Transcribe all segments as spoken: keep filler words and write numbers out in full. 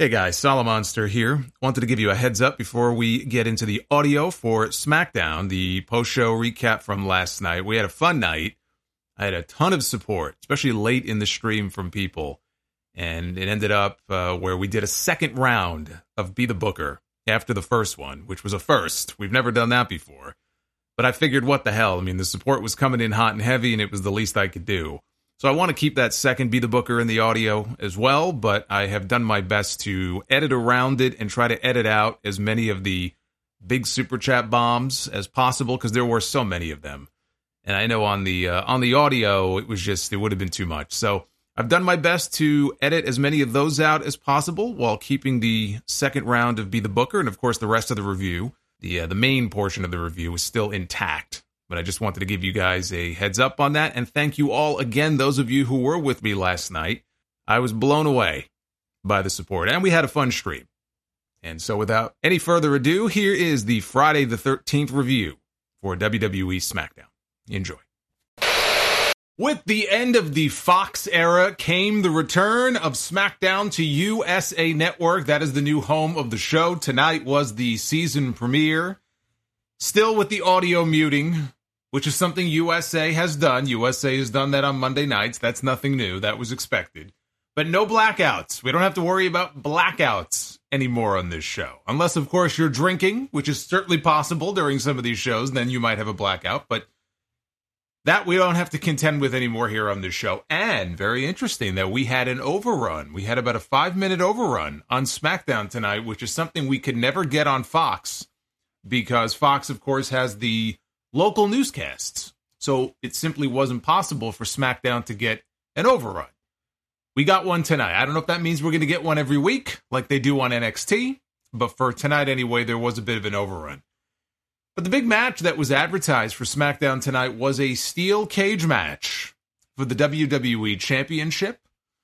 Hey guys, Solomonster here. Wanted to give you a heads up before we get into the audio for SmackDown, the post-show recap from last night. We had a fun night. I had a ton of support, especially late in the stream from people. And it ended up uh, where we did a second round of Be the Booker after the first one, which was a first. We've never done that before. But I figured, what the hell? I mean, the support was coming in hot and heavy, and it was the least I could do. So I want to keep that second Be the Booker in the audio as well, but I have done my best to edit around it and try to edit out as many of the big super chat bombs as possible, because there were so many of them. And I know on the uh, on the audio, it was just, it would have been too much. So I've done my best to edit as many of those out as possible while keeping the second round of Be the Booker, and of course the rest of the review, the uh, the main portion of the review, is still intact. But I just wanted to give you guys a heads up on that, and thank you all again, those of you who were with me last night. I was blown away by the support, and we had a fun stream. And so without any further ado, here is the Friday the thirteenth review for W W E SmackDown. Enjoy. With the end of the Fox era came the return of SmackDown to U S A Network. That is the new home of the show. Tonight was the season premiere. Still with the audio muting, which is something U S A has done. U S A has done that on Monday nights. That's nothing new. That was expected. But no blackouts. We don't have to worry about blackouts anymore on this show. Unless, of course, you're drinking, which is certainly possible during some of these shows. Then you might have a blackout. But that we don't have to contend with anymore here on this show. And very interesting that we had an overrun. We had about a five-minute overrun on SmackDown tonight, which is something we could never get on Fox, because Fox, of course, has the local newscasts. So it simply wasn't possible for SmackDown to get an overrun. We got one tonight. I don't know if that means we're going to get one every week, like they do on N X T, but for tonight anyway, there was a bit of an overrun. But the big match that was advertised for SmackDown tonight was a steel cage match for the W W E Championship.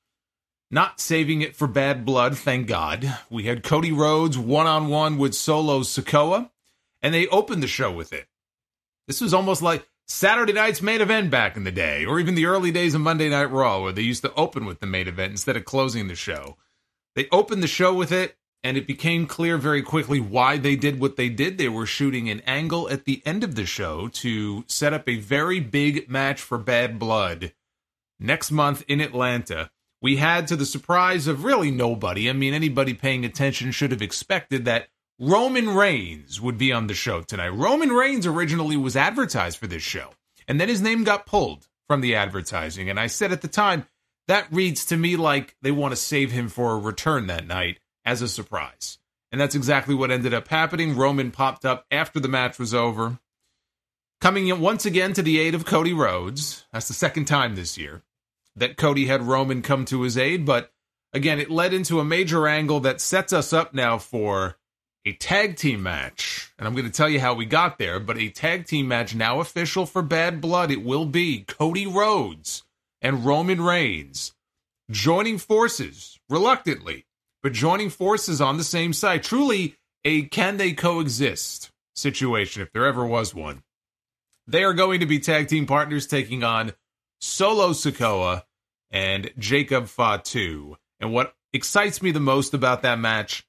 Not saving it for Bad Blood, thank God. We had Cody Rhodes one-on-one with Solo Sikoa, and they opened the show with it. This was almost like Saturday night's main event back in the day, or even the early days of Monday Night Raw, where they used to open with the main event instead of closing the show. They opened the show with it, and it became clear very quickly why they did what they did. They were shooting an angle at the end of the show to set up a very big match for Bad Blood next month in Atlanta. We had, to the surprise of really nobody, I mean, anybody paying attention should have expected that Roman Reigns would be on the show tonight. Roman Reigns originally was advertised for this show, and then his name got pulled from the advertising. And I said at the time, that reads to me like they want to save him for a return that night as a surprise. And that's exactly what ended up happening. Roman popped up after the match was over, coming in once again to the aid of Cody Rhodes. That's the second time this year that Cody had Roman come to his aid. But again, it led into a major angle that sets us up now for a tag team match. And I'm going to tell you how we got there, but a tag team match now official for Bad Blood. It will be Cody Rhodes and Roman Reigns joining forces, reluctantly, but joining forces on the same side. Truly a can they coexist situation, if there ever was one. They are going to be tag team partners taking on Solo Sikoa and Jacob Fatu. And what excites me the most about that match,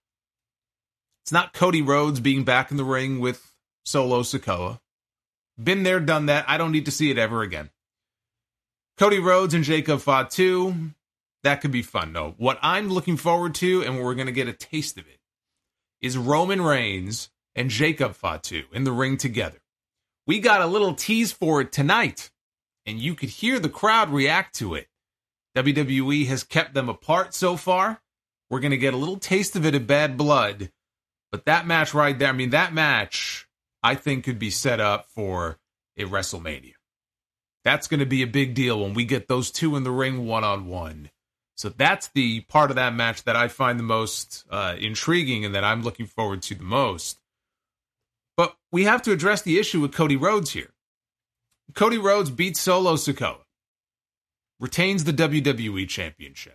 it's not Cody Rhodes being back in the ring with Solo Sikoa. Been there, done that. I don't need to see it ever again. Cody Rhodes and Jacob Fatu, that could be fun. No, what I'm looking forward to, and we're going to get a taste of it, is Roman Reigns and Jacob Fatu in the ring together. We got a little tease for it tonight, and you could hear the crowd react to it. W W E has kept them apart so far. We're going to get a little taste of it at Bad Blood. But that match right there, I mean, that match, I think, could be set up for a WrestleMania. That's going to be a big deal when we get those two in the ring one-on-one. So that's the part of that match that I find the most uh, intriguing and that I'm looking forward to the most. But we have to address the issue with Cody Rhodes here. Cody Rhodes beats Solo Sikoa, retains the W W E Championship,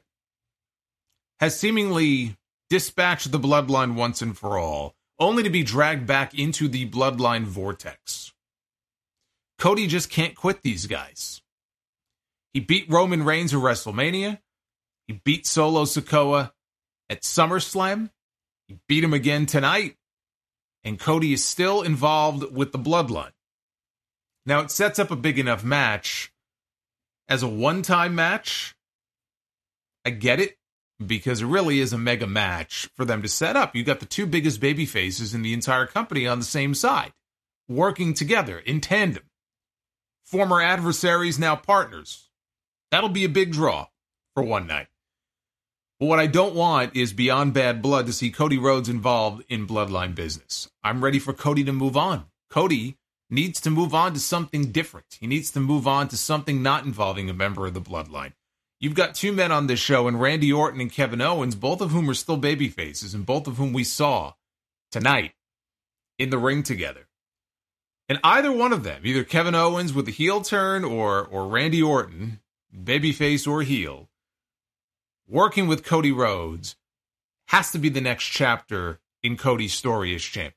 has seemingly dispatched the Bloodline once and for all, only to be dragged back into the Bloodline vortex. Cody just can't quit these guys. He beat Roman Reigns at WrestleMania. He beat Solo Sikoa at SummerSlam. He beat him again tonight. And Cody is still involved with the Bloodline. Now, it sets up a big enough match as a one-time match. I get it, because it really is a mega match for them to set up. You got the two biggest baby faces in the entire company on the same side, working together in tandem. Former adversaries, now partners. That'll be a big draw for one night. But what I don't want is beyond Bad Blood to see Cody Rhodes involved in Bloodline business. I'm ready for Cody to move on. Cody needs to move on to something different. He needs to move on to something not involving a member of the Bloodline. You've got two men on this show, and Randy Orton and Kevin Owens, both of whom are still baby faces, and both of whom we saw tonight in the ring together. And either one of them, either Kevin Owens with the heel turn or, or Randy Orton, babyface or heel, working with Cody Rhodes has to be the next chapter in Cody's story as champion.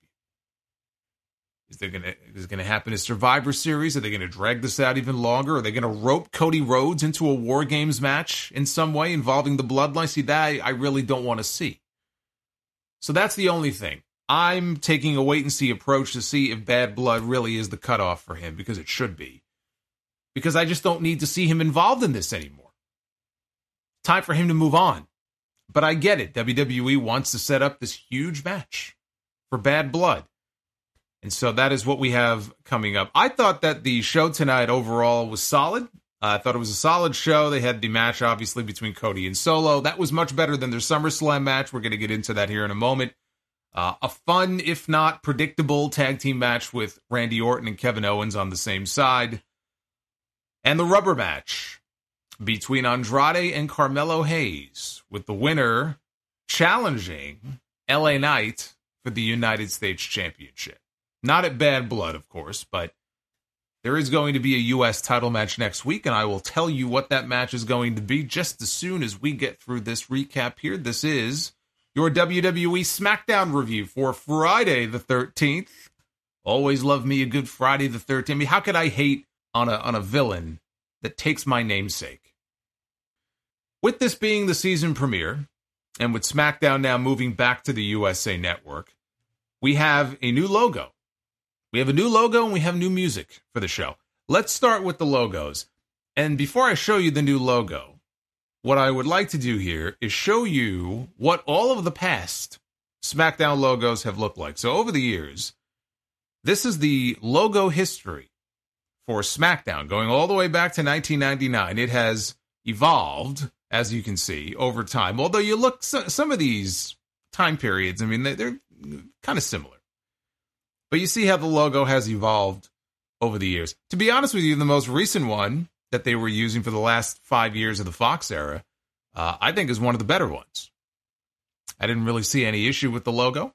Is there gonna is it gonna happen in Survivor Series? Are they gonna drag this out even longer? Are they gonna rope Cody Rhodes into a War Games match in some way involving the Bloodline? See, that I, I really don't want to see. So that's the only thing. I'm taking a wait and see approach to see if Bad Blood really is the cutoff for him, because it should be. Because I just don't need to see him involved in this anymore. Time for him to move on. But I get it. W W E wants to set up this huge match for Bad Blood. And so that is what we have coming up. I thought that the show tonight overall was solid. Uh, I thought it was a solid show. They had the match, obviously, between Cody and Solo. That was much better than their SummerSlam match. We're going to get into that here in a moment. Uh, a fun, if not predictable, tag team match with Randy Orton and Kevin Owens on the same side. And the rubber match between Andrade and Carmelo Hayes, with the winner challenging L A Knight for the United States Championship. Not at Bad Blood, of course, but there is going to be a U S title match next week, and I will tell you what that match is going to be just as soon as we get through this recap here. This is your W W E SmackDown review for Friday the thirteenth. Always love me a good Friday the thirteenth. I mean, how could I hate on a, on a villain that takes my namesake? With this being the season premiere, and with SmackDown now moving back to the U S A Network, we have a new logo. We have a new logo and we have new music for the show. Let's start with the logos. And before I show you the new logo, what I would like to do here is show you what all of the past SmackDown logos have looked like. So over the years, this is the logo history for SmackDown, going all the way back to nineteen ninety-nine. It has evolved, as you can see, over time. Although you look, some of these time periods, I mean, they're kind of similar. But you see how the logo has evolved over the years. To be honest with you, the most recent one that they were using for the last five years of the Fox era, uh, I think is one of the better ones. I didn't really see any issue with the logo.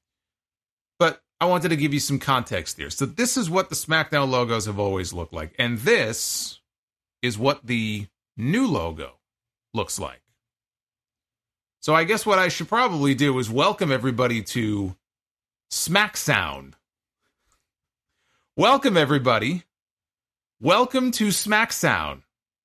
But I wanted to give you some context here. So this is what the SmackDown logos have always looked like. And this is what the new logo looks like. So I guess what I should probably do is welcome everybody to Smack Sound. Welcome, everybody. Welcome to Smack Sound.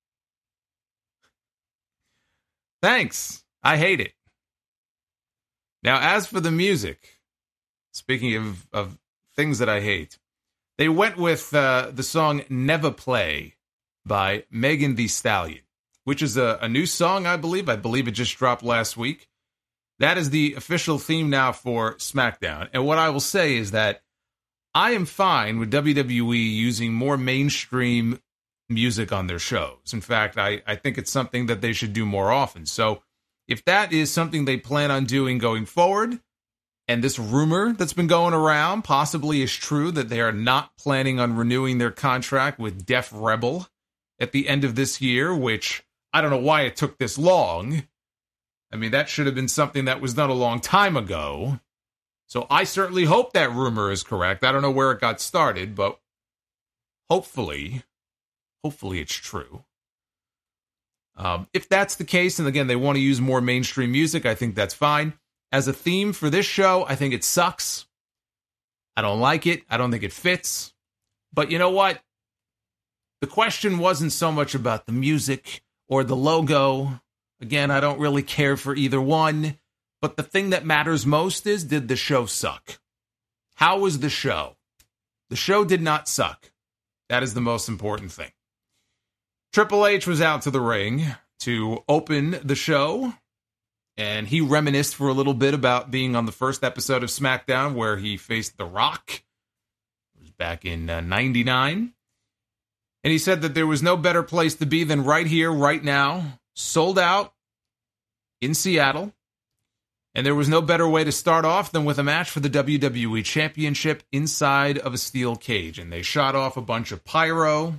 Thanks. I hate it. Now, as for the music, speaking of, of things that I hate, they went with uh, the song Never Play by Megan Thee Stallion, which is a, a new song, I believe. I believe it just dropped last week. That is the official theme now for SmackDown. And what I will say is that I am fine with W W E using more mainstream music on their shows. In fact, I, I think it's something that they should do more often. So if that is something they plan on doing going forward, and this rumor that's been going around possibly is true, that they are not planning on renewing their contract with Def Rebel at the end of this year, which I don't know why it took this long. I mean, that should have been something that was done a long time ago. So I certainly hope that rumor is correct. I don't know where it got started, but hopefully, hopefully it's true. Um, if that's the case, and again, they want to use more mainstream music, I think that's fine. As a theme for this show, I think it sucks. I don't like it. I don't think it fits. But you know what? The question wasn't so much about the music or the logo. Again, I don't really care for either one. But the thing that matters most is, did the show suck? How was the show? The show did not suck. That is the most important thing. Triple H was out to the ring to open the show, and he reminisced for a little bit about being on the first episode of SmackDown where he faced The Rock. It was back in uh, ninety-nine. And he said that there was no better place to be than right here, right now, sold out in Seattle. And there was no better way to start off than with a match for the W W E Championship inside of a steel cage. And they shot off a bunch of pyro.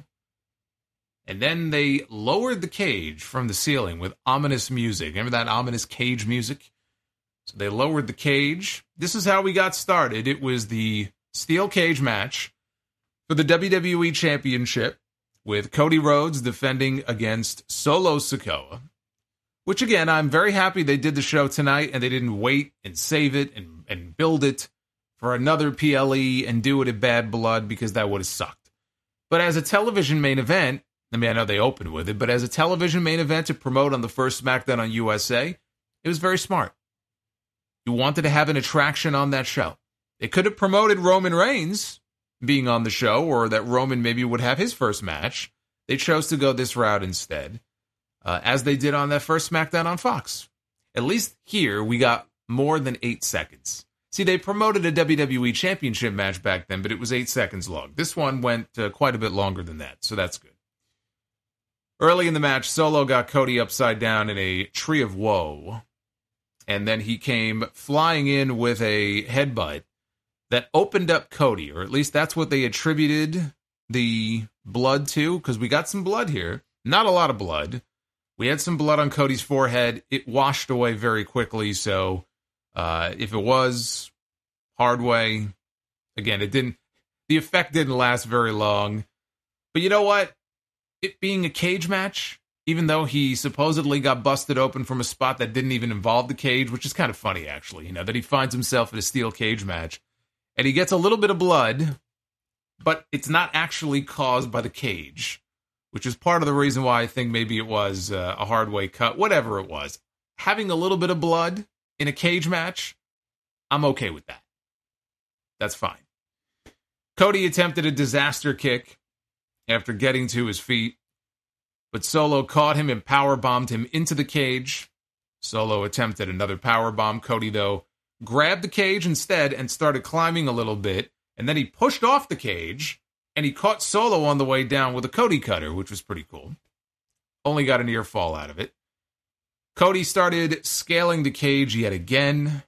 And then they lowered the cage from the ceiling with ominous music. Remember that ominous cage music? So they lowered the cage. This is how we got started. It was the steel cage match for the W W E Championship with Cody Rhodes defending against Solo Sikoa. Which, again, I'm very happy they did the show tonight and they didn't wait and save it and, and build it for another P L E and do it at Bad Blood, because that would have sucked. But as a television main event, I mean, I know they opened with it, but as a television main event to promote on the first SmackDown on U S A, it was very smart. You wanted to have an attraction on that show. They could have promoted Roman Reigns being on the show, or that Roman maybe would have his first match. They chose to go this route instead, uh, as they did on that first SmackDown on Fox. At least here, we got more than eight seconds. See, they promoted a W W E Championship match back then, but it was eight seconds long. This one went uh, quite a bit longer than that, so that's good. Early in the match, Solo got Cody upside down in a tree of woe, and then he came flying in with a headbutt that opened up Cody, or at least that's what they attributed the blood to, because we got some blood here. Not a lot of blood. We had some blood on Cody's forehead. It washed away very quickly, so uh, if it was hard way, again, it didn't. The effect didn't last very long. But you know what? It being a cage match, even though he supposedly got busted open from a spot that didn't even involve the cage, which is kind of funny, actually, you know, that he finds himself in a steel cage match, and he gets a little bit of blood, but it's not actually caused by the cage, which is part of the reason why I think maybe it was uh, a hard way cut, whatever it was. Having a little bit of blood in a cage match, I'm okay with that. That's fine. Cody attempted a disaster kick after getting to his feet, but Solo caught him and powerbombed him into the cage. Solo attempted another powerbomb. Cody, though, grabbed the cage instead and started climbing a little bit, and then he pushed off the cage, and he caught Solo on the way down with a Cody cutter, which was pretty cool. Only got a near fall out of it. Cody started scaling the cage yet again,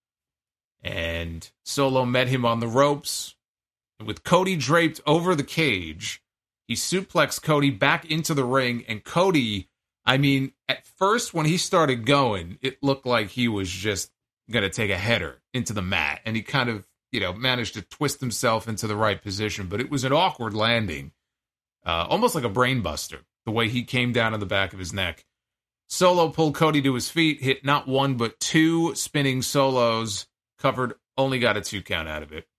and Solo met him on the ropes. And with Cody draped over the cage, he suplexed Cody back into the ring, and Cody, I mean, at first when he started going, it looked like he was just going to take a header into the mat, and he kind of, you know, managed to twist himself into the right position, but it was an awkward landing, uh, almost like a brain buster, the way he came down on the back of his neck. Solo pulled Cody to his feet, hit not one but two spinning solos, covered, only got a two count out of it.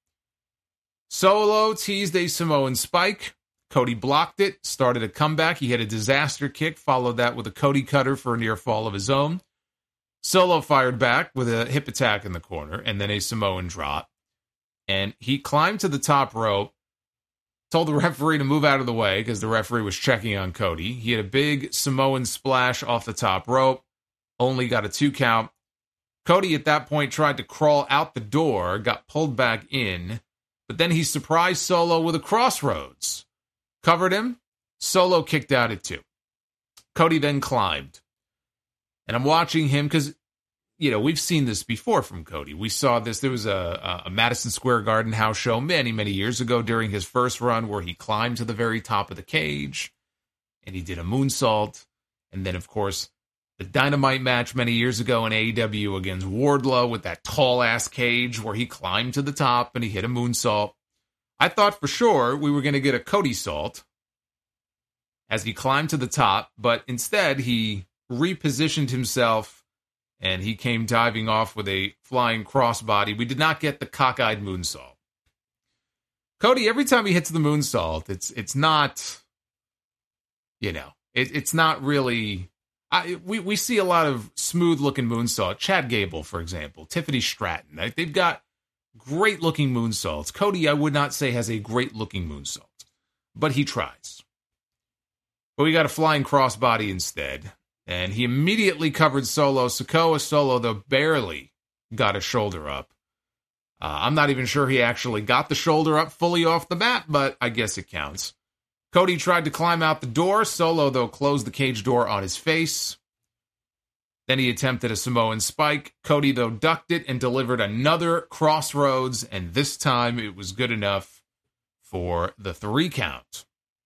Solo teased a Samoan spike. Cody blocked it, started a comeback. He had a disaster kick, followed that with a Cody cutter for a near fall of his own. Solo fired back with a hip attack in the corner, and then a Samoan drop. And he climbed to the top rope, told the referee to move out of the way because the referee was checking on Cody. He had a big Samoan splash off the top rope, only got a two count. Cody at that point tried to crawl out the door, got pulled back in, but then he surprised Solo with a crossroads. Covered him. Solo kicked out at two. Cody then climbed. And I'm watching him because, you know, we've seen this before from Cody. We saw this. There was a, a Madison Square Garden house show many, many years ago during his first run where he climbed to the very top of the cage and he did a moonsault. And then, of course, the Dynamite match many years ago in A E W against Wardlow with that tall-ass cage where he climbed to the top and he hit a moonsault. I thought for sure we were going to get a Cody salt as he climbed to the top, but instead he repositioned himself and he came diving off with a flying crossbody. We did not get the cockeyed moonsault. Cody, every time he hits the moonsault, it's it's not, you know, it, it's not really I, we, we see a lot of smooth-looking moonsault. Chad Gable, for example. Tiffany Stratton. Right? They've got great-looking moonsaults. Cody, I would not say, has a great-looking moonsault. But he tries. But we got a flying crossbody instead. And he immediately covered Solo. Sikoa Solo, though, barely got a shoulder up. Uh, I'm not even sure he actually got the shoulder up fully off the mat, but I guess it counts. Cody tried to climb out the door. Solo, though, closed the cage door on his face. Then he attempted a Samoan spike. Cody, though, ducked it and delivered another crossroads, and this time it was good enough for the three count.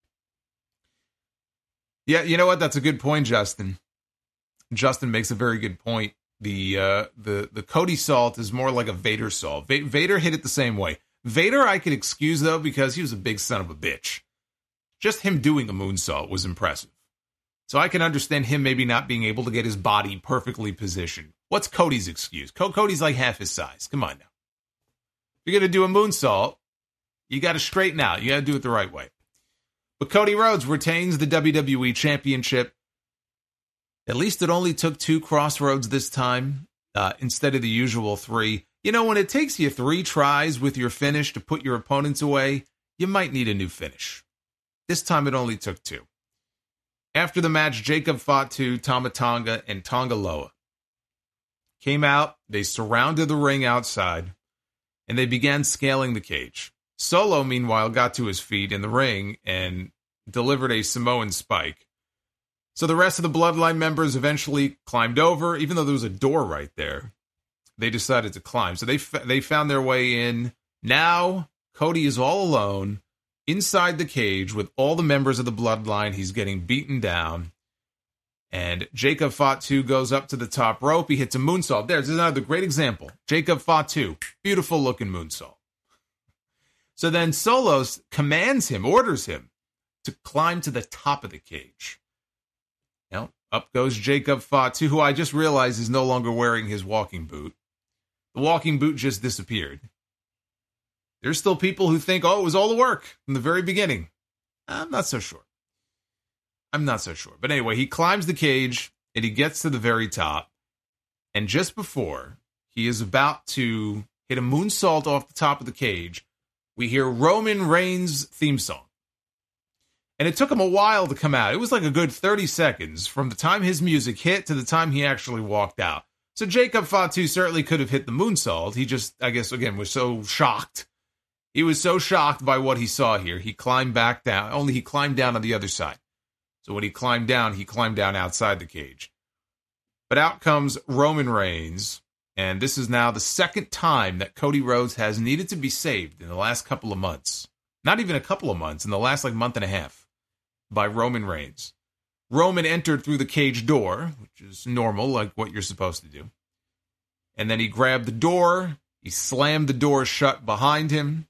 Yeah, you know what? That's a good point, Justin. Justin makes a very good point. The uh, the the Cody salt is more like a Vader salt. Va- Vader hit it the same way. Vader I could excuse, though, because he was a big son of a bitch. Just him doing a moonsault was impressive. So I can understand him maybe not being able to get his body perfectly positioned. What's Cody's excuse? Co- Cody's like half his size. Come on now. If you're going to do a moonsault, you got to straighten out. You got to do it the right way. But Cody Rhodes retains the W W E Championship. At least it only took two crossroads this time, uh, instead of the usual three. You know, when it takes you three tries with your finish to put your opponents away, you might need a new finish. This time it only took two. After the match, Jacob Fatu, Tama Tonga, and Tonga Loa came out. They surrounded the ring outside, and they began scaling the cage. Solo, meanwhile, got to his feet in the ring and delivered a Samoan spike. So the rest of the Bloodline members eventually climbed over, even though there was a door right there. They decided to climb. So they f- they found their way in. Now, Cody is all alone inside the cage with all the members of the Bloodline. He's getting beaten down. And Jacob Fatu goes up to the top rope. He hits a moonsault. There's another great example. Jacob Fatu, beautiful looking moonsault. So then Solo commands him, orders him to climb to the top of the cage. Now, up goes Jacob Fatu, who I just realized is no longer wearing his walking boot. The walking boot just disappeared. There's still people who think, oh, it was all the work from the very beginning. I'm not so sure. I'm not so sure. But anyway, he climbs the cage, and he gets to the very top. And just before he is about to hit a moonsault off the top of the cage, we hear Roman Reigns' theme song. And it took him a while to come out. It was like a good thirty seconds from the time his music hit to the time he actually walked out. So Jacob Fatu certainly could have hit the moonsault. He just, I guess, again, was so shocked. He was so shocked by what he saw here. He climbed back down. Only he climbed down on the other side. So when he climbed down, he climbed down outside the cage. But out comes Roman Reigns. And this is now the second time that Cody Rhodes has needed to be saved in the last couple of months. Not even a couple of months, in the last like month and a half. By Roman Reigns. Roman entered through the cage door, which is normal, like what you're supposed to do. And then he grabbed the door. He slammed the door shut behind him.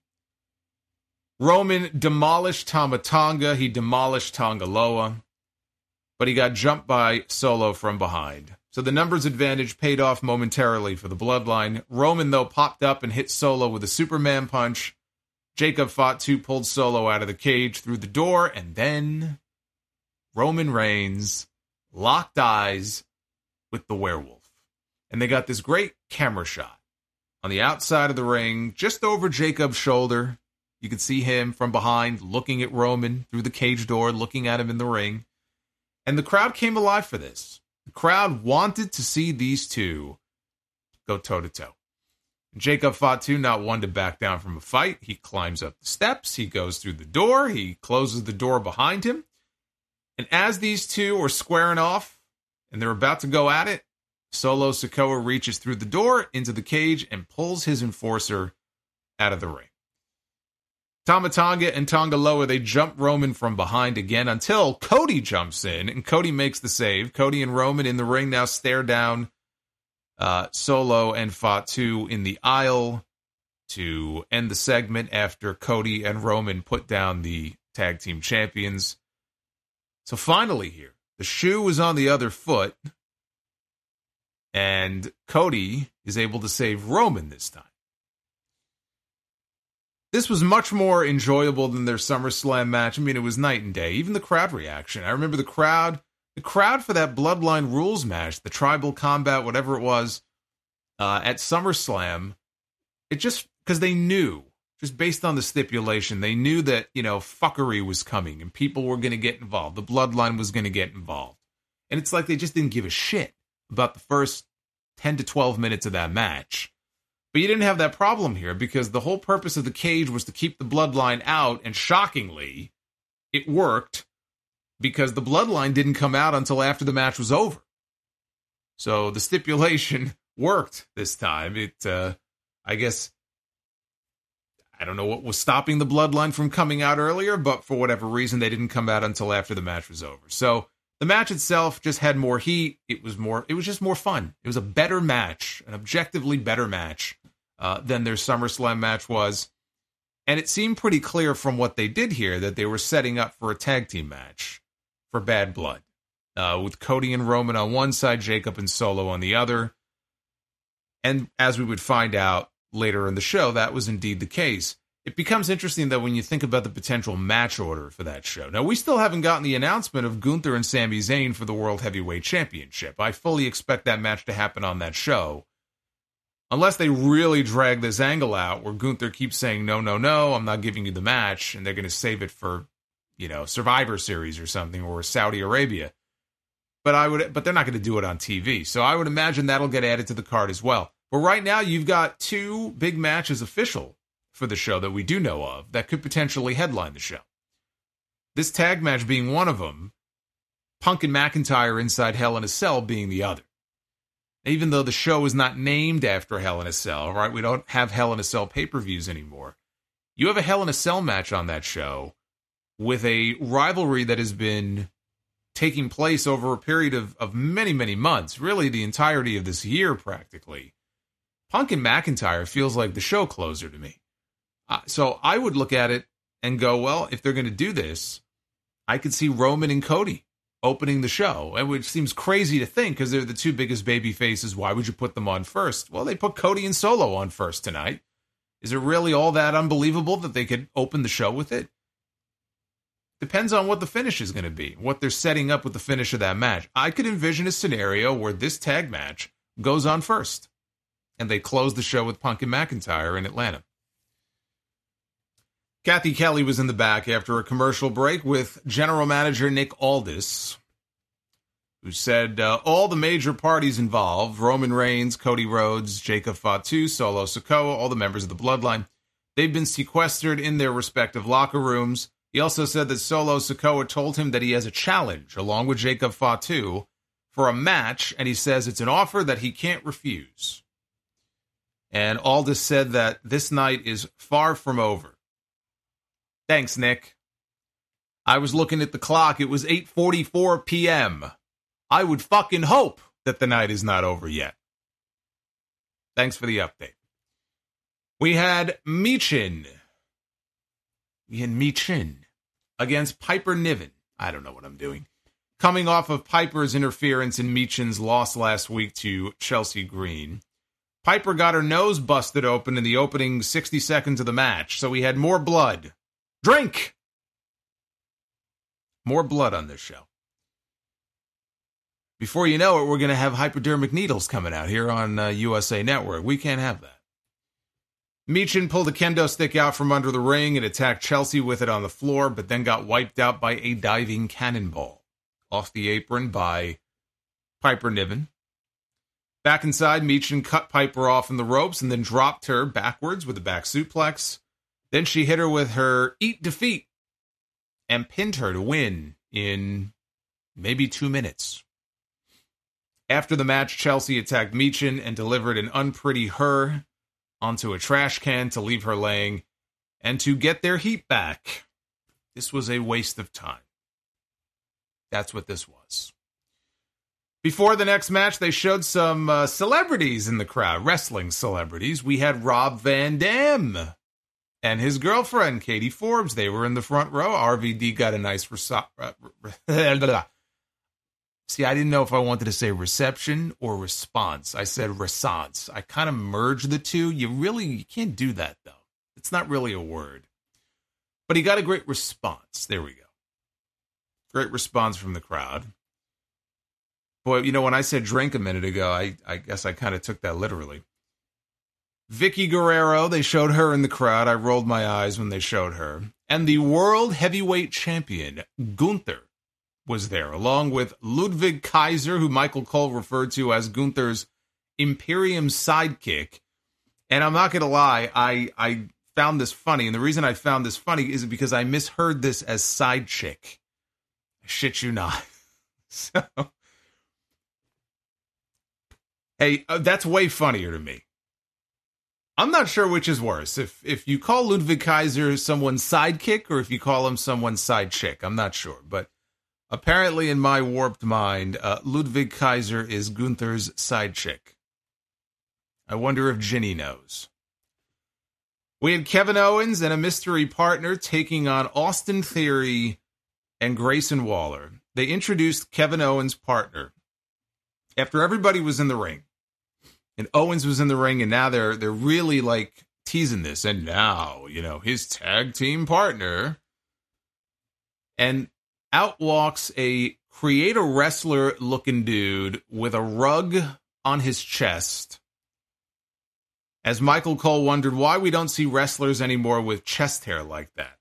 Roman demolished Tama Tonga. He demolished Tonga Loa. But he got jumped by Solo from behind. So the numbers advantage paid off momentarily for the Bloodline. Roman, though, popped up and hit Solo with a Superman punch. Jacob Fatu pulled Solo out of the cage through the door, and then Roman Reigns locked eyes with the werewolf. And they got this great camera shot on the outside of the ring, just over Jacob's shoulder. You could see him from behind looking at Roman through the cage door, looking at him in the ring. And the crowd came alive for this. The crowd wanted to see these two go toe-to-toe. Jacob Fatu, not one to back down from a fight. He climbs up the steps. He goes through the door. He closes the door behind him. And as these two are squaring off and they're about to go at it, Solo Sikoa reaches through the door into the cage and pulls his enforcer out of the ring. Tama Tonga and Tonga Loa, they jump Roman from behind again until Cody jumps in and Cody makes the save. Cody and Roman in the ring now stare down Uh, Solo and Fatu in the aisle to end the segment after Cody and Roman put down the tag team champions. So finally here, the shoe is on the other foot, and Cody is able to save Roman this time. This was much more enjoyable than their SummerSlam match. I mean, it was night and day. Even the crowd reaction. I remember the crowd The crowd for that Bloodline Rules match, the Tribal Combat, whatever it was, uh, at SummerSlam, it just, because they knew, just based on the stipulation, they knew that, you know, fuckery was coming and people were going to get involved. The Bloodline was going to get involved. And it's like they just didn't give a shit about the first ten to twelve minutes of that match. But you didn't have that problem here because the whole purpose of the cage was to keep the Bloodline out, and shockingly, it worked because the Bloodline didn't come out until after the match was over. So the stipulation worked this time. It, uh, I guess, I don't know what was stopping the Bloodline from coming out earlier, but for whatever reason, they didn't come out until after the match was over. So the match itself just had more heat. It was more, it was just more fun. It was a better match, an objectively better match uh, than their SummerSlam match was. And it seemed pretty clear from what they did here that they were setting up for a tag team match for Bad Blood, uh, with Cody and Roman on one side, Jacob and Solo on the other. And as we would find out later in the show, that was indeed the case. It becomes interesting, though, when you think about the potential match order for that show. Now, we still haven't gotten the announcement of Gunther and Sami Zayn for the World Heavyweight Championship. I fully expect that match to happen on that show. Unless they really drag this angle out where Gunther keeps saying, no, no, no, I'm not giving you the match, and they're going to save it for, you know, Survivor Series or something, or Saudi Arabia. But I would, but they're not going to do it on T V. So I would imagine that'll get added to the card as well. But right now, you've got two big matches official for the show that we do know of that could potentially headline the show. This tag match being one of them, Punk and McIntyre inside Hell in a Cell being the other. Even though the show is not named after Hell in a Cell, right? We don't have Hell in a Cell pay-per-views anymore. You have a Hell in a Cell match on that show with a rivalry that has been taking place over a period of, of many, many months, really the entirety of this year practically. Punk and McIntyre feels like the show closer to me. Uh, so I would look at it and go, well, if they're going to do this, I could see Roman and Cody opening the show, and which seems crazy to think because they're the two biggest baby faces. Why would you put them on first? Well, they put Cody and Solo on first tonight. Is it really all that unbelievable that they could open the show with it? Depends on what the finish is going to be, what they're setting up with the finish of that match. I could envision a scenario where this tag match goes on first, and they close the show with Punk and McIntyre in Atlanta. Kathy Kelly was in the back after a commercial break with General Manager Nick Aldis, who said uh, all the major parties involved, Roman Reigns, Cody Rhodes, Jacob Fatu, Solo Sikoa, all the members of the Bloodline, they've been sequestered in their respective locker rooms. He also said that Solo Sikoa told him that he has a challenge, along with Jacob Fatu, for a match, and he says it's an offer that he can't refuse. And Aldis said that this night is far from over. Thanks, Nick. I was looking at the clock. It was eight forty-four p.m. I would fucking hope that the night is not over yet. Thanks for the update. We had Michin. We had Michin against Piper Niven. I don't know what I'm doing. Coming off of Piper's interference in Michin's loss last week to Chelsea Green. Piper got her nose busted open in the opening sixty seconds of the match, so we had more blood. Drink! More blood on this show. Before you know it, we're going to have hypodermic needles coming out here on uh, U S A Network. We can't have that. Michin pulled a kendo stick out from under the ring and attacked Chelsea with it on the floor, but then got wiped out by a diving cannonball off the apron by Piper Niven. Back inside, Michin cut Piper off in the ropes and then dropped her backwards with a back suplex. Then she hit her with her Eat Defeat and pinned her to win in maybe two minutes. After the match, Chelsea attacked Michin and delivered an unpretty her onto a trash can to leave her laying and to get their heat back. This was a waste of time. That's what this was. Before the next match, they showed some uh, celebrities in the crowd, wrestling celebrities. We had Rob Van Dam and his girlfriend, Katie Forbes. They were in the front row. R V D got a nice... Reso- See, I didn't know if I wanted to say reception or response. I said response. I kind of merged the two. You really you can't do that, though. It's not really a word. But he got a great response. There we go. Great response from the crowd. Boy, you know, when I said drink a minute ago, I, I guess I kind of took that literally. Vicky Guerrero, they showed her in the crowd. I rolled my eyes when they showed her. And the world heavyweight champion, Gunther, was there, along with Ludwig Kaiser, who Michael Cole referred to as Gunther's Imperium sidekick. And I'm not going to lie, I, I found this funny. And the reason I found this funny is because I misheard this as side chick. Shit you not. So, hey, uh, that's way funnier to me. I'm not sure which is worse. If if you call Ludwig Kaiser someone's sidekick or if you call him someone's side chick, I'm not sure. But apparently in my warped mind, uh, Ludwig Kaiser is Gunther's side chick. I wonder if Ginny knows. We had Kevin Owens and a mystery partner taking on Austin Theory and Grayson Waller. They introduced Kevin Owens' partner after everybody was in the ring. And Owens was in the ring, and now they're they're really, like, teasing this. And now, you know, his tag team partner. And out walks a creator wrestler-looking dude with a rug on his chest. As Michael Cole wondered why we don't see wrestlers anymore with chest hair like that.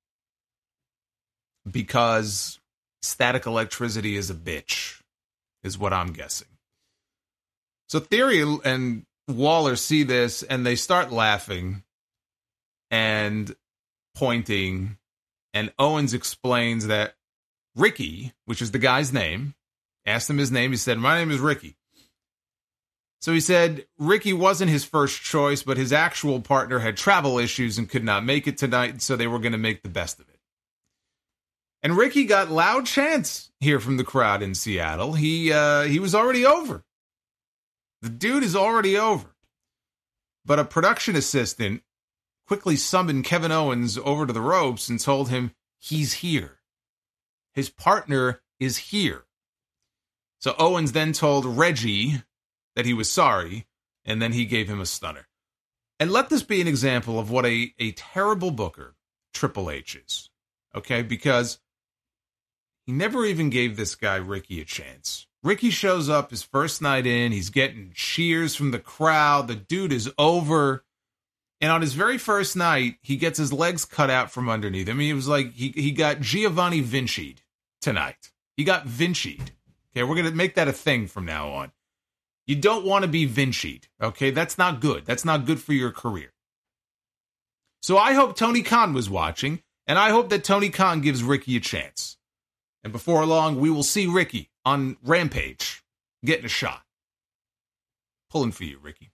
Because static electricity is a bitch, is what I'm guessing. So Theory and Waller see this, and they start laughing and pointing, and Owens explains that Ricky, which is the guy's name, asked him his name, he said, "My name is Ricky." So he said Ricky wasn't his first choice, but his actual partner had travel issues and could not make it tonight, so they were going to make the best of it. And Ricky got loud chants here from the crowd in Seattle. He uh, he was already over. The dude is already over. But a production assistant quickly summoned Kevin Owens over to the ropes and told him he's here. His partner is here. So Owens then told Reggie that he was sorry, and then he gave him a stunner. And let this be an example of what a, a terrible booker Triple H is. Okay? Because he never even gave this guy Ricky a chance. Ricky shows up his first night in. He's getting cheers from the crowd. The dude is over. And on his very first night, he gets his legs cut out from underneath. I mean, it was like he, he got Giovanni Vinci'd tonight. He got Vinci'd. Okay, we're going to make that a thing from now on. You don't want to be Vinci'd. Okay, that's not good. That's not good for your career. So I hope Tony Khan was watching, and I hope that Tony Khan gives Ricky a chance. And before long, we will see Ricky on Rampage getting a shot. Pulling for you, Ricky.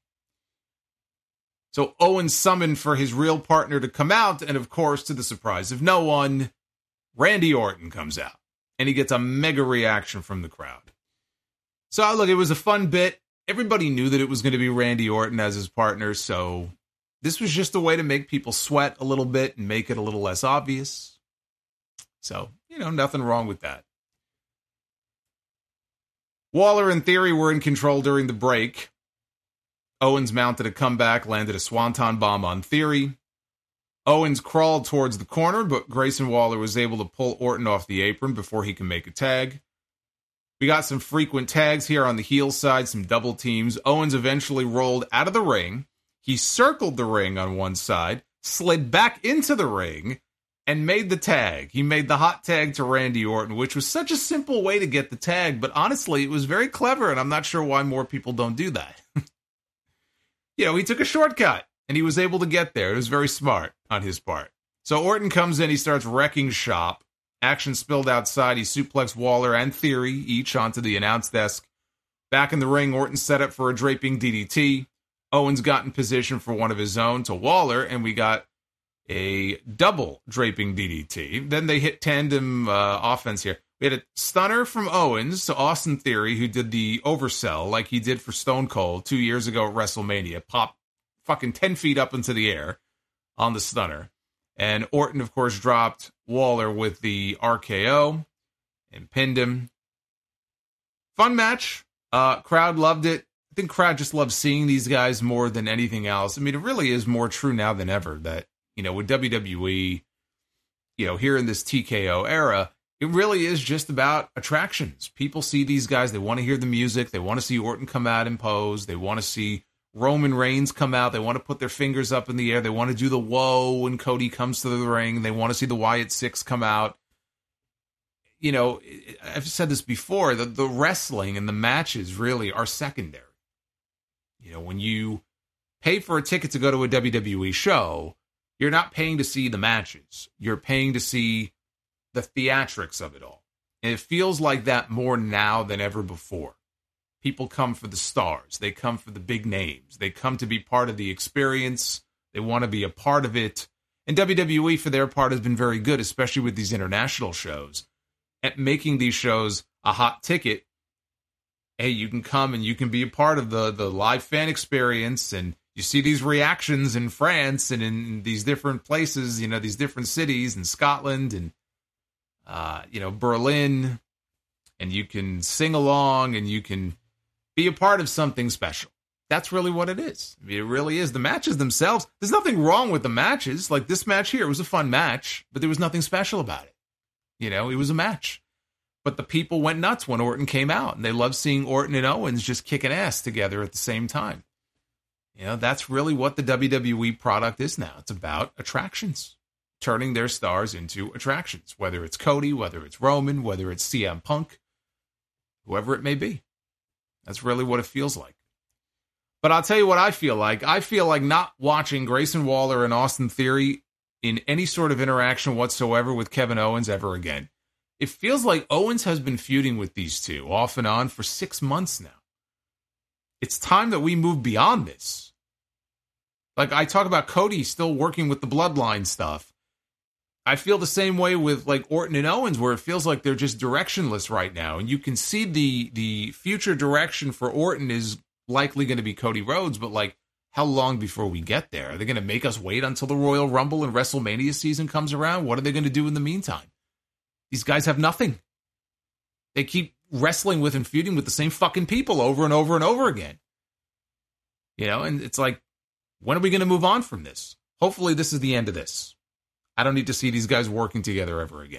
So Owens summoned for his real partner to come out, and of course, to the surprise of no one, Randy Orton comes out. And he gets a mega reaction from the crowd. So look, it was a fun bit. Everybody knew that it was going to be Randy Orton as his partner, so this was just a way to make people sweat a little bit and make it a little less obvious. So, you know, nothing wrong with that. Waller and Theory were in control during the break. Owens mounted a comeback, landed a swanton bomb on Theory. Owens crawled towards the corner, but Grayson Waller was able to pull Orton off the apron before he could make a tag. We got some frequent tags here on the heel side, some double teams. Owens eventually rolled out of the ring. He circled the ring on one side, slid back into the ring, and made the tag. He made the hot tag to Randy Orton, which was such a simple way to get the tag, but honestly, it was very clever, and I'm not sure why more people don't do that. You know, he took a shortcut, and he was able to get there. It was very smart on his part. So Orton comes in, he starts wrecking shop. Action spilled outside. He suplexed Waller and Theory, each onto the announce desk. Back in the ring, Orton set up for a draping D D T. Owens got in position for one of his own to Waller, and we got a double draping D D T. Then they hit tandem uh, offense here. We had a stunner from Owens to Austin Theory, who did the oversell like he did for Stone Cold two years ago at WrestleMania. Popped fucking ten feet up into the air on the stunner. And Orton, of course, dropped Waller with the R K O and pinned him. Fun match. Uh, crowd loved it. I think crowd just loves seeing these guys more than anything else. I mean, it really is more true now than ever that, you know, with W W E, you know, here in this T K O era, it really is just about attractions. People see these guys. They want to hear the music. They want to see Orton come out and pose. They want to see Roman Reigns come out. They want to put their fingers up in the air. They want to do the whoa when Cody comes to the ring. They want to see the Wyatt Six come out. You know, I've said this before, the, the wrestling and the matches really are secondary. You know, when you pay for a ticket to go to a W W E show, you're not paying to see the matches. You're paying to see the theatrics of it all. And it feels like that more now than ever before. People come for the stars. They come for the big names. They come to be part of the experience. They want to be a part of it. And W W E, for their part, has been very good, especially with these international shows, at making these shows a hot ticket. Hey, you can come and you can be a part of the, the live fan experience, and you see these reactions in France and in these different places, you know, these different cities in Scotland and, uh, you know, Berlin, and you can sing along and you can be a part of something special. That's really what it is. I mean, it really is. The matches themselves, there's nothing wrong with the matches. Like this match here, it was a fun match, but there was nothing special about it. You know, it was a match. But the people went nuts when Orton came out, and they loved seeing Orton and Owens just kicking ass together at the same time. You know, that's really what the W W E product is now. It's about attractions, turning their stars into attractions, whether it's Cody, whether it's Roman, whether it's C M Punk, whoever it may be. That's really what it feels like. But I'll tell you what I feel like. I feel like not watching Grayson Waller and Austin Theory in any sort of interaction whatsoever with Kevin Owens ever again. It feels like Owens has been feuding with these two off and on for six months now. It's time that we move beyond this. Like I talk about Cody still working with the bloodline stuff. I feel the same way with like Orton and Owens, where it feels like they're just directionless right now. And you can see the the future direction for Orton is likely going to be Cody Rhodes, but like, how long before we get there? Are they going to make us wait until the Royal Rumble and WrestleMania season comes around? What are they going to do in the meantime? These guys have nothing. They keep wrestling with and feuding with the same fucking people over and over and over again. You know, and it's like, when are we going to move on from this? Hopefully this is the end of this. I don't need to see these guys working together ever again.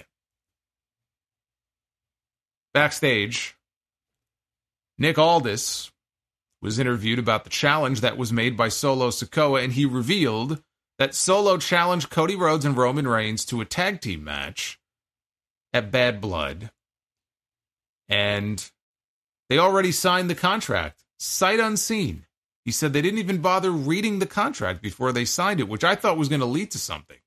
Backstage, Nick Aldis was interviewed about the challenge that was made by Solo Sikoa, and he revealed that Solo challenged Cody Rhodes and Roman Reigns to a tag team match at Bad Blood, and they already signed the contract, sight unseen. He said they didn't even bother reading the contract before they signed it, which I thought was going to lead to something.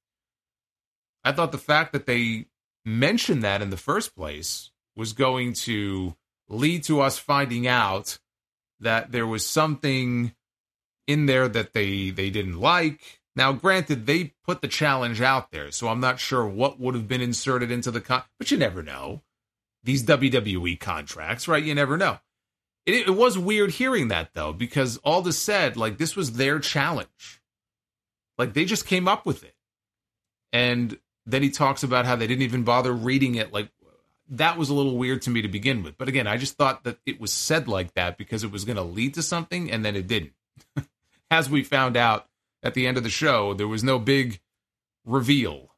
I thought the fact that they mentioned that in the first place was going to lead to us finding out that there was something in there that they, they didn't like. Now, granted, they put the challenge out there, so I'm not sure what would have been inserted into the con- but you never know. These W W E contracts, right? You never know. It, it was weird hearing that, though, because Aldis said, like, this was their challenge. Like, they just came up with it. And then he talks about how they didn't even bother reading it. Like, that was a little weird to me to begin with. But again, I just thought that it was said like that because it was going to lead to something, and then it didn't. As we found out at the end of the show, there was no big reveal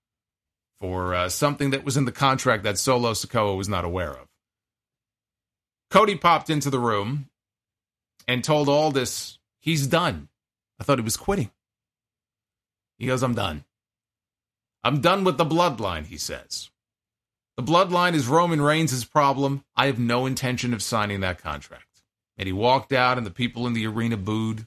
for uh, something that was in the contract that Solo Sikoa was not aware of. Cody popped into the room and told Aldis he's done. I thought he was quitting. He goes, I'm done. I'm done with the bloodline, he says. The bloodline is Roman Reigns' problem. I have no intention of signing that contract. And he walked out and the people in the arena booed.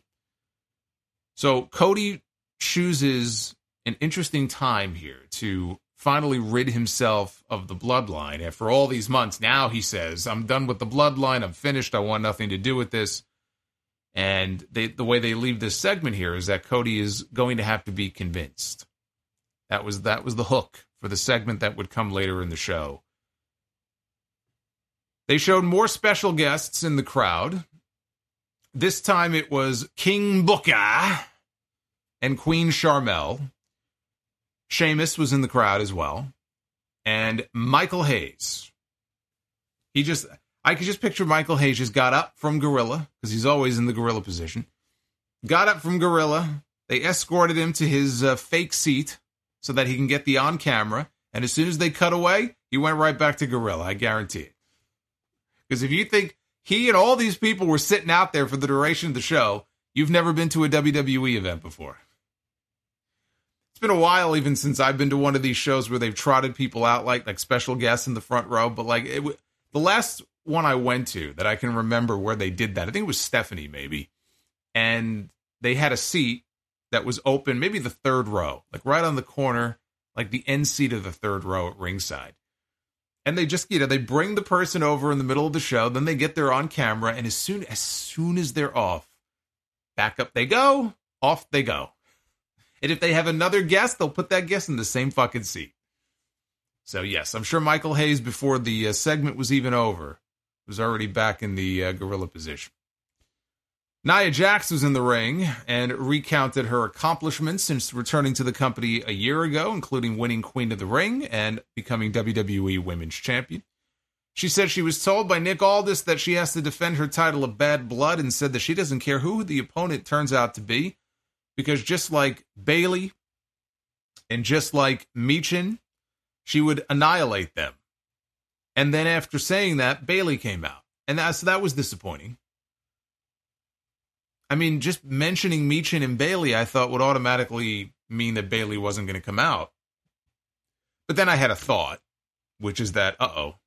So Cody chooses an interesting time here to finally rid himself of the bloodline. After all these months, now he says, I'm done with the bloodline. I'm finished. I want nothing to do with this. And they, the way they leave this segment here is that Cody is going to have to be convinced. That was that was the hook for the segment that would come later in the show. They showed more special guests in the crowd. This time it was King Booker and Queen Sharmell. Sheamus was in the crowd as well. And Michael Hayes. He just, I could just picture Michael Hayes just got up from Gorilla, because he's always in the Gorilla position. Got up from Gorilla. They escorted him to his uh, fake seat so that he can get the on camera. And as soon as they cut away, he You went right back to Gorilla, I guarantee it. Because if you think he and all these people were sitting out there for the duration of the show, you've never been to a W W E event before. It's been a while even since I've been to one of these shows where they've trotted people out like like special guests in the front row. But like it, the last one I went to that I can remember where they did that, I think it was Stephanie maybe. And they had a seat that was open, maybe the third row, like right on the corner, like the end seat of the third row at ringside. And they just, you know, they bring the person over in the middle of the show, then they get there on camera, and as soon as soon as they're off, back up they go, off they go. And if they have another guest, they'll put that guest in the same fucking seat. So yes, I'm sure Michael Hayes, before the uh, segment was even over, was already back in the uh, gorilla position. Nia Jax was in the ring and recounted her accomplishments since returning to the company a year ago, including winning Queen of the Ring and becoming W W E Women's Champion. She said she was told by Nick Aldis that she has to defend her title of Bad Blood, and said that she doesn't care who the opponent turns out to be, because just like Bayley and just like Michin, she would annihilate them. And then after saying that, Bayley came out. And that, so that was disappointing. I mean, just mentioning Michin and Bayley, I thought would automatically mean that Bayley wasn't going to come out. But then I had a thought, which is that, uh-oh.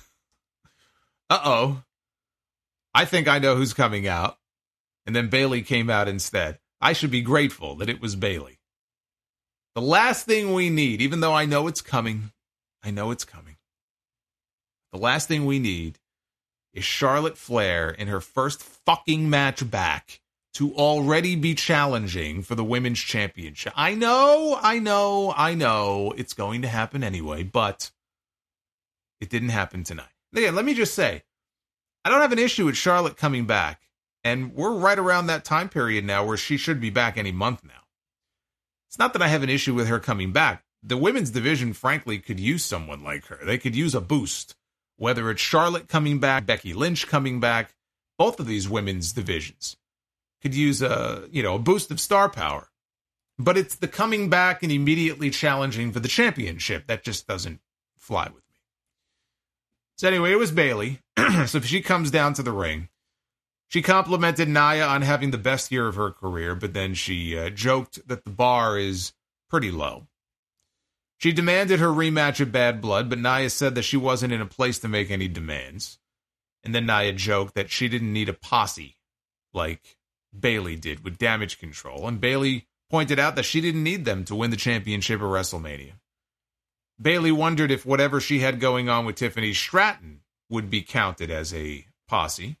uh-oh. I think I know who's coming out. And then Bayley came out instead. I should be grateful that it was Bayley. The last thing we need, even though I know it's coming, I know it's coming. The last thing we need is Charlotte Flair in her first fucking match back to already be challenging for the Women's Championship. I know, I know, I know it's going to happen anyway, but it didn't happen tonight. Again, let me just say, I don't have an issue with Charlotte coming back, and we're right around that time period now where she should be back any month now. It's not that I have an issue with her coming back. The women's division, frankly, could use someone like her. They could use a boost. Whether it's Charlotte coming back, Becky Lynch coming back, both of these women's divisions could use a, you know, a boost of star power. But it's the coming back and immediately challenging for the championship that just doesn't fly with me. So anyway, it was Bayley. So if she comes down to the ring, she complimented Nia on having the best year of her career, but then she uh, joked that the bar is pretty low. She demanded her rematch of Bad Blood, but Nia said that she wasn't in a place to make any demands. And then Nia joked that she didn't need a posse like Bayley did with Damage Control, and Bayley pointed out that she didn't need them to win the championship at WrestleMania. Bayley wondered if whatever she had going on with Tiffany Stratton would be counted as a posse,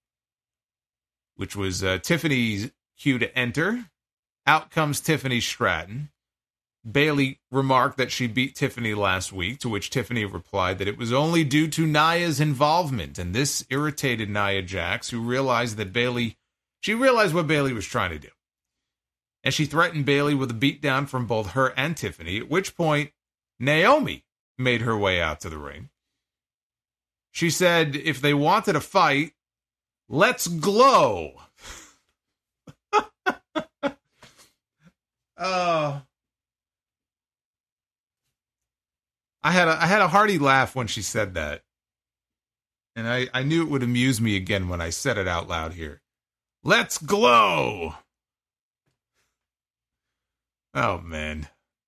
which was uh, Tiffany's cue to enter. Out comes Tiffany Stratton. Bayley remarked that she beat Tiffany last week, to which Tiffany replied that it was only due to Nia's involvement, and this irritated Nia Jax, who realized that Bayley, she realized what Bayley was trying to do. And she threatened Bayley with a beatdown from both her and Tiffany, at which point Naomi made her way out to the ring. She said if they wanted a fight, let's glow. Oh. I had a I had a hearty laugh when she said that. And I, I knew it would amuse me again when I said it out loud here. Let's glow! Oh, man.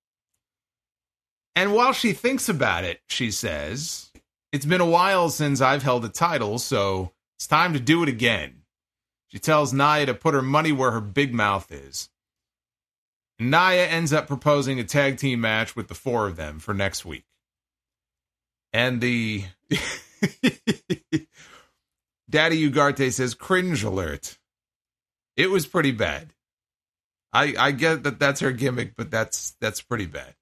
And while she thinks about it, she says, it's been a while since I've held a title, so it's time to do it again. She tells Nia to put her money where her big mouth is. Nia ends up proposing a tag team match with the four of them for next week. And the Daddy Ugarte says, cringe alert. It was pretty bad. I I get that that's her gimmick, but that's that's pretty bad.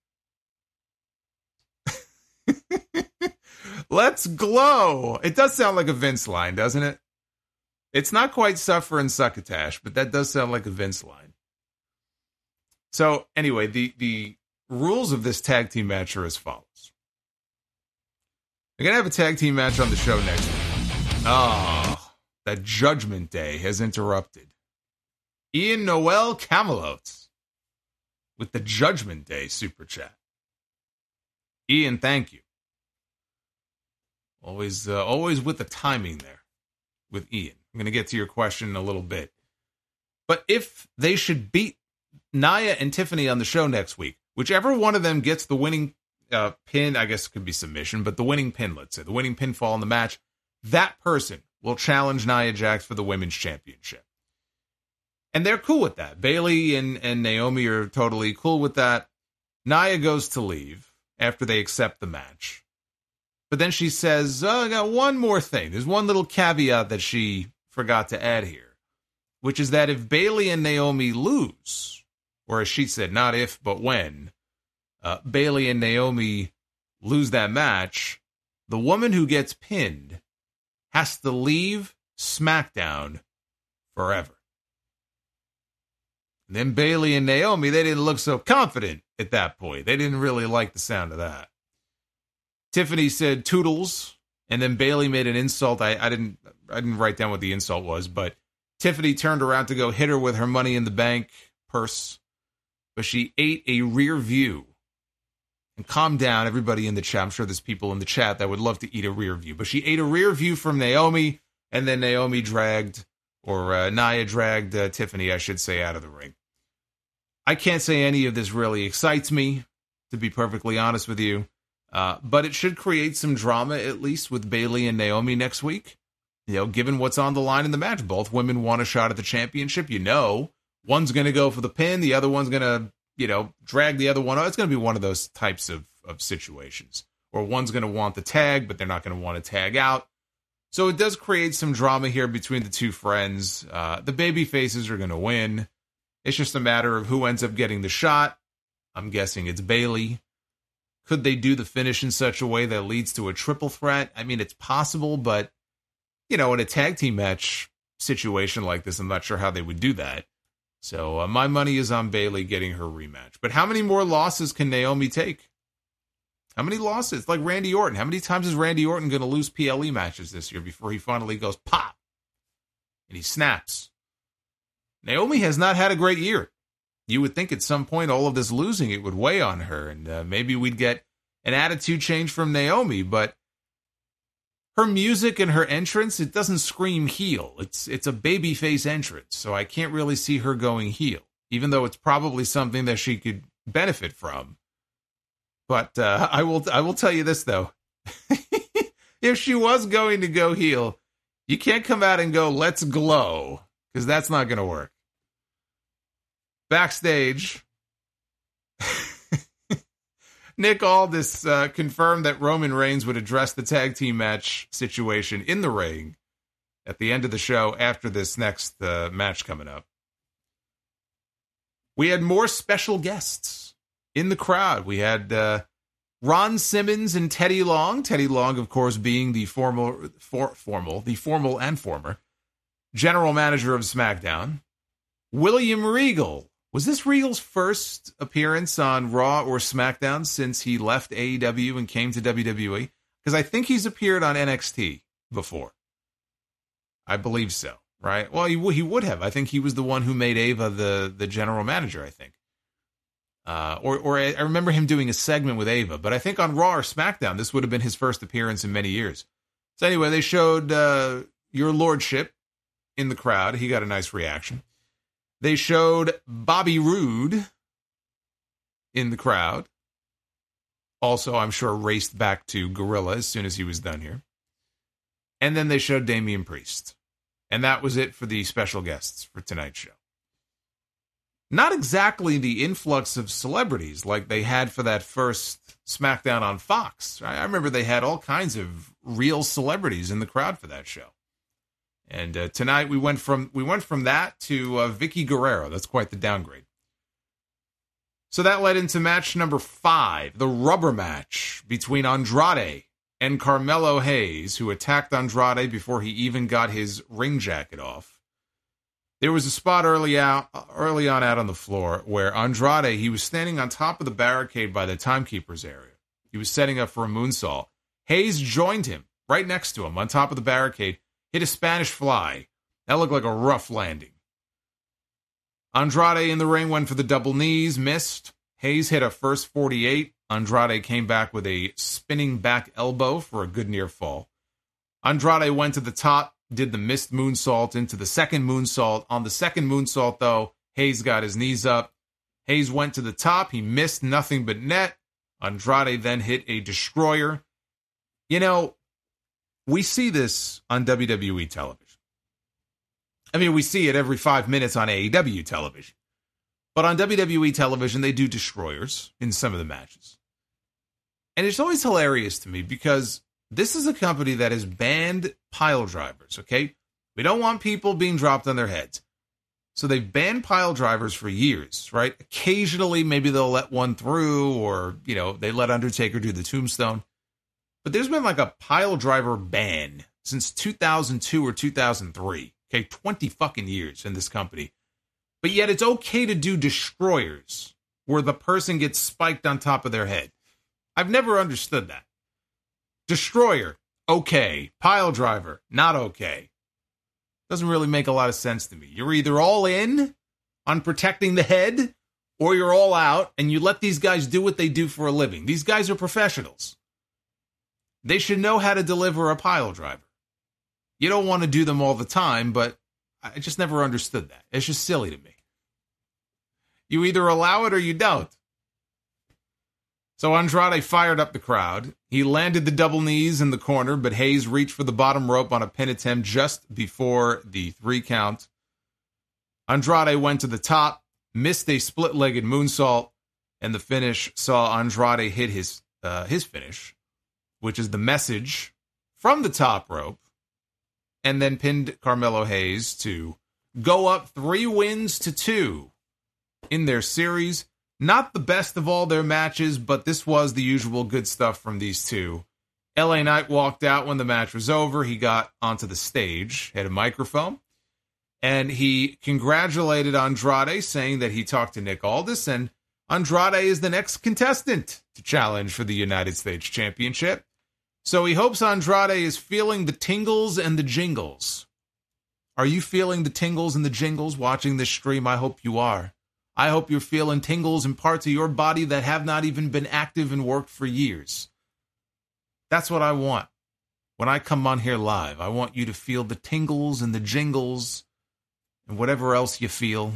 Let's glow. It does sound like a Vince line, doesn't it? It's not quite Suffer and Succotash, but that does sound like a Vince line. So anyway, the, the rules of this tag team match are as follows. We're going to have a tag team match on the show next week. Oh, that Judgment Day has interrupted. Ian Noel Camelot with the Judgment Day super chat. Ian, thank you. Always, uh, always with the timing there with Ian. I'm going to get to your question in a little bit. But if they should beat Nia and Tiffany on the show next week, whichever one of them gets the winning uh, pin, I guess it could be submission, but the winning pin, let's say, the winning pinfall in the match, that person will challenge Nia Jax for the women's championship. And they're cool with that. Bayley and, and Naomi are totally cool with that. Nia goes to leave after they accept the match. But then she says, oh, I got one more thing. There's one little caveat that she forgot to add here, which is that if Bayley and Naomi lose, or as she said, not if, but when, uh, Bayley and Naomi lose that match, the woman who gets pinned has to leave SmackDown forever. And then Bayley and Naomi, they didn't look so confident at that point. They didn't really like the sound of that. Tiffany said toodles, and then Bayley made an insult. I, I didn't I didn't write down what the insult was, but Tiffany turned around to go hit her with her Money in the Bank purse, but she ate a rear view. And calm down, everybody in the chat. I'm sure there's people in the chat that would love to eat a rear view, but she ate a rear view from Naomi, and then Naomi dragged, or uh, Nia dragged uh, Tiffany, I should say, out of the ring. I can't say any of this really excites me, to be perfectly honest with you. Uh, but it should create some drama, at least, with Bayley and Naomi next week. You know, given what's on the line in the match. Both women want a shot at the championship. You know, one's going to go for the pin. The other one's going to, you know, drag the other one. Oh, it's going to be one of those types of, of situations. Or one's going to want the tag, but they're not going to want to tag out. So it does create some drama here between the two friends. Uh, the baby faces are going to win. It's just a matter of who ends up getting the shot. I'm guessing it's Bayley. Could they do the finish in such a way that leads to a triple threat? I mean, it's possible, but, you know, in a tag team match situation like this, I'm not sure how they would do that. So uh, my money is on Bayley getting her rematch. But how many more losses can Naomi take? How many losses? Like Randy Orton. How many times is Randy Orton going to lose P L E matches this year before he finally goes pop and he snaps? Naomi has not had a great year. You would think at some point all of this losing, it would weigh on her, and uh, maybe we'd get an attitude change from Naomi, but her music and her entrance, it doesn't scream heel. It's it's a babyface entrance, so I can't really see her going heel, even though it's probably something that she could benefit from. But uh, I will I will tell you this, though. If she was going to go heel, you can't come out and go, let's glow, because that's not going to work. Backstage, Nick Aldis uh, confirmed that Roman Reigns would address the tag team match situation in the ring at the end of the show after this next uh, match coming up. We had more special guests in the crowd. We had uh, Ron Simmons and Teddy Long. Teddy Long, of course, being the formal, for, formal, the formal and former general manager of SmackDown. William Regal. Was this Regal's first appearance on Raw or SmackDown since he left A E W and came to W W E? Because I think he's appeared on N X T before. I believe so, right? Well, he, w- he would have. I think he was the one who made Ava the, the general manager, I think. Uh, or or I remember him doing a segment with Ava. But I think on Raw or SmackDown, this would have been his first appearance in many years. So anyway, they showed uh, Your Lordship in the crowd. He got a nice reaction. They showed Bobby Roode in the crowd. Also, I'm sure raced back to Gorilla as soon as he was done here. And then they showed Damian Priest. And that was it for the special guests for tonight's show. Not exactly the influx of celebrities like they had for that first SmackDown on Fox. I remember they had all kinds of real celebrities in the crowd for that show. And uh, tonight we went from we went from that to uh, Vicky Guerrero. That's quite the downgrade. So that led into match number five, the rubber match between Andrade and Carmelo Hayes, who attacked Andrade before he even got his ring jacket off. There was a spot early out, early on out on the floor where Andrade, he was standing on top of the barricade by the timekeeper's area. He was setting up for a moonsault. Hayes joined him right next to him on top of the barricade. Hit a Spanish fly. That looked like a rough landing. Andrade in the ring went for the double knees, missed. Hayes hit a first forty-eight. Andrade came back with a spinning back elbow for a good near fall. Andrade went to the top, did the missed moonsault into the second moonsault. On the second moonsault, though, Hayes got his knees up. Hayes went to the top. He missed nothing but net. Andrade then hit a destroyer. You know, we see this on W W E television. I mean, we see it every five minutes on A E W television. But on W W E television, they do destroyers in some of the matches. And it's always hilarious to me because this is a company that has banned pile drivers, okay? We don't want people being dropped on their heads. So they've banned pile drivers for years, right? Occasionally, maybe they'll let one through or, you know, they let Undertaker do the tombstone. But there's been like a pile driver ban since two thousand two or two thousand three. Okay, twenty fucking years in this company. But yet it's okay to do destroyers where the person gets spiked on top of their head. I've never understood that. Destroyer, okay. Pile driver, not okay. Doesn't really make a lot of sense to me. You're either all in on protecting the head or you're all out and you let these guys do what they do for a living. These guys are professionals. They should know how to deliver a pile driver. You don't want to do them all the time, but I just never understood that. It's just silly to me. You either allow it or you don't. So Andrade fired up the crowd. He landed the double knees in the corner, but Hayes reached for the bottom rope on a pin attempt just before the three count. Andrade went to the top, missed a split-legged moonsault, and the finish saw Andrade hit his uh, his finish, which is the message from the top rope, and then pinned Carmelo Hayes to go up three wins to two in their series. Not the best of all their matches, but this was the usual good stuff from these two. L A Knight walked out when the match was over. He got onto the stage, had a microphone, and he congratulated Andrade, saying that he talked to Nick Aldis, and Andrade is the next contestant to challenge for the United States Championship. So he hopes Andrade is feeling the tingles and the jingles. Are you feeling the tingles and the jingles watching this stream? I hope you are. I hope you're feeling tingles in parts of your body that have not even been active and worked for years. That's what I want. When I come on here live, I want you to feel the tingles and the jingles and whatever else you feel.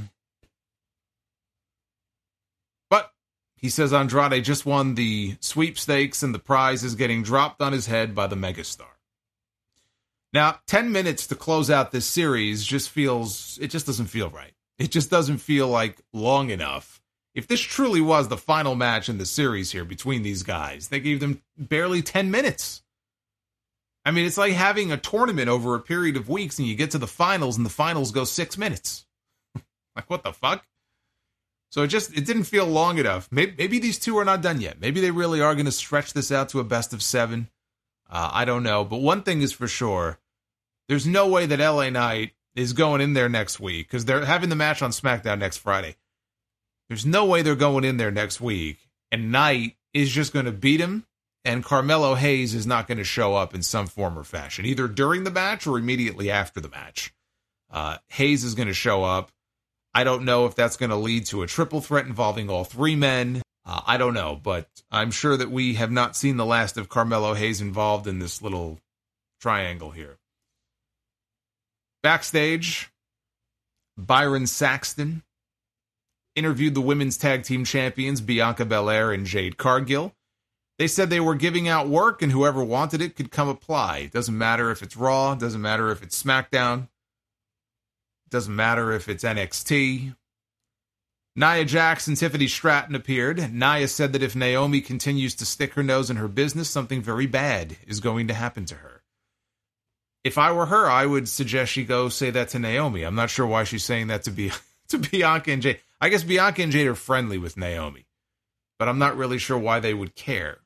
But he says Andrade just won the sweepstakes and the prize is getting dropped on his head by the megastar. Now, ten minutes to close out this series just feels, it just doesn't feel right. It just doesn't feel like long enough. If this truly was the final match in the series here between these guys, they gave them barely ten minutes. I mean, it's like having a tournament over a period of weeks and you get to the finals and the finals go six minutes. Like, what the fuck? So it just, it didn't feel long enough. Maybe, maybe these two are not done yet. Maybe they really are going to stretch this out to a best of seven. Uh, I don't know. But one thing is for sure, there's no way that L A Knight is going in there next week because they're having the match on SmackDown next Friday. There's no way they're going in there next week and Knight is just going to beat him and Carmelo Hayes is not going to show up in some form or fashion, either during the match or immediately after the match. Uh, Hayes is going to show up. I don't know if that's going to lead to a triple threat involving all three men. Uh, I don't know, but I'm sure that we have not seen the last of Carmelo Hayes involved in this little triangle here. Backstage, Byron Saxton interviewed the women's tag team champions Bianca Belair and Jade Cargill. They said they were giving out work and whoever wanted it could come apply. It doesn't matter if it's Raw, it doesn't matter if it's SmackDown, it doesn't matter if it's N X T. Nia Jax and Tiffany Stratton appeared. Nia said that if Naomi continues to stick her nose in her business, something very bad is going to happen to her. If I were her, I would suggest she go say that to Naomi. I'm not sure why she's saying that to be to Bianca and Jade. I guess Bianca and Jade are friendly with Naomi, but I'm not really sure why they would care.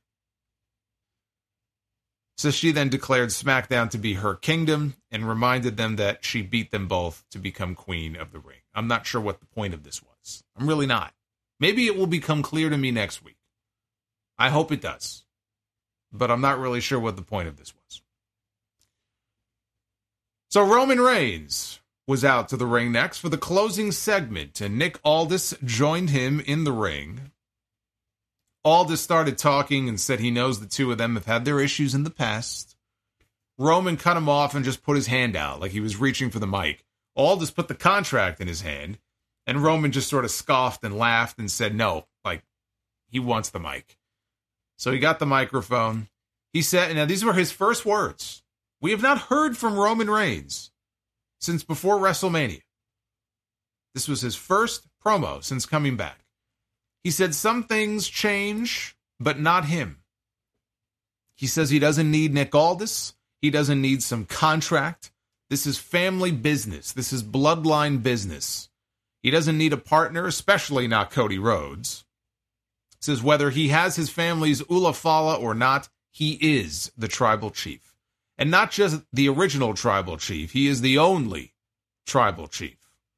So she then declared SmackDown to be her kingdom and reminded them that she beat them both to become queen of the ring. I'm not sure what the point of this was. I'm really not. Maybe it will become clear to me next week. I hope it does. But I'm not really sure what the point of this was. So Roman Reigns was out to the ring next for the closing segment, and Nick Aldis joined him in the ring. Aldis started talking and said he knows the two of them have had their issues in the past. Roman cut him off and just put his hand out like he was reaching for the mic. Aldis put the contract in his hand, and Roman just sort of scoffed and laughed and said no, like he wants the mic. So he got the microphone. He said, now these were his first words. We have not heard from Roman Reigns since before WrestleMania. This was his first promo since coming back. He said some things change, but not him. He says he doesn't need Nick Aldis. He doesn't need some contract. This is family business. This is bloodline business. He doesn't need a partner, especially not Cody Rhodes. He says whether he has his family's Ulafala or not, he is the tribal chief. And not just the original tribal chief. He is the only tribal chief.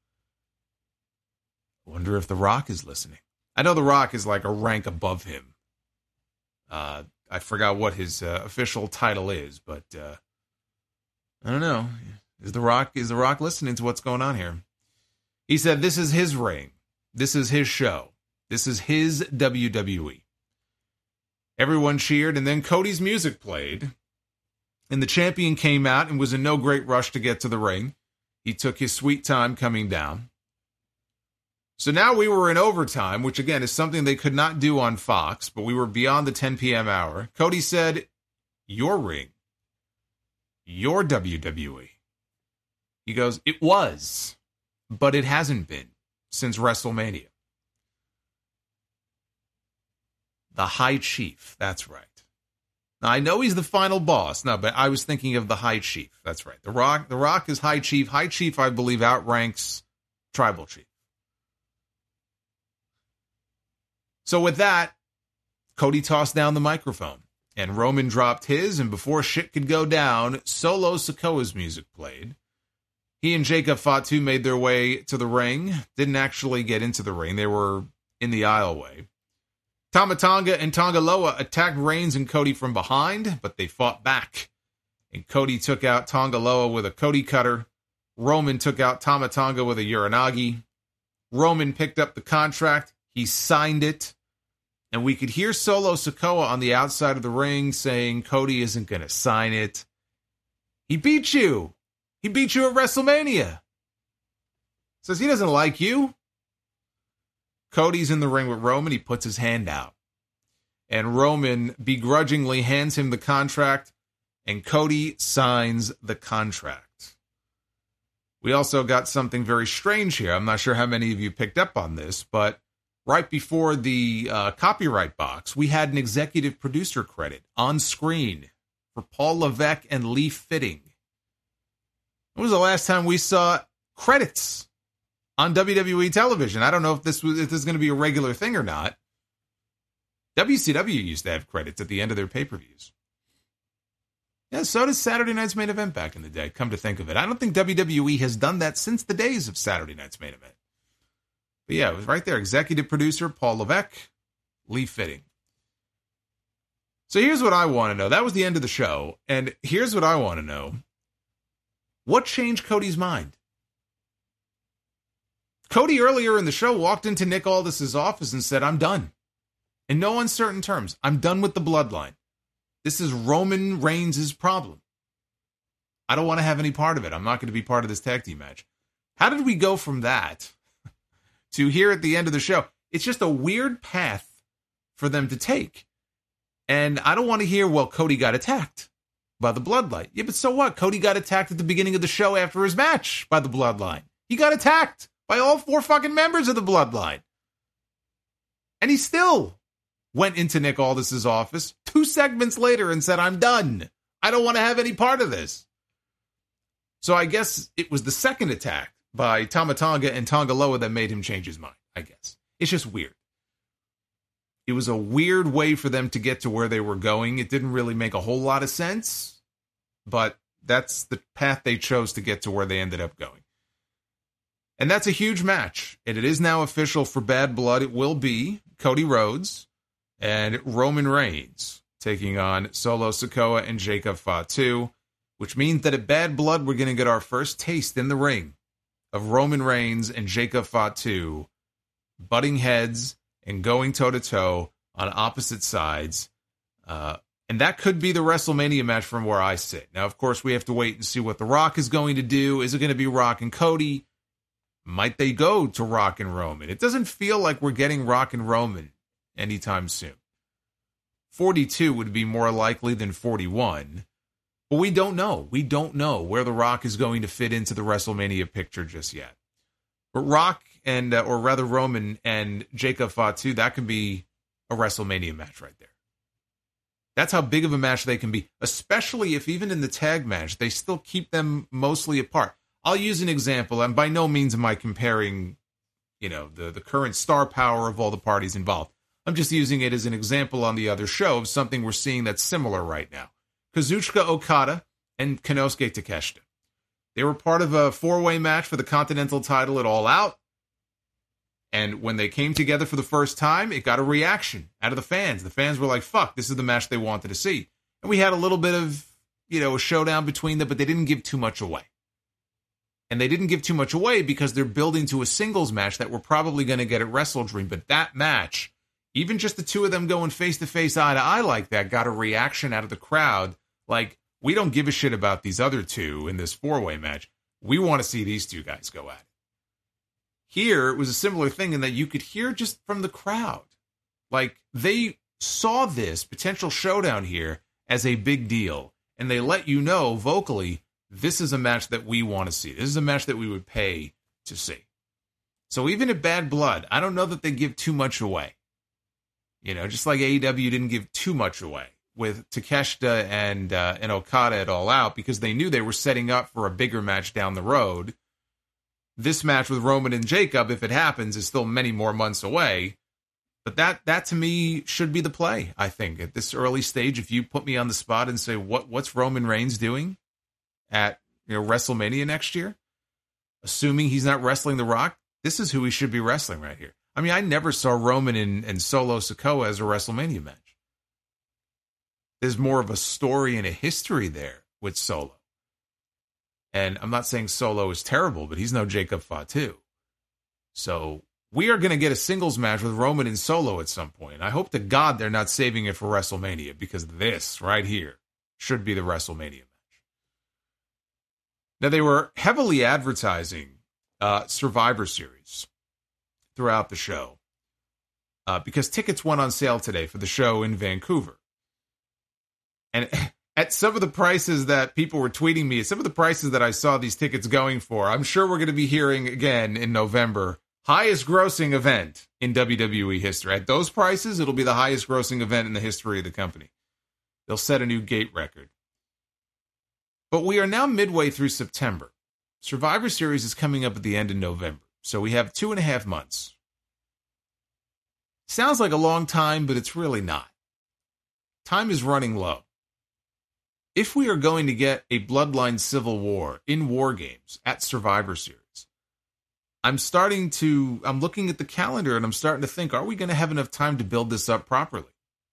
I wonder if The Rock is listening. I know The Rock is like a rank above him. Uh, I forgot what his uh, official title is, but uh, I don't know. Is The Rock is The Rock listening to what's going on here? He said this is his ring. This is his show. This is his W W E. Everyone cheered, and then Cody's music played, and the champion came out and was in no great rush to get to the ring. He took his sweet time coming down. So now we were in overtime, which again is something they could not do on Fox, but we were beyond the ten p.m. hour. Cody said, your ring, your W W E. He goes, it was, but it hasn't been since WrestleMania. The High Chief, that's right. Now, I know he's the final boss. No, but I was thinking of the High Chief. That's right. The Rock, the Rock is High Chief. High Chief, I believe, outranks Tribal Chief. So with that, Cody tossed down the microphone, and Roman dropped his, and before shit could go down, Solo Sikoa's music played. He and Jacob Fatu made their way to the ring. Didn't actually get into the ring. They were in the aisleway. Tama Tonga and Tonga Loa attacked Reigns and Cody from behind, but they fought back. And Cody took out Tonga Loa with a Cody cutter. Roman took out Tama Tonga with a Uranagi. Roman picked up the contract. He signed it. And we could hear Solo Sikoa on the outside of the ring saying, Cody isn't going to sign it. He beat you. He beat you at WrestleMania. Says he doesn't like you. Cody's in the ring with Roman. He puts his hand out. And Roman begrudgingly hands him the contract. And Cody signs the contract. We also got something very strange here. I'm not sure how many of you picked up on this, but right before the uh, copyright box, we had an executive producer credit on screen for Paul Levesque and Lee Fitting. When was the last time we saw credits on W W E television? I don't know if this was if this is going to be a regular thing or not. W C W used to have credits at the end of their pay-per-views. Yeah, so does Saturday Night's Main Event back in the day, come to think of it. I don't think W W E has done that since the days of Saturday Night's Main Event. But yeah, it was right there. Executive producer, Paul Levesque, Lee Fitting. So here's what I want to know. That was the end of the show. And here's what I want to know. What changed Cody's mind? Cody earlier in the show walked into Nick Aldis' office and said, I'm done. In no uncertain terms, I'm done with the bloodline. This is Roman Reigns' problem. I don't want to have any part of it. I'm not going to be part of this tag team match. How did we go from that to here at the end of the show? It's just a weird path for them to take. And I don't want to hear, well, Cody got attacked by the bloodline. Yeah, but so what? Cody got attacked at the beginning of the show after his match by the bloodline. He got attacked by all four fucking members of the bloodline. And he still went into Nick Aldis' office two segments later and said, I'm done. I don't want to have any part of this. So I guess it was the second attack by Tama Tonga and Tonga Loa that made him change his mind, I guess. It's just weird. It was a weird way for them to get to where they were going. It didn't really make a whole lot of sense, but that's the path they chose to get to where they ended up going. And that's a huge match. And it is now official for Bad Blood. It will be Cody Rhodes and Roman Reigns taking on Solo Sikoa and Jacob Fatu, which means that at Bad Blood, we're going to get our first taste in the ring of Roman Reigns and Jacob Fatu butting heads and going toe-to-toe on opposite sides. Uh, And that could be the WrestleMania match from where I sit. Now, of course, we have to wait and see what The Rock is going to do. Is it going to be Rock and Cody? Might they go to Rock and Roman? It doesn't feel like we're getting Rock and Roman anytime soon. forty-two would be more likely than forty-one. But we don't know. We don't know where The Rock is going to fit into the WrestleMania picture just yet. But Rock and, uh, or rather Roman and Jacob Fatu, that can be a WrestleMania match right there. That's how big of a match they can be, especially if even in the tag match, they still keep them mostly apart. I'll use an example, and by no means am I comparing, you know, the, the current star power of all the parties involved. I'm just using it as an example on the other show of something we're seeing that's similar right now. Kazuchika Okada and Konosuke Takeshita. They were part of a four-way match for the Continental title at All Out. And when they came together for the first time, it got a reaction out of the fans. The fans were like, fuck, this is the match they wanted to see. And we had a little bit of, you know, a showdown between them, but they didn't give too much away. And they didn't give too much away because they're building to a singles match that we're probably going to get at WrestleDream. But that match, even just the two of them going face-to-face, eye-to-eye like that, got a reaction out of the crowd. Like, we don't give a shit about these other two in this four-way match. We want to see these two guys go at it. Here, it was a similar thing in that you could hear just from the crowd. Like, they saw this potential showdown here as a big deal. And they let you know vocally, this is a match that we want to see. This is a match that we would pay to see. So even at Bad Blood, I don't know that they give too much away. You know, just like A E W didn't give too much away with Takeshita and, uh, and Okada at All Out because they knew they were setting up for a bigger match down the road. This match with Roman and Jacob, if it happens, is still many more months away. But that, that to me, should be the play, I think. At this early stage, if you put me on the spot and say, what what's Roman Reigns doing at you know WrestleMania next year? Assuming he's not wrestling The Rock, this is who he should be wrestling right here. I mean, I never saw Roman and, and Solo Sikoa as a WrestleMania match. There's more of a story and a history there with Solo. And I'm not saying Solo is terrible, but he's no Jacob Fatu. So we are going to get a singles match with Roman and Solo at some point. I hope to God they're not saving it for WrestleMania because this right here should be the WrestleMania match. Now, they were heavily advertising uh, Survivor Series throughout the show uh, because tickets went on sale today for the show in Vancouver. And at some of the prices that people were tweeting me, some of the prices that I saw these tickets going for, I'm sure we're going to be hearing again in November, highest grossing event in W W E history. At those prices, it'll be the highest grossing event in the history of the company. They'll set a new gate record. But we are now midway through September. Survivor Series is coming up at the end of November. So we have two and a half months. Sounds like a long time, but it's really not. Time is running low. If we are going to get a Bloodline Civil War in War Games at Survivor Series, I'm starting to, I'm looking at the calendar and I'm starting to think, are we going to have enough time to build this up properly?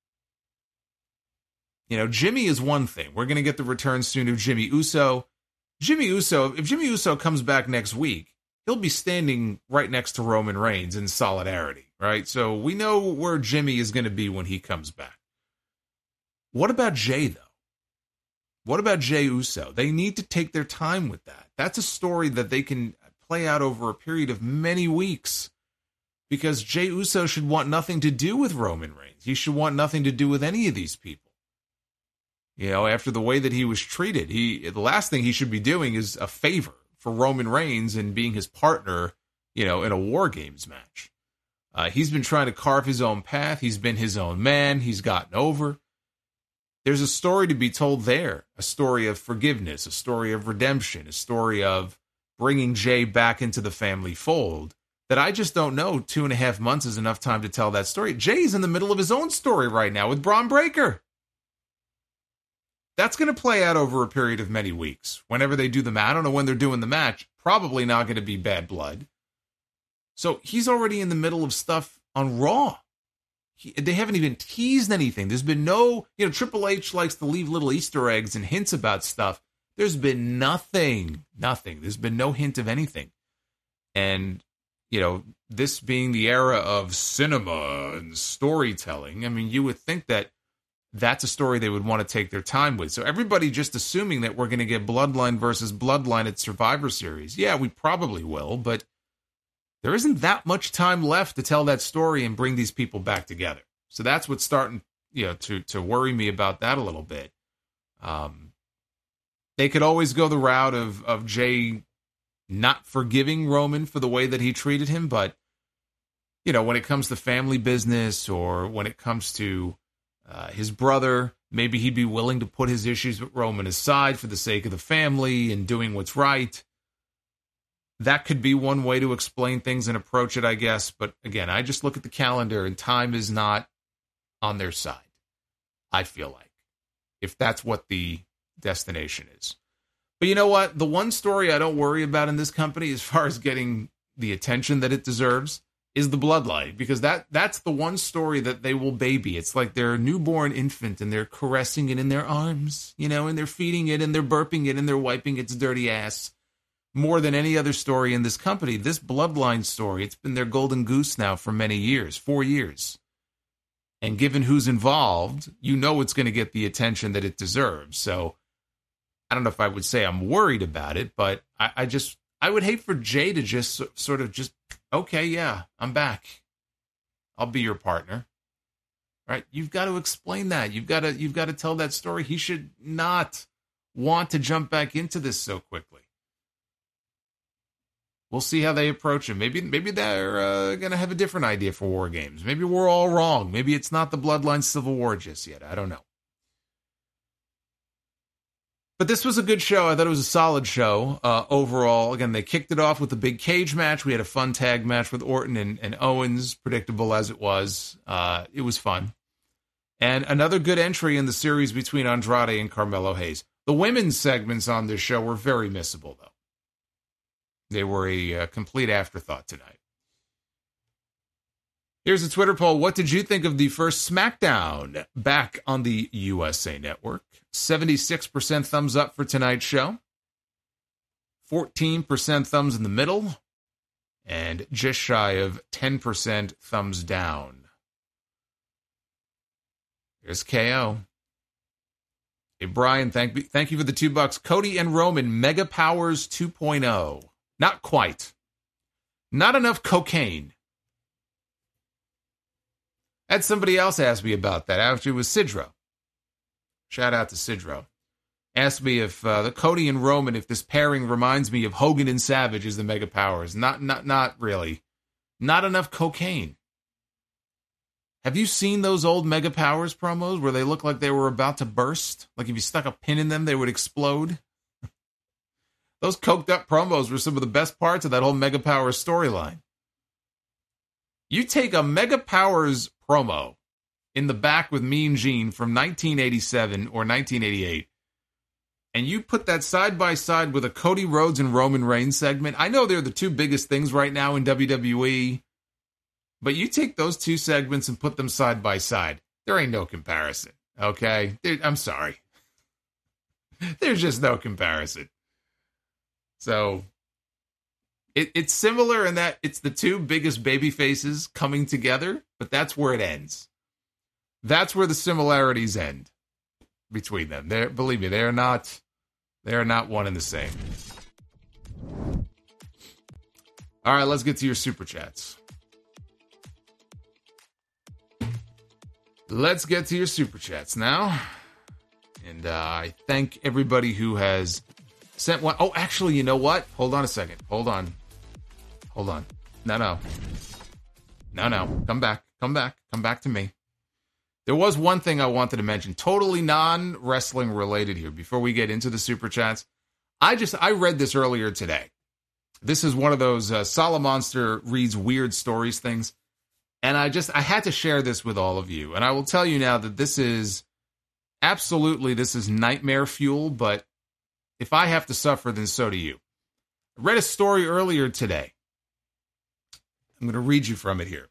You know, Jimmy is one thing. We're going to get the return soon of Jimmy Uso. Jimmy Uso, if Jimmy Uso comes back next week, he'll be standing right next to Roman Reigns in solidarity, right? So we know where Jimmy is going to be when he comes back. What about Jay, though? What about Jey Uso? They need to take their time with that. That's a story that they can play out over a period of many weeks because Jey Uso should want nothing to do with Roman Reigns. He should want nothing to do with any of these people. You know, after the way that he was treated, he the last thing he should be doing is a favor for Roman Reigns and being his partner, you know, in a War Games match. Uh, he's been trying to carve his own path. He's been his own man. He's gotten over. There's a story to be told there, a story of forgiveness, a story of redemption, a story of bringing Jay back into the family fold that I just don't know two and a half months is enough time to tell that story. Jay's in the middle of his own story right now with Braun Breaker. That's going to play out over a period of many weeks. Whenever they do the match, I don't know when they're doing the match, probably not going to be Bad Blood. So he's already in the middle of stuff on Raw. He, they haven't even teased anything. There's been no, you know, Triple H likes to leave little Easter eggs and hints about stuff. There's been nothing, nothing. There's been no hint of anything. And, you know, this being the era of cinema and storytelling, I mean, you would think that that's a story they would want to take their time with. So everybody just assuming that we're going to get Bloodline versus Bloodline at Survivor Series. Yeah, we probably will, but there isn't that much time left to tell that story and bring these people back together. So that's what's starting, you know, to to worry me about that a little bit. Um, they could always go the route of of Jay not forgiving Roman for the way that he treated him, but you know, when it comes to family business or when it comes to uh, his brother, maybe he'd be willing to put his issues with Roman aside for the sake of the family and doing what's right. That could be one way to explain things and approach it, I guess. But again, I just look at the calendar and time is not on their side, I feel like, if that's what the destination is. But you know what? The one story I don't worry about in this company as far as getting the attention that it deserves is the Bloodline, because that that's the one story that they will baby. It's like they're a newborn infant and they're caressing it in their arms, you know, and they're feeding it and they're burping it and they're wiping its dirty ass. More than any other story in this company, this Bloodline story, it's been their golden goose now for many years, four years. And given who's involved, you know it's going to get the attention that it deserves. So I don't know if I would say I'm worried about it, but I, I just, I would hate for Jay to just so, sort of just, okay, yeah, I'm back. I'll be your partner. Right? You've got to explain that. You've got to, you've got to tell that story. He should not want to jump back into this so quickly. We'll see how they approach him. Maybe maybe they're uh, going to have a different idea for War Games. Maybe we're all wrong. Maybe it's not the Bloodline Civil War just yet. I don't know. But this was a good show. I thought it was a solid show uh, overall. Again, they kicked it off with a big cage match. We had a fun tag match with Orton and, and Owens, predictable as it was. Uh, it was fun. And another good entry in the series between Andrade and Carmelo Hayes. The women's segments on this show were very missable, though. They were a uh, complete afterthought tonight. Here's a Twitter poll. What did you think of the first SmackDown back on the U S A Network? seventy-six percent thumbs up for tonight's show. fourteen percent thumbs in the middle. And just shy of ten percent thumbs down. Here's K O. Hey, Brian, thank, thank you for the two bucks. Cody and Roman, Mega Powers two point oh. Not quite. Not enough cocaine. I had somebody else ask me about that. Actually, it was Sidro. Shout out to Sidro. Asked me if uh, the Cody and Roman, if this pairing reminds me of Hogan and Savage as the Mega Powers. Not, not, not really. Not enough cocaine. Have you seen those old Mega Powers promos where they look like they were about to burst? Like if you stuck a pin in them, they would explode? Those coked up promos were some of the best parts of that whole Mega Powers storyline. You take a Mega Powers promo in the back with Mean Gene from nineteen eighty-seven or nineteen eighty-eight, and you put that side by side with a Cody Rhodes and Roman Reigns segment. I know they're the two biggest things right now in W W E, but you take those two segments and put them side by side. There ain't no comparison, okay? There, I'm sorry. There's just no comparison. So it, it's similar in that it's the two biggest baby faces coming together, but that's where it ends. That's where the similarities end between them. They're, believe me, they're not they're not one and the same. All right, let's get to your super chats. Let's get to your super chats now. And uh, I thank everybody who has sent one. Oh, actually, you know what? Hold on a second. Hold on. Hold on. No, no. No, no. Come back. Come back. Come back to me. There was one thing I wanted to mention, totally non-wrestling related here before we get into the super chats. I just, I read this earlier today. This is one of those uh, Solomonster reads weird stories things. And I just, I had to share this with all of you. And I will tell you now that this is, absolutely, this is nightmare fuel, but if I have to suffer, then so do you. I read a story earlier today. I'm going to read you from it here.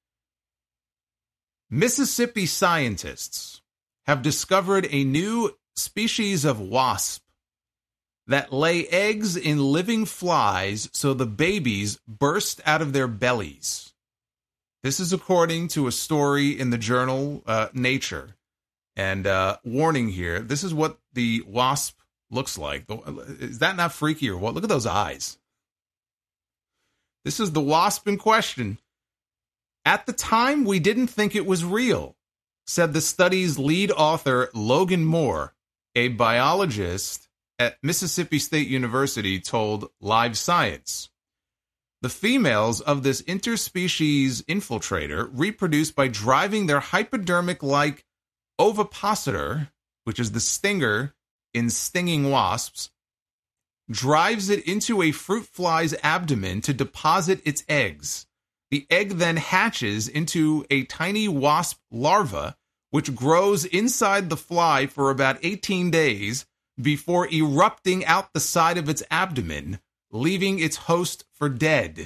Mississippi scientists have discovered a new species of wasp that lay eggs in living flies so the babies burst out of their bellies. This is according to a story in the journal uh, Nature. And uh, warning here, this is what the wasp looks like. Is that not freaky or what? Look at those eyes. This is the wasp in question. At the time, we didn't think it was real, said the study's lead author, Logan Moore, a biologist at Mississippi State University, told Live Science. The females of this interspecies infiltrator reproduce by driving their hypodermic-like ovipositor, which is the stinger in stinging wasps, drives it into a fruit fly's abdomen to deposit its eggs. The egg then hatches into a tiny wasp larva, which grows inside the fly for about eighteen days before erupting out the side of its abdomen, leaving its host for dead.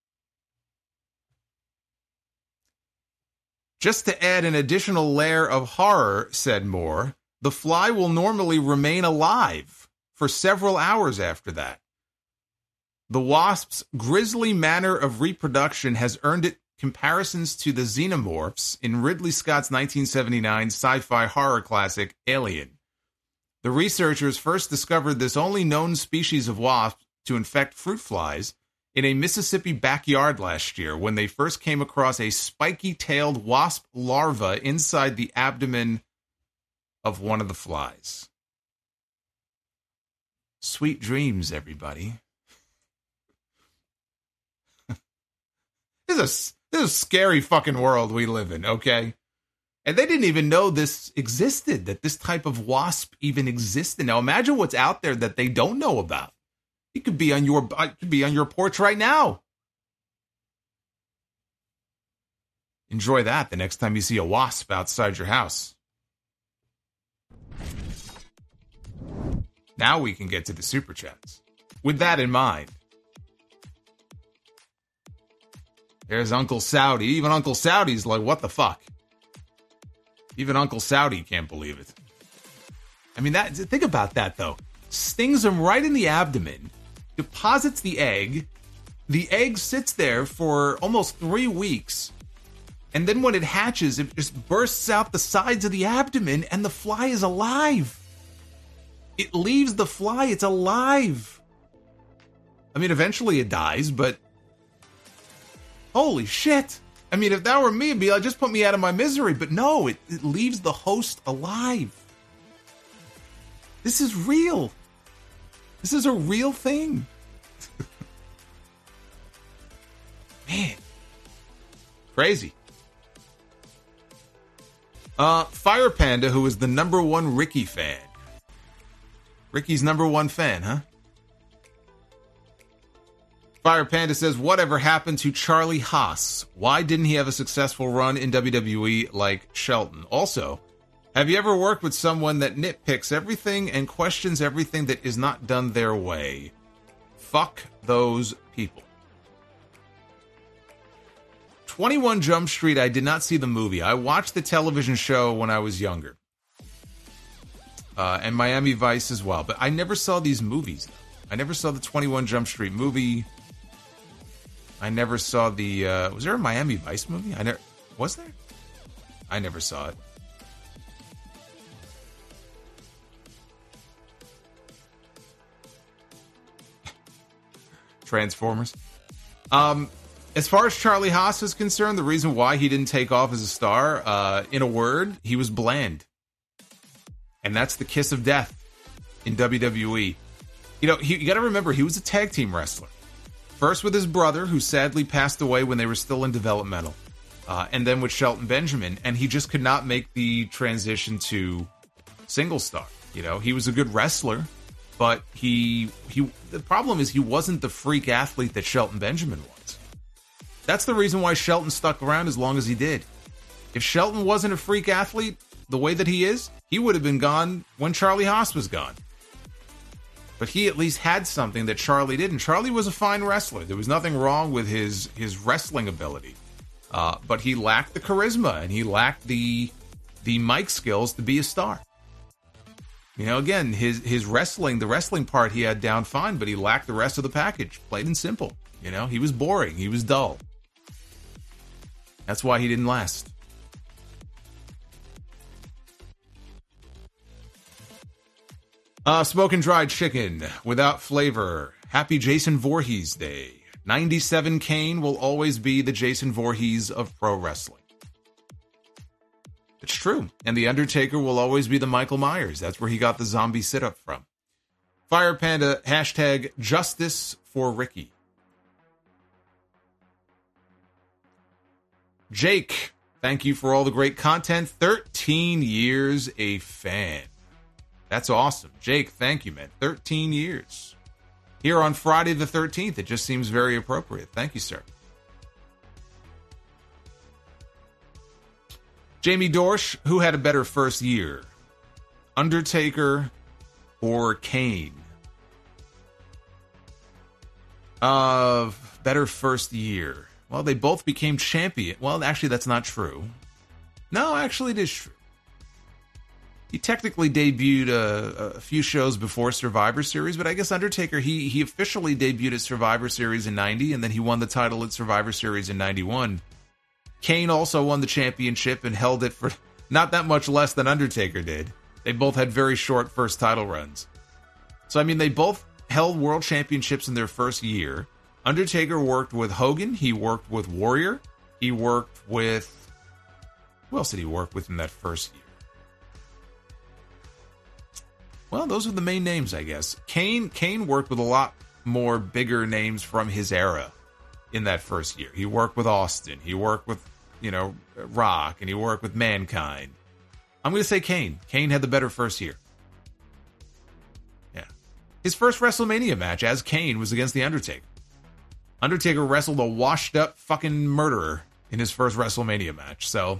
Just to add an additional layer of horror, said Moore, the fly will normally remain alive for several hours after that. The wasp's grisly manner of reproduction has earned it comparisons to the xenomorphs in Ridley Scott's nineteen seventy-nine sci-fi horror classic Alien. The researchers first discovered this only known species of wasp to infect fruit flies in a Mississippi backyard last year when they first came across a spiky-tailed wasp larva inside the abdomen of one of the flies. Sweet dreams, everybody. This is, a, this is a scary fucking world we live in, okay? And they didn't even know this existed, that this type of wasp even existed. Now imagine what's out there that they don't know about. It could be on your it could be on your porch right now. Enjoy that the next time you see a wasp outside your house. Now we can get to the super chats. With that in mind, there's Uncle Saudi. Even Uncle Saudi's like, what the fuck? Even Uncle Saudi can't believe it. I mean, that think about that, though. Stings him right in the abdomen, deposits the egg. The egg sits there for almost three weeks. And then when it hatches, it just bursts out the sides of the abdomen, and the fly is alive. It leaves the fly, it's alive. I mean, eventually it dies, but holy shit. I mean, if that were me, it'd be like, just put me out of my misery. But no, it, it leaves the host alive. This is real. This is a real thing. Man. Crazy. Uh, Fire Panda, who is the number one Ricky fan. Ricky's number one fan, huh? Fire Panda says, whatever happened to Charlie Haas? Why didn't he have a successful run in W W E like Shelton? Also, have you ever worked with someone that nitpicks everything and questions everything that is not done their way? Fuck those people. twenty-one Jump Street, I did not see the movie. I watched the television show when I was younger. Uh, and Miami Vice as well. But I never saw these movies. I never saw the twenty-one Jump Street movie. I never saw the... Uh, was there a Miami Vice movie? I never... Was there? I never saw it. Transformers. Um... As far as Charlie Haas is concerned, the reason why he didn't take off as a star, uh, in a word, he was bland. And that's the kiss of death in W W E. You know, he, you got to remember, he was a tag team wrestler. First with his brother, who sadly passed away when they were still in developmental. Uh, and then with Shelton Benjamin. And he just could not make the transition to single star. You know, he was a good wrestler, but he he. the problem is he wasn't the freak athlete that Shelton Benjamin was. That's the reason why Shelton stuck around as long as he did. If Shelton wasn't a freak athlete the way that he is, he would have been gone when Charlie Haas was gone. But he at least had something that Charlie didn't. Charlie was a fine wrestler. There was nothing wrong with his, his wrestling ability. Uh, but he lacked the charisma, and he lacked the the mic skills to be a star. You know, again, his, his wrestling, the wrestling part he had down fine, but he lacked the rest of the package. Plain and simple. You know, he was boring. He was dull. That's why he didn't last. Uh, smoke and dried chicken without flavor. Happy Jason Voorhees Day. ninety-seven Kane will always be the Jason Voorhees of pro wrestling. It's true. And The Undertaker will always be the Michael Myers. That's where he got the zombie sit-up from. Fire Panda, hashtag justice for Ricky. Jake, thank you for all the great content. thirteen years a fan. That's awesome. Jake, thank you, man. thirteen years. Here on Friday the thirteenth, it just seems very appropriate. Thank you, sir. Jamie Dorsch, who had a better first year? Undertaker or Kane? Of uh, better first year. Well, they both became champion. Well, actually, that's not true. No, actually, it is true. He technically debuted a, a few shows before Survivor Series, but I guess Undertaker, he he officially debuted at Survivor Series in ninety, and then he won the title at Survivor Series in ninety-one. Kane also won the championship and held it for not that much less than Undertaker did. They both had very short first title runs. So, I mean, they both held world championships in their first year. Undertaker worked with Hogan. He worked with Warrior. He worked with... Who else did he work with in that first year? Well, those are the main names, I guess. Kane, Kane worked with a lot more bigger names from his era in that first year. He worked with Austin. He worked with, you know, Rock. And he worked with Mankind. I'm going to say Kane. Kane had the better first year. Yeah. His first WrestleMania match as Kane was against The Undertaker. Undertaker wrestled a washed-up fucking murderer in his first WrestleMania match. So,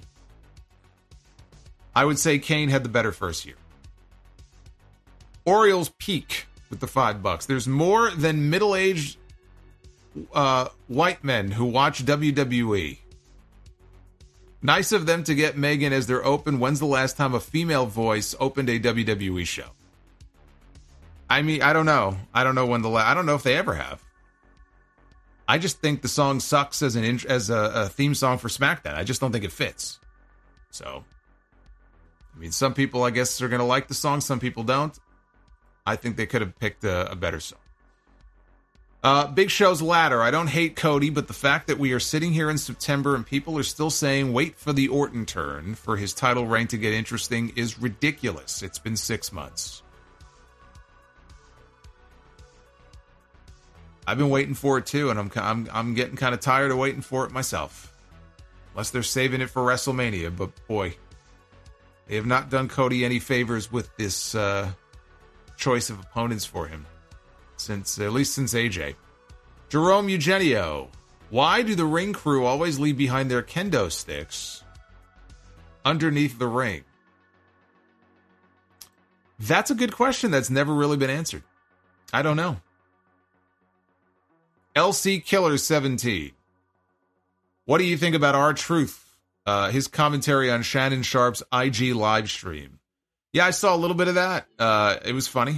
I would say Kane had the better first year. Orioles Peak with the five bucks. There's more than middle-aged uh, white men who watch W W E. Nice of them to get Megan as their open. When's the last time a female voice opened a W W E show? I mean, I don't know. I don't know when the la- I don't know if they ever have. I just think the song sucks as an int- as a, a theme song for SmackDown. I just don't think it fits. So, I mean, some people, I guess, are going to like the song. Some people don't. I think they could have picked a, a better song. Uh, Big Show's Ladder. I don't hate Cody, but the fact that we are sitting here in September and people are still saying, wait for the Orton turn for his title reign to get interesting is ridiculous. It's been six months. I've been waiting for it too, and I'm I'm I'm getting kind of tired of waiting for it myself. Unless they're saving it for WrestleMania, but boy, they have not done Cody any favors with this uh, choice of opponents for him since at least since A J. Jerome Eugenio, why do the ring crew always leave behind their kendo sticks underneath the ring? That's a good question that's never really been answered. I don't know. L C Killer seventeen. What do you think about R-Truth? Uh, his commentary on Shannon Sharp's I G live stream. Yeah, I saw a little bit of that. Uh, it was funny.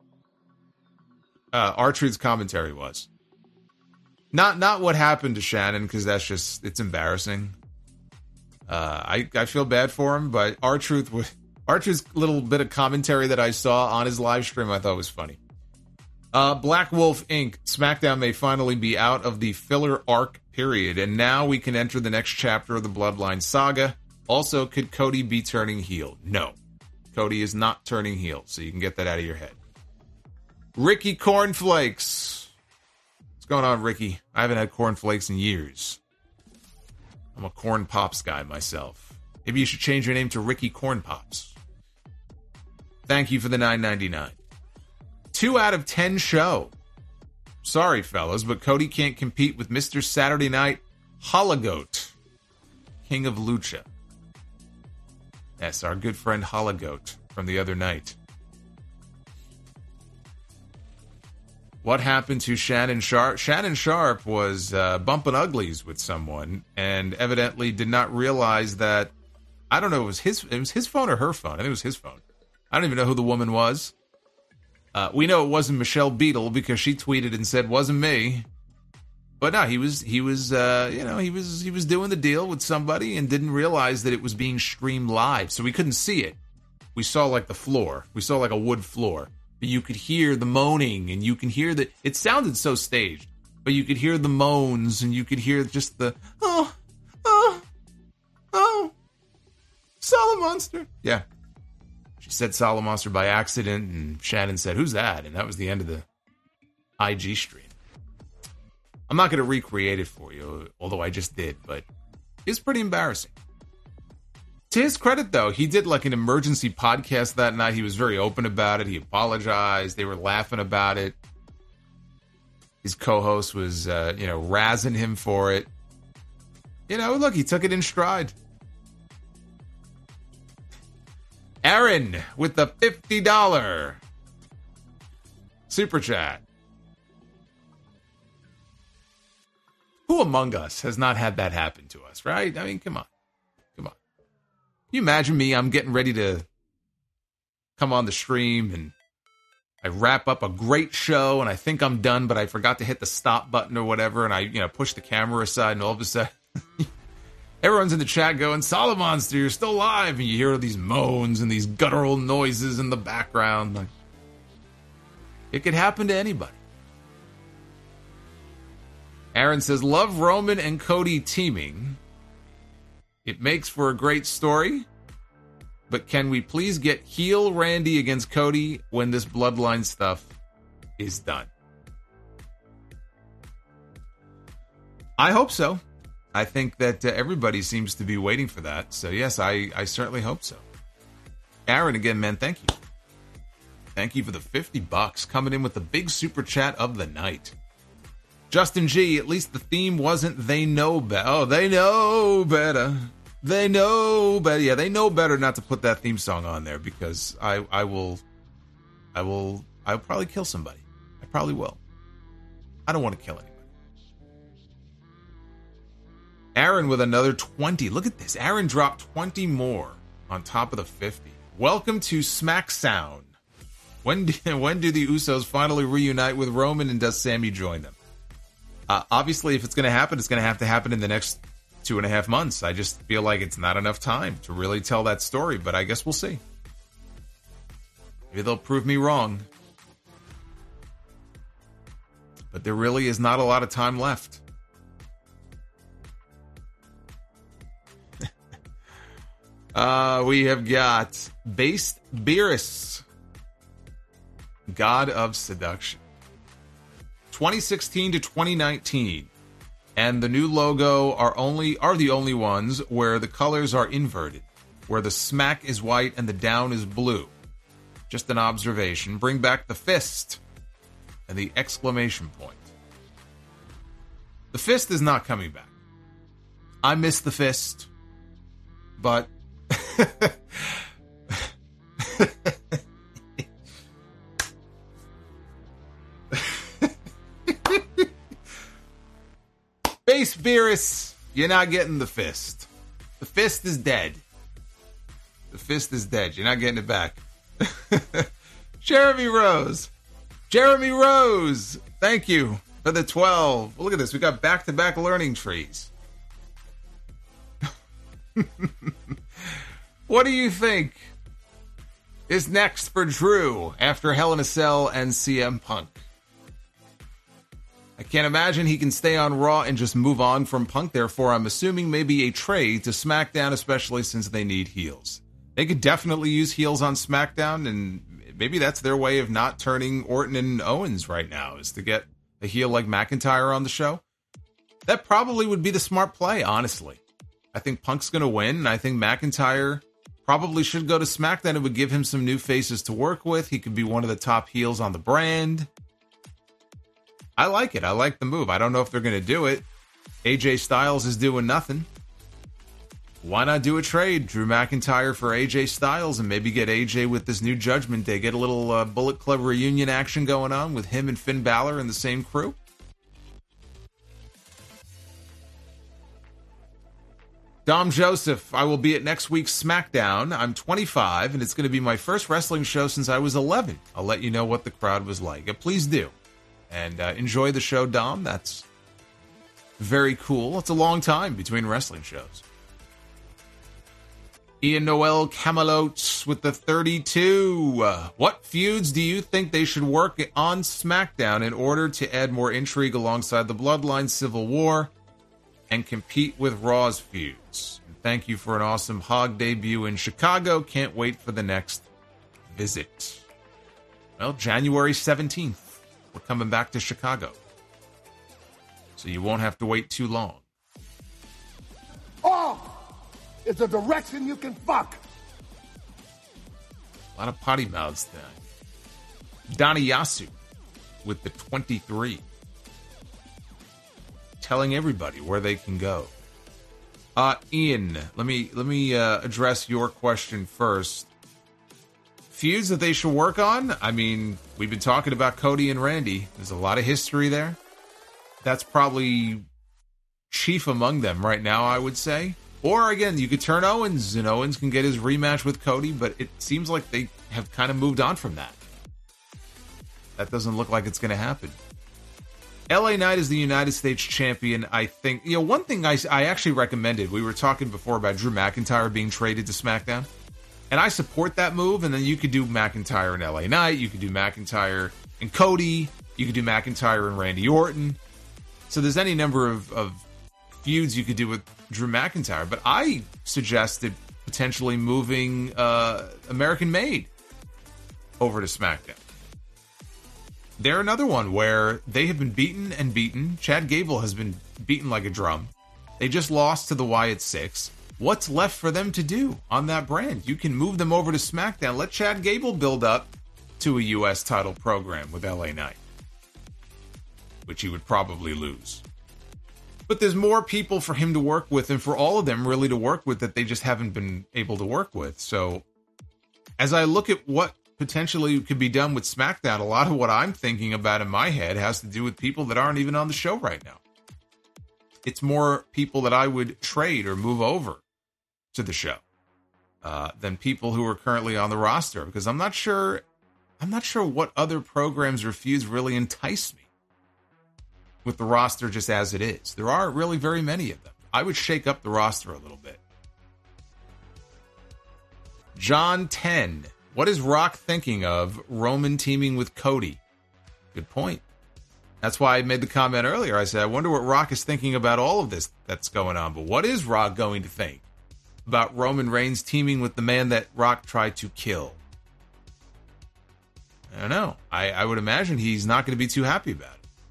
Uh, R-Truth's commentary was. Not not what happened to Shannon, because that's just, it's embarrassing. Uh, I, I feel bad for him, but R-Truth, R-Truth's little bit of commentary that I saw on his live stream I thought was funny. Uh, Black Wolf Incorporated. SmackDown may finally be out of the filler arc period, and now we can enter the next chapter of the Bloodline saga. Also, could Cody be turning heel? No. Cody is not turning heel, so you can get that out of your head. Ricky Cornflakes. What's going on, Ricky? I haven't had cornflakes in years. I'm a Corn Pops guy myself. Maybe you should change your name to Ricky Corn Pops. Thank you for the nine ninety-nine. Two out of ten show. Sorry, fellas, but Cody can't compete with Mister Saturday Night Hologoat, King of Lucha. Yes, our good friend Hologoat from the other night. What happened to Shannon Sharp? Shannon Sharp was uh, bumping uglies with someone and evidently did not realize that, I don't know, it was his, it was his phone or her phone. I think it was his phone. I don't even know who the woman was. Uh, we know it wasn't Michelle Beadle because she tweeted and said, wasn't me. But no, he was, he was, uh, you know, he was, he was doing the deal with somebody and didn't realize that it was being streamed live. So we couldn't see it. We saw like the floor. We saw like a wood floor. But you could hear the moaning, and you can hear the, it sounded so staged, but you could hear the moans, and you could hear just the, oh, oh, oh, Solomonster. Yeah. She said Solomonster by accident, and Shannon said, who's that? And that was the end of the I G stream. I'm not going to recreate it for you, although I just did, but it's pretty embarrassing. To his credit, though, he did like an emergency podcast that night. He was very open about it. He apologized. They were laughing about it. His co-host was, uh, you know, razzing him for it. You know, look, he took it in stride. Aaron with the fifty dollars super chat. Who among us has not had that happen to us, right? I mean, come on. Come on. Can you imagine me? I'm getting ready to come on the stream and I wrap up a great show and I think I'm done, but I forgot to hit the stop button or whatever. And I, you know, push the camera aside and all of a sudden everyone's in the chat going, Solomonster, you're still alive. And you hear these moans and these guttural noises in the background. Like, it could happen to anybody. Aaron says, love Roman and Cody teaming. It makes for a great story. But can we please get heel Randy against Cody when this bloodline stuff is done? I hope so. I think that uh, everybody seems to be waiting for that. So, yes, I, I certainly hope so. Aaron, again, man, thank you. Thank you for the fifty bucks coming in with the big super chat of the night. Justin G, at least the theme wasn't they know better. Oh, they know better. They know better. Yeah, they know better not to put that theme song on there because I, I will, I will, I'll probably kill somebody. I probably will. I don't want to kill anybody. Aaron with another twenty. Look at this. Aaron dropped twenty more on top of the fifty. Welcome to Smack Sound. When do, when do the Usos finally reunite with Roman and does Sammy join them? Uh, obviously, if it's going to happen, it's going to have to happen in the next two and a half months. I just feel like it's not enough time to really tell that story, but I guess we'll see. Maybe they'll prove me wrong. But there really is not a lot of time left. uh, we have got Based Beerus, God of Seduction. twenty sixteen to twenty nineteen, and the new logo are only are the only ones where the colors are inverted, where the smack is white and the down is blue. Just an observation. Bring back the fist and the exclamation point. The fist is not coming back. I miss the fist, but Base Beerus, you're not getting the fist. The fist is dead. The fist is dead. You're not getting it back. Jeremy Rose. Jeremy Rose. Thank you for the twelve. Look at this. We got back-to-back learning trees. What do you think is next for Drew after Hell in a Cell and C M Punk? I can't imagine he can stay on Raw and just move on from Punk. Therefore, I'm assuming maybe a trade to SmackDown, especially since they need heels. They could definitely use heels on SmackDown, and maybe that's their way of not turning Orton and Owens right now, is to get a heel like McIntyre on the show. That probably would be the smart play, honestly. I think Punk's going to win, and I think McIntyre probably should go to SmackDown. It would give him some new faces to work with. He could be one of the top heels on the brand. I like it. I like the move. I don't know if they're going to do it. A J Styles is doing nothing. Why not do a trade? Drew McIntyre for A J Styles and maybe get A J with this new Judgment Day. Get a little uh, Bullet Club reunion action going on with him and Finn Balor in the same crew. Dom Joseph, I will be at next week's SmackDown. I'm twenty-five, and it's going to be my first wrestling show since I was eleven. I'll let you know what the crowd was like. Please do. And uh, enjoy the show, Dom. That's very cool. It's a long time between wrestling shows. Ian Noel Camelot with the thirty-two. Uh, what feuds do you think they should work on SmackDown in order to add more intrigue alongside the Bloodline Civil War and compete with Raw's feuds? And thank you for an awesome Hog debut in Chicago. Can't wait for the next visit. Well, January seventeenth, we're coming back to Chicago. So you won't have to wait too long. Oh! It's a direction you can fuck. A lot of potty mouths there. Donnie Yasu with the twenty-three. Telling everybody where they can go. Uh, Ian, let me let me uh, address your question first. Feuds that they should work on? I mean, we've been talking about Cody and Randy. There's a lot of history there. That's probably chief among them right now, I would say. Or, again, you could turn Owens, and Owens can get his rematch with Cody, but it seems like they have kind of moved on from that. That doesn't look like it's going to happen. L A Knight is the United States champion, I think. You know, one thing I, I actually recommended, we were talking before about Drew McIntyre being traded to SmackDown, and I support that move, and then you could do McIntyre and L A Knight, you could do McIntyre and Cody, you could do McIntyre and Randy Orton. So there's any number of, of feuds you could do with Drew McIntyre, but I suggested potentially moving uh, American Made over to SmackDown. They're another one where they have been beaten and beaten. Chad Gable has been beaten like a drum. They just lost to the Wyatt Six. What's left for them to do on that brand? You can move them over to SmackDown. Let Chad Gable build up to a U S title program with L A Knight, which he would probably lose. But there's more people for him to work with and for all of them really to work with that they just haven't been able to work with. So as I look at what potentially could be done with SmackDown, a lot of what I'm thinking about in my head has to do with people that aren't even on the show right now. It's more people that I would trade or move over to the show uh, than people who are currently on the roster, because I'm not sure, I'm not sure what other programs or feuds really entice me with the roster just as it is. There aren't really very many of them. I would shake up the roster a little bit. John ten. What is Rock thinking of Roman teaming with Cody? Good point. That's why I made the comment earlier. I said, I wonder what Rock is thinking about all of this that's going on. But what is Rock going to think about Roman Reigns teaming with the man that Rock tried to kill? I don't know. I, I would imagine he's not going to be too happy about it.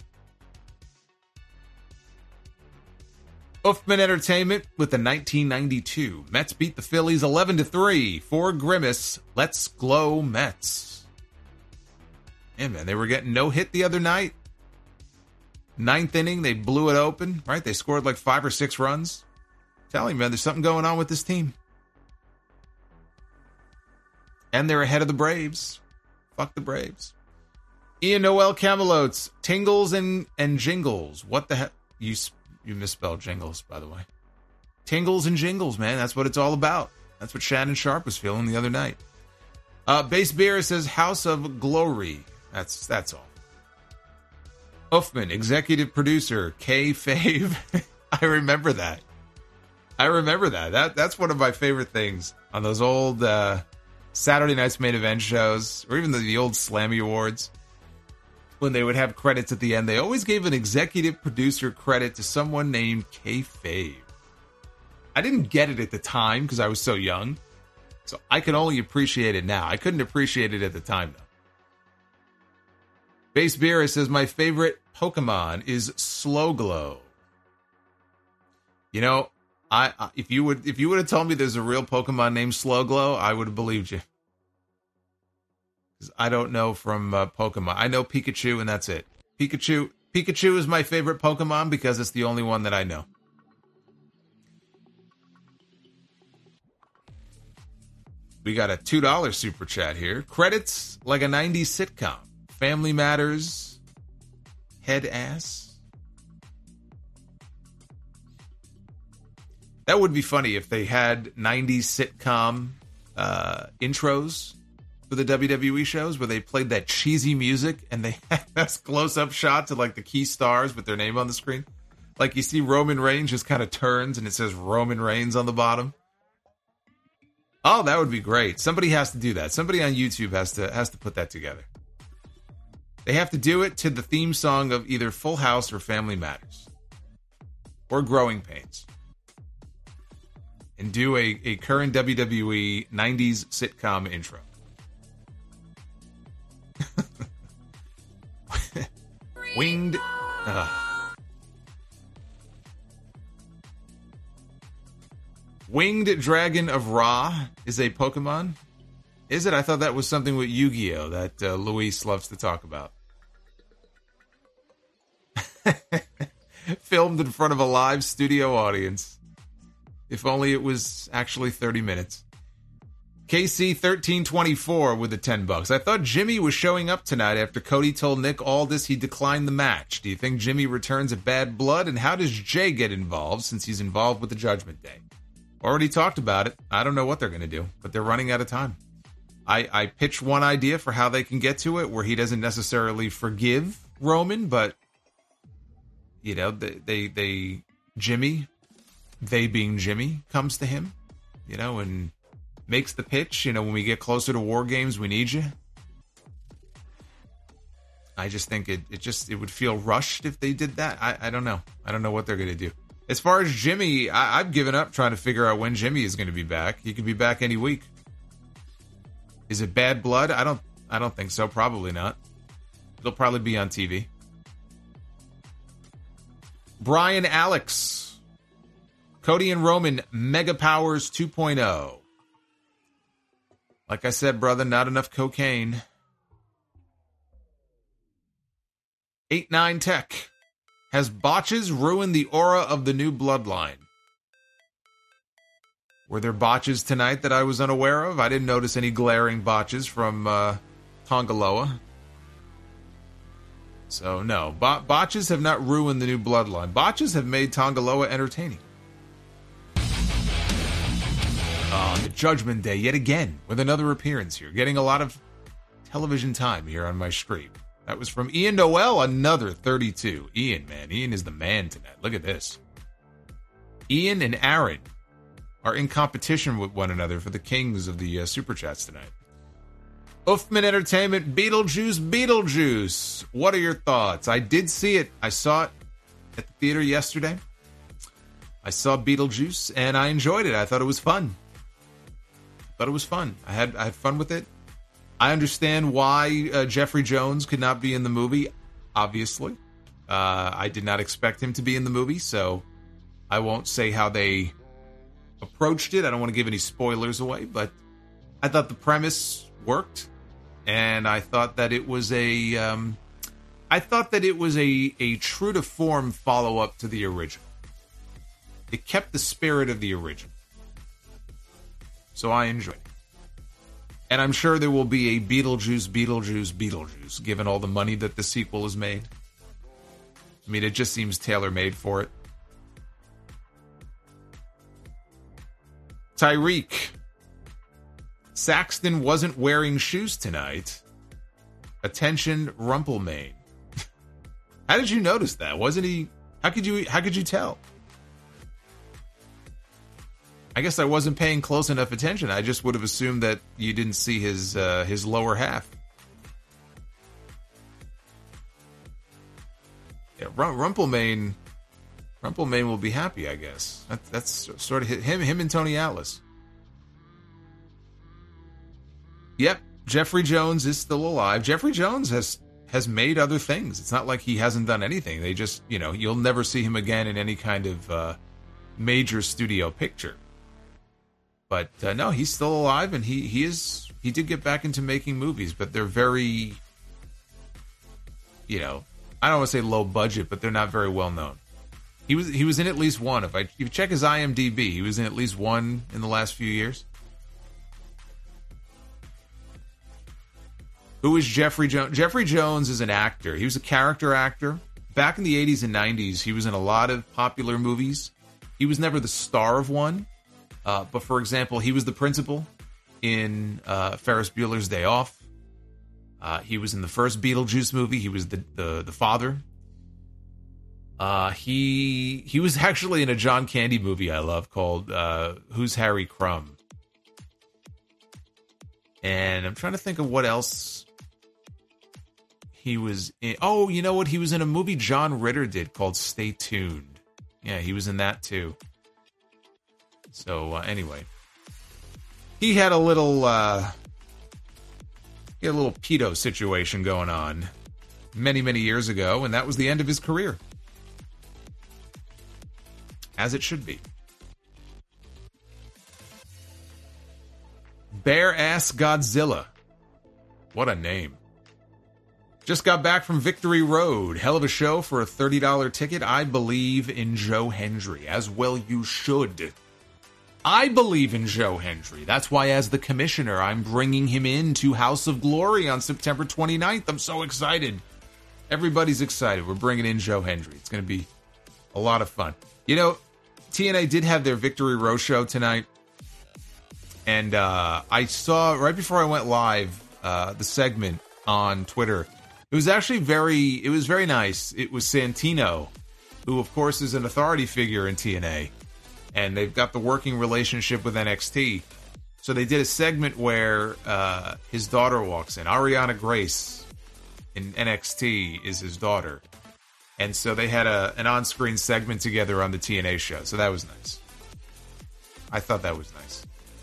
Uffman Entertainment with the nineteen ninety-two. Mets beat the Phillies eleven to three. For Grimace, let's glow Mets. Yeah, man, they were getting no hit the other night. Ninth inning, they blew it open, right? They scored like five or six runs. I'm telling you, man, there's something going on with this team. And they're ahead of the Braves. Fuck the Braves. Ian Noel Camelotes, Tingles and, and Jingles. What the heck? You You misspelled jingles, by the way. Tingles and jingles, man. That's what it's all about. That's what Shannon Sharp was feeling the other night. Uh, Base Beer says House of Glory. That's that's all. Uffman, executive producer, K Fave. I remember that. I remember that. That that's one of my favorite things on those old uh, Saturday Night's Main Event shows, or even the, the old Slammy Awards. When they would have credits at the end, they always gave an executive producer credit to someone named Kayfabe. I didn't get it at the time because I was so young, so I can only appreciate it now. I couldn't appreciate it at the time, though. Base Beer says, my favorite Pokemon is Slowglow. You know, I, I if you would if you would have told me there's a real Pokemon named Slowglow, I would have believed you. I don't know from uh, Pokemon. I know Pikachu, and that's it. Pikachu Pikachu is my favorite Pokemon because it's the only one that I know. We got a two dollars super chat here. Credits like a nineties sitcom. Family Matters. Head ass. That would be funny if they had nineties sitcom uh, intros for the W W E shows where they played that cheesy music and they had those close-up shots of like the key stars with their name on the screen. Like you see Roman Reigns just kind of turns and it says Roman Reigns on the bottom. Oh, that would be great. Somebody has to do that. Somebody on YouTube has to has to put that together. They have to do it to the theme song of either Full House or Family Matters. Or Growing Pains. And do a, a current W W E nineties sitcom intro. Winged... Uh, Winged Dragon of Ra is a Pokemon? Is it? I thought that was something with Yu-Gi-Oh! That uh, Luis loves to talk about. Filmed in front of a live studio audience. If only it was actually thirty minutes. K C thirteen twenty-four with the ten bucks. I thought Jimmy was showing up tonight after Cody told Nick Aldis he declined the match. Do you think Jimmy returns at Bad Blood? And how does Jay get involved since he's involved with the Judgment Day? Already talked about it. I don't know what they're going to do, but they're running out of time. I, I pitched one idea for how they can get to it where he doesn't necessarily forgive Roman, but, you know, they, they, they Jimmy, they being Jimmy, comes to him, you know, and makes the pitch, you know, when we get closer to War Games, we need you. I just think it, it just, it would feel rushed if they did that. I, I don't know. I don't know what they're going to do. As far as Jimmy, I, I've given up trying to figure out when Jimmy is going to be back. He could be back any week. Is it Bad Blood? I don't I don't think so. Probably not. It'll probably be on T V. Brian Alex. Cody and Roman Mega Powers two point oh. Like I said, brother, not enough cocaine. eight nine Tech. Has botches ruined the aura of the new bloodline? Were there botches tonight that I was unaware of? I didn't notice any glaring botches from uh, Tongaloa. So, no. Bo- botches have not ruined the new bloodline. Botches have made Tongaloa entertaining. On the Judgment Day, yet again, with another appearance here. Getting a lot of television time here on my stream. That was from Ian Noel, another thirty-two. Ian, man. Ian is the man tonight. Look at this. Ian and Aaron are in competition with one another for the kings of the uh, Super Chats tonight. Uffman Entertainment, Beetlejuice, Beetlejuice. What are your thoughts? I did see it. I saw it at the theater yesterday. I saw Beetlejuice, and I enjoyed it. I thought it was fun. Thought it was fun. I had I had fun with it. I understand why uh, Jeffrey Jones could not be in the movie, obviously. Uh, I did not expect him to be in the movie, so I won't say how they approached it. I don't want to give any spoilers away, but I thought the premise worked, and I thought that it was a, um, I thought that it was a, a true to form follow-up to the original. It kept the spirit of the original. So I enjoyed it. And I'm sure there will be a Beetlejuice, Beetlejuice, Beetlejuice, given all the money that the sequel has made. I mean, it just seems tailor-made for it. Tyreek. Saxton wasn't wearing shoes tonight. Attention, Rumpelmane. How did you notice that? Wasn't he... How could you, how could you tell? I guess I wasn't paying close enough attention. I just would have assumed that you didn't see his uh, his lower half. Yeah, Rumpelmane, Rumpelmane will be happy, I guess. That, that's sort of him, him and Tony Atlas. Yep, Jeffrey Jones is still alive. Jeffrey Jones has has made other things. It's not like he hasn't done anything. They just, you know, you'll never see him again in any kind of uh, major studio picture. But uh, no, he's still alive, and he, he is he did get back into making movies, but they're very, you know, I don't want to say low budget, but they're not very well known. He was he was in at least one. If I if you check his I M D B, he was in at least one in the last few years. Who is Jeffrey Jones? Jeffrey Jones is an actor. He was a character actor. Back in the eighties and nineties, he was in a lot of popular movies. He was never the star of one. Uh, but, for example, he was the principal in uh, Ferris Bueller's Day Off. Uh, he was in the first Beetlejuice movie. He was the the, the father. Uh, he he was actually in a John Candy movie I love called uh, Who's Harry Crumb? And I'm trying to think of what else he was in. Oh, you know what? He was in a movie John Ritter did called Stay Tuned. Yeah, he was in that too. So uh, anyway, he had a little, uh, he had a little pedo situation going on many, many years ago, and that was the end of his career. As it should be. Bare Ass Godzilla. What a name. Just got back from Victory Road. Hell of a show for a thirty dollars ticket. I believe in Joe Hendry. As well you should. I believe in Joe Hendry. That's why as the commissioner, I'm bringing him into House of Glory on September twenty-ninth. I'm so excited. Everybody's excited. We're bringing in Joe Hendry. It's going to be a lot of fun. You know, T N A did have their Victory Row show tonight. And uh, I saw, right before I went live, uh, the segment on Twitter. It was actually very, it was very nice. It was Santino, who of course is an authority figure in T N A. And they've got the working relationship with N X T. So they did a segment where uh, his daughter walks in. Ariana Grace in N X T is his daughter. And so they had a an on-screen segment together on the T N A show. So that was nice. I thought that was nice.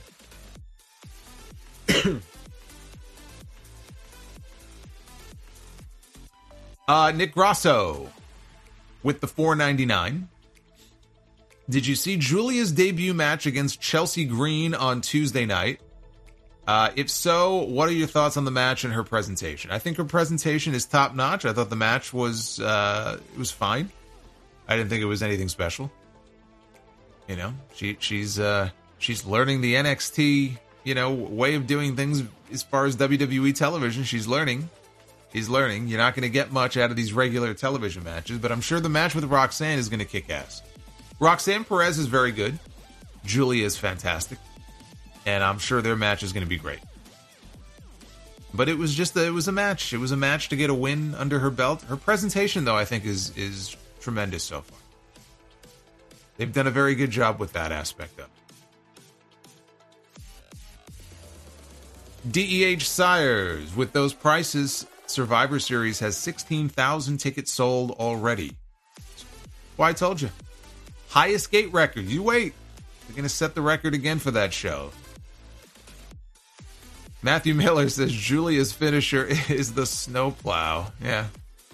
uh, Nick Grosso with the four ninety-nine. Did you see Julia's debut match against Chelsea Green on Tuesday night? Uh, if so, what are your thoughts on the match and her presentation? I think her presentation is top notch. I thought the match was uh, it was fine. I didn't think it was anything special. You know, she she's uh, she's learning the N X T, you know, way of doing things as far as W W E television. She's learning. She's learning. You're not going to get much out of these regular television matches, but I'm sure the match with Roxanne is going to kick ass. Roxanne Perez is very good. Julia is fantastic. And I'm sure their match is going to be great. But it was just a, it was a match. It was a match to get a win under her belt. Her presentation, though, I think is is tremendous so far. They've done a very good job with that aspect of it. D E H Sires, with those prices, Survivor Series has sixteen thousand tickets sold already. Well, I told you. Highest gate record. You wait. They're going to set the record again for that show. Matthew Miller says Julia's finisher is the snowplow. Yeah.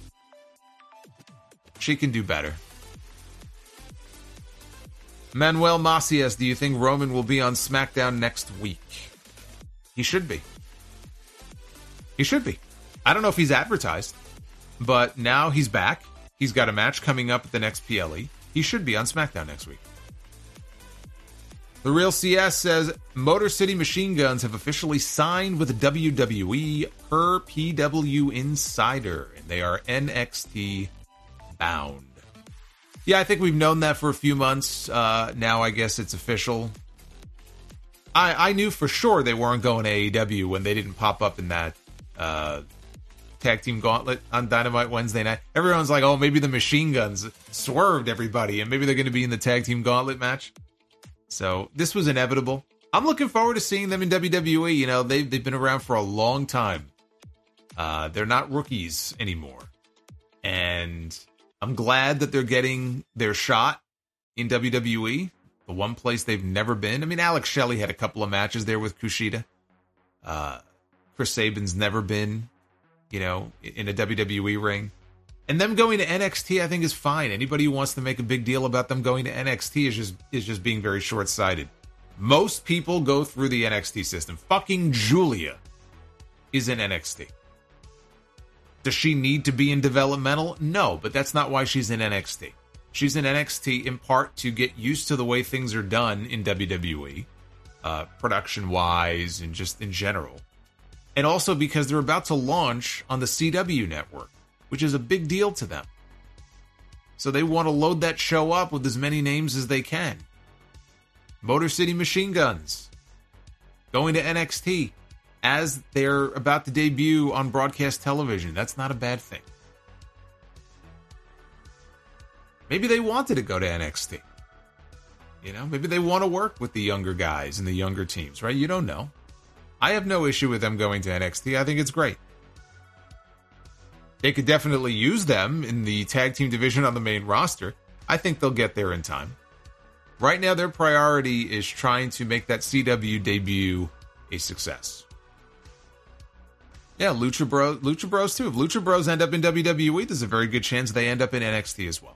She can do better. Manuel Macias, do you think Roman will be on SmackDown next week? He should be. He should be. I don't know if he's advertised, but now he's back. He's got a match coming up at the next P L E. He should be on SmackDown next week. The Real C S says Motor City Machine Guns have officially signed with W W E per P W Insider, and they are N X T bound. Yeah, I think we've known that for a few months. Uh, now I guess it's official. I, I knew for sure they weren't going to A E W when they didn't pop up in that uh, Tag Team Gauntlet on Dynamite Wednesday night. Everyone's like, oh, maybe the Machine Guns swerved everybody, and maybe they're going to be in the Tag Team Gauntlet match. So this was inevitable. I'm looking forward to seeing them in W W E. You know, they've, they've been around for a long time. Uh, they're not rookies anymore. And I'm glad that they're getting their shot in W W E, the one place they've never been. I mean, Alex Shelley had a couple of matches there with Kushida. Uh, Chris Sabin's never been, you know, in a W W E ring. And them going to N X T, I think, is fine. Anybody who wants to make a big deal about them going to N X T is just is just being very short-sighted. Most people go through the N X T system. Fucking Julia is in N X T. Does she need to be in developmental? No, but that's not why she's in N X T. She's in N X T in part to get used to the way things are done in W W E, uh, production-wise and just in general. And also because they're about to launch on the C W network, which is a big deal to them. So they want to load that show up with as many names as they can. Motor City Machine Guns going to N X T as they're about to debut on broadcast television. That's not a bad thing. Maybe they wanted to go to N X T. You know, maybe they want to work with the younger guys and the younger teams, right? You don't know. I have no issue with them going to N X T. I think it's great. They could definitely use them in the tag team division on the main roster. I think they'll get there in time. Right now, their priority is trying to make that C W debut a success. Yeah, Lucha Bros, Lucha Bros too. If Lucha Bros end up in W W E, there's a very good chance they end up in N X T as well.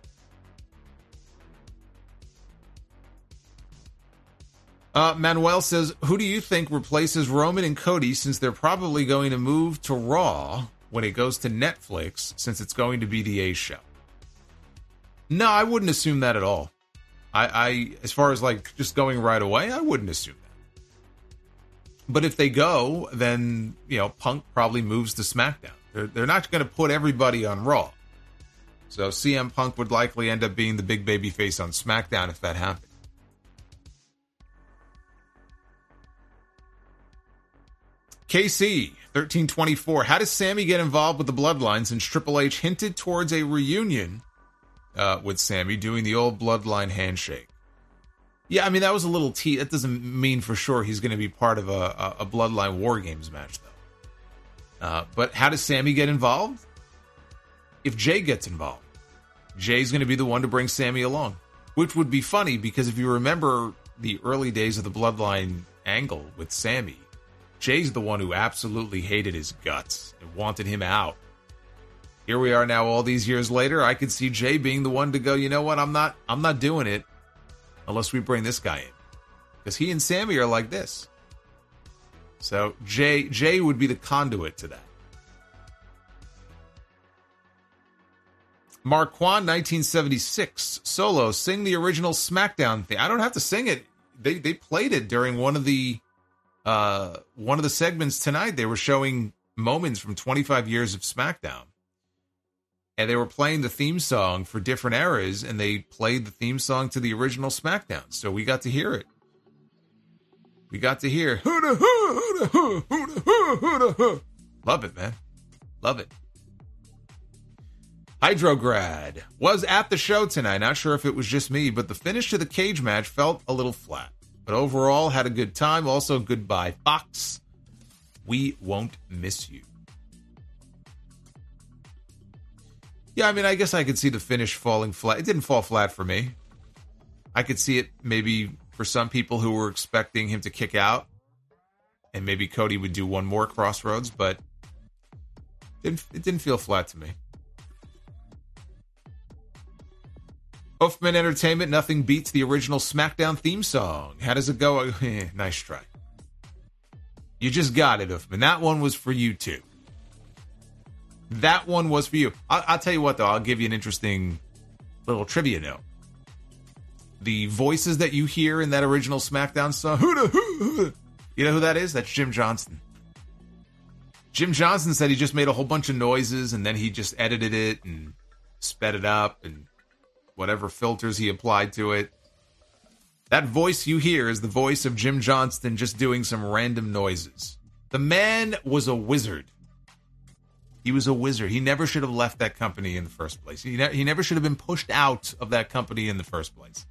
Uh, Manuel says, who do you think replaces Roman and Cody, since they're probably going to move to Raw when it goes to Netflix, since it's going to be the A show? No, I wouldn't assume that at all. I, I, as far as like just going right away, I wouldn't assume that. But if they go, then, you know, Punk probably moves to SmackDown. They're, they're not going to put everybody on Raw. So C M Punk would likely end up being the big baby face on SmackDown if that happened. K C, thirteen twenty-four. How does Sammy get involved with the Bloodline, since Triple H hinted towards a reunion uh, with Sammy doing the old Bloodline handshake? Yeah, I mean, that was a little te- That doesn't mean for sure he's going to be part of a, a, a Bloodline War Games match, though. Uh, but how does Sammy get involved? If Jay gets involved. Jay's going to be the one to bring Sammy along. Which would be funny, because if you remember the early days of the Bloodline angle with Sammy, Jay's the one who absolutely hated his guts and wanted him out. Here we are now, all these years later. I could see Jay being the one to go, you know what, I'm not I'm not doing it unless we bring this guy in. Because he and Sammy are like this. So Jay Jay would be the conduit to that. Marquand, nineteen seventy-six. Solo, sing the original SmackDown thing. I don't have to sing it. They they played it during one of the Uh, one of the segments tonight. They were showing moments from twenty-five years of SmackDown. And they were playing the theme song for different eras, and they played the theme song to the original SmackDown. So we got to hear it. We got to hear. Love it, man. Love it. Hydrograd was at the show tonight. Not sure if it was just me, but the finish to the cage match felt a little flat. But overall, had a good time. Also, goodbye, Fox. We won't miss you. Yeah, I mean, I guess I could see the finish falling flat. It didn't fall flat for me. I could see it maybe for some people who were expecting him to kick out. And maybe Cody would do one more Crossroads, but it didn't, it didn't feel flat to me. Hoffman Entertainment, nothing beats the original SmackDown theme song. How does it go? Nice try. You just got it, Hoffman. That one was for you, too. That one was for you. I'll, I'll tell you what, though. I'll give you an interesting little trivia note. The voices that you hear in that original SmackDown song, you know who that is? That's Jim Johnston. Jim Johnston said he just made a whole bunch of noises, and then he just edited it and sped it up and whatever filters he applied to it. That voice you hear is the voice of Jim Johnston just doing some random noises. The man was a wizard. He was a wizard. He never should have left that company in the first place. He, ne- he never should have been pushed out of that company in the first place.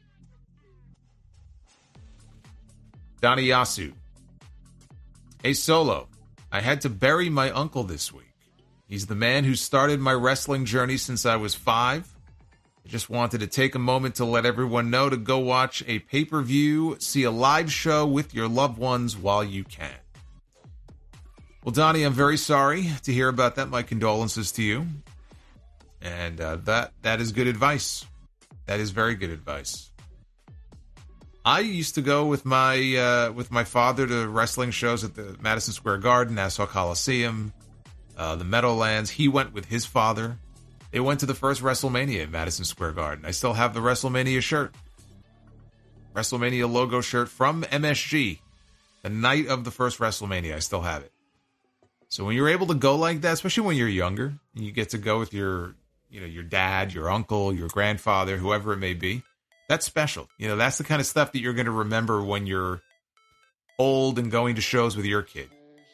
Donnie Yasu. Hey, Solo. I had to bury my uncle this week. He's the man who started my wrestling journey since I was five. I just wanted to take a moment to let everyone know to go watch a pay-per-view, see a live show with your loved ones while you can. Well, Donnie, I'm very sorry to hear about that. My condolences to you. And uh, that that is good advice. That is very good advice. I used to go with my uh, with my father to wrestling shows at the Madison Square Garden, Nassau Coliseum, uh, the Meadowlands. He went with his father. They went to the first WrestleMania at Madison Square Garden. I still have the WrestleMania shirt. WrestleMania logo shirt from M S G. The night of the first WrestleMania. I still have it. So when you're able to go like that, especially when you're younger, and you get to go with your, you know, your dad, your uncle, your grandfather, whoever it may be, that's special. You know, that's the kind of stuff that you're going to remember when you're old and going to shows with your kid.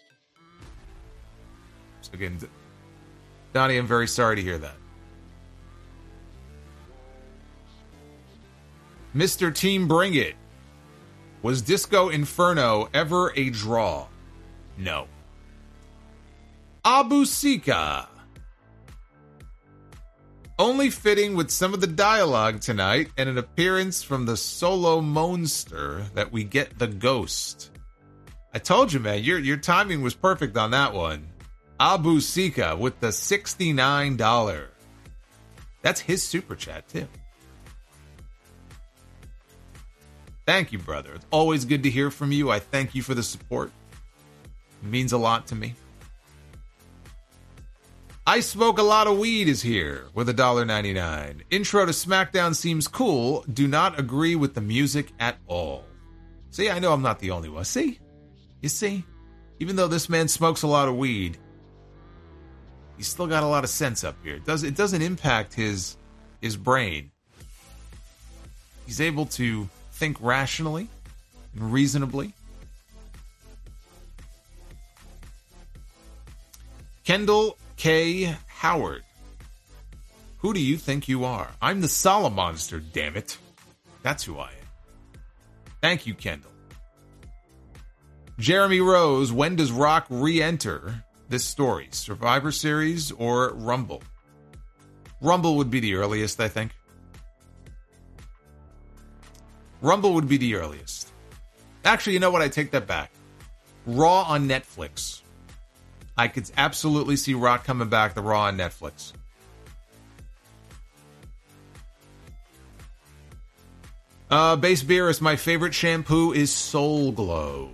So again, Donnie, I'm very sorry to hear that. Mister Team Bring It. Was Disco Inferno ever a draw? No. Abu Sika. Only fitting with some of the dialogue tonight and an appearance from the solo monster that we get the ghost. I told you, man, your your timing was perfect on that one. Abu Sika with the sixty-nine dollars. That's his super chat, too. Thank you, brother. It's always good to hear from you. I thank you for the support. It means a lot to me. I Smoke a Lot of Weed is here with one dollar ninety-nine. Intro to SmackDown seems cool. Do not agree with the music at all. See, I know I'm not the only one. See? You see? Even though this man smokes a lot of weed, he's still got a lot of sense up here. It, does, it doesn't impact his, his brain. He's able to think rationally and reasonably. Kendall K. Howard. Who do you think you are? I'm the Solomonster, damn it. That's who I am. Thank you, Kendall. Jeremy Rose, when does Rock re-enter this story? Survivor Series or Rumble? Rumble would be the earliest, I think. Rumble would be the earliest. Actually, you know what? I take that back. Raw on Netflix. I could absolutely see Rock coming back to Raw on Netflix. Uh, Base Beer is my favorite shampoo is Soul Glow.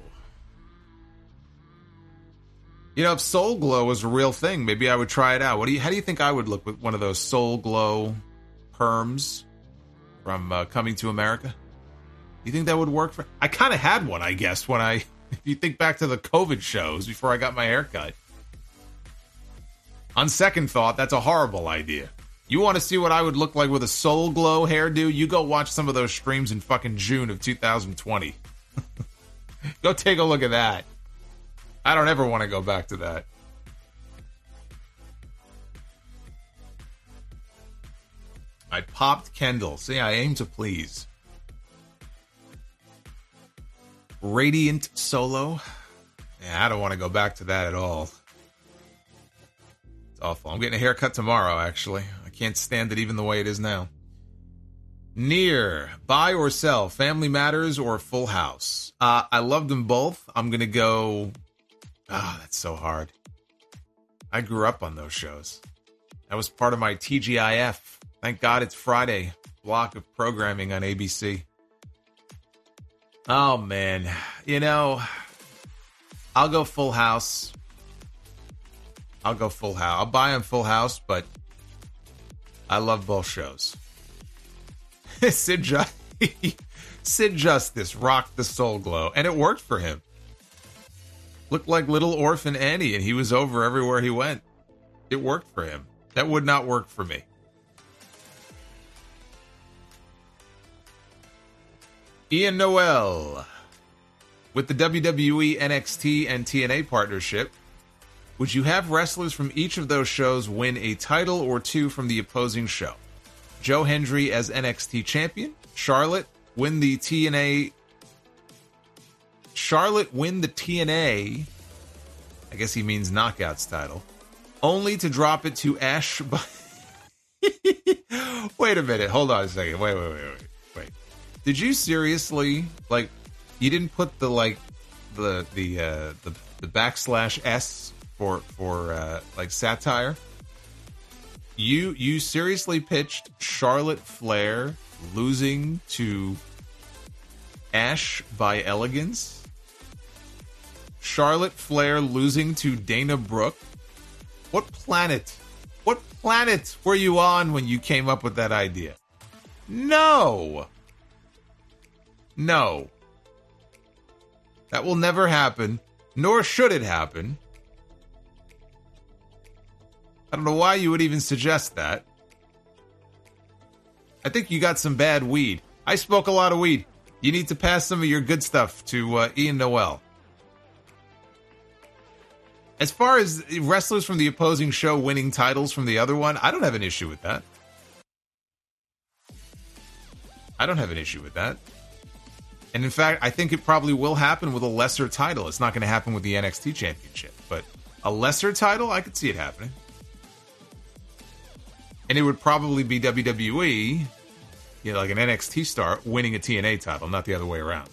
You know, if Soul Glow was a real thing, maybe I would try it out. What do you? How do you think I would look with one of those Soul Glow perms from uh, Coming to America? You think that would work for? I kind of had one, I guess, when I. If you think back to the COVID shows before I got my haircut. On second thought, that's a horrible idea. You want to see what I would look like with a Soul Glow hairdo? You go watch some of those streams in fucking June of two thousand twenty. Go take a look at that. I don't ever want to go back to that. I popped Kendall. See, I aim to please. Radiant Solo. Yeah, I don't want to go back to that at all. It's awful. I'm getting a haircut tomorrow, actually. I can't stand it even the way it is now. Near, buy or sell, Family Matters or Full House? Uh, I love them both. I'm going to go... Ah, oh, that's so hard. I grew up on those shows. That was part of my T G I F. Thank God it's Friday block of programming on A B C. Oh, man. You know, I'll go Full House. I'll go Full House. I'll buy on Full House, but I love both shows. Sid, Ju- Sid Justice rocked the Soul Glow, and it worked for him. Looked like little orphan Annie, and he was over everywhere he went. It worked for him. That would not work for me. Ian Noel. With the W W E, N X T, and T N A partnership, would you have wrestlers from each of those shows win a title or two from the opposing show? Joe Hendry as N X T champion, Charlotte win the T N A Charlotte win the T N A, I guess he means Knockouts title, only to drop it to Ash. By- wait a minute. Hold on a second. Wait, wait, wait, wait, wait. Did you seriously, like, you didn't put the, like, the, the, uh, the, the backslash S for, for, uh, like, satire? You, you seriously pitched Charlotte Flair losing to Ash by elegance? Charlotte Flair losing to Dana Brooke? What planet? What planet were you on when you came up with that idea? No. No. That will never happen, nor should it happen. I don't know why you would even suggest that. I think you got some bad weed. I smoke a lot of weed. You need to pass some of your good stuff to uh, Ian Noel. As far as wrestlers from the opposing show winning titles from the other one, I don't have an issue with that. I don't have an issue with that. And in fact, I think it probably will happen with a lesser title. It's not going to happen with the N X T Championship, but a lesser title, I could see it happening. And it would probably be W W E, you know, like an N X T star winning a T N A title, not the other way around.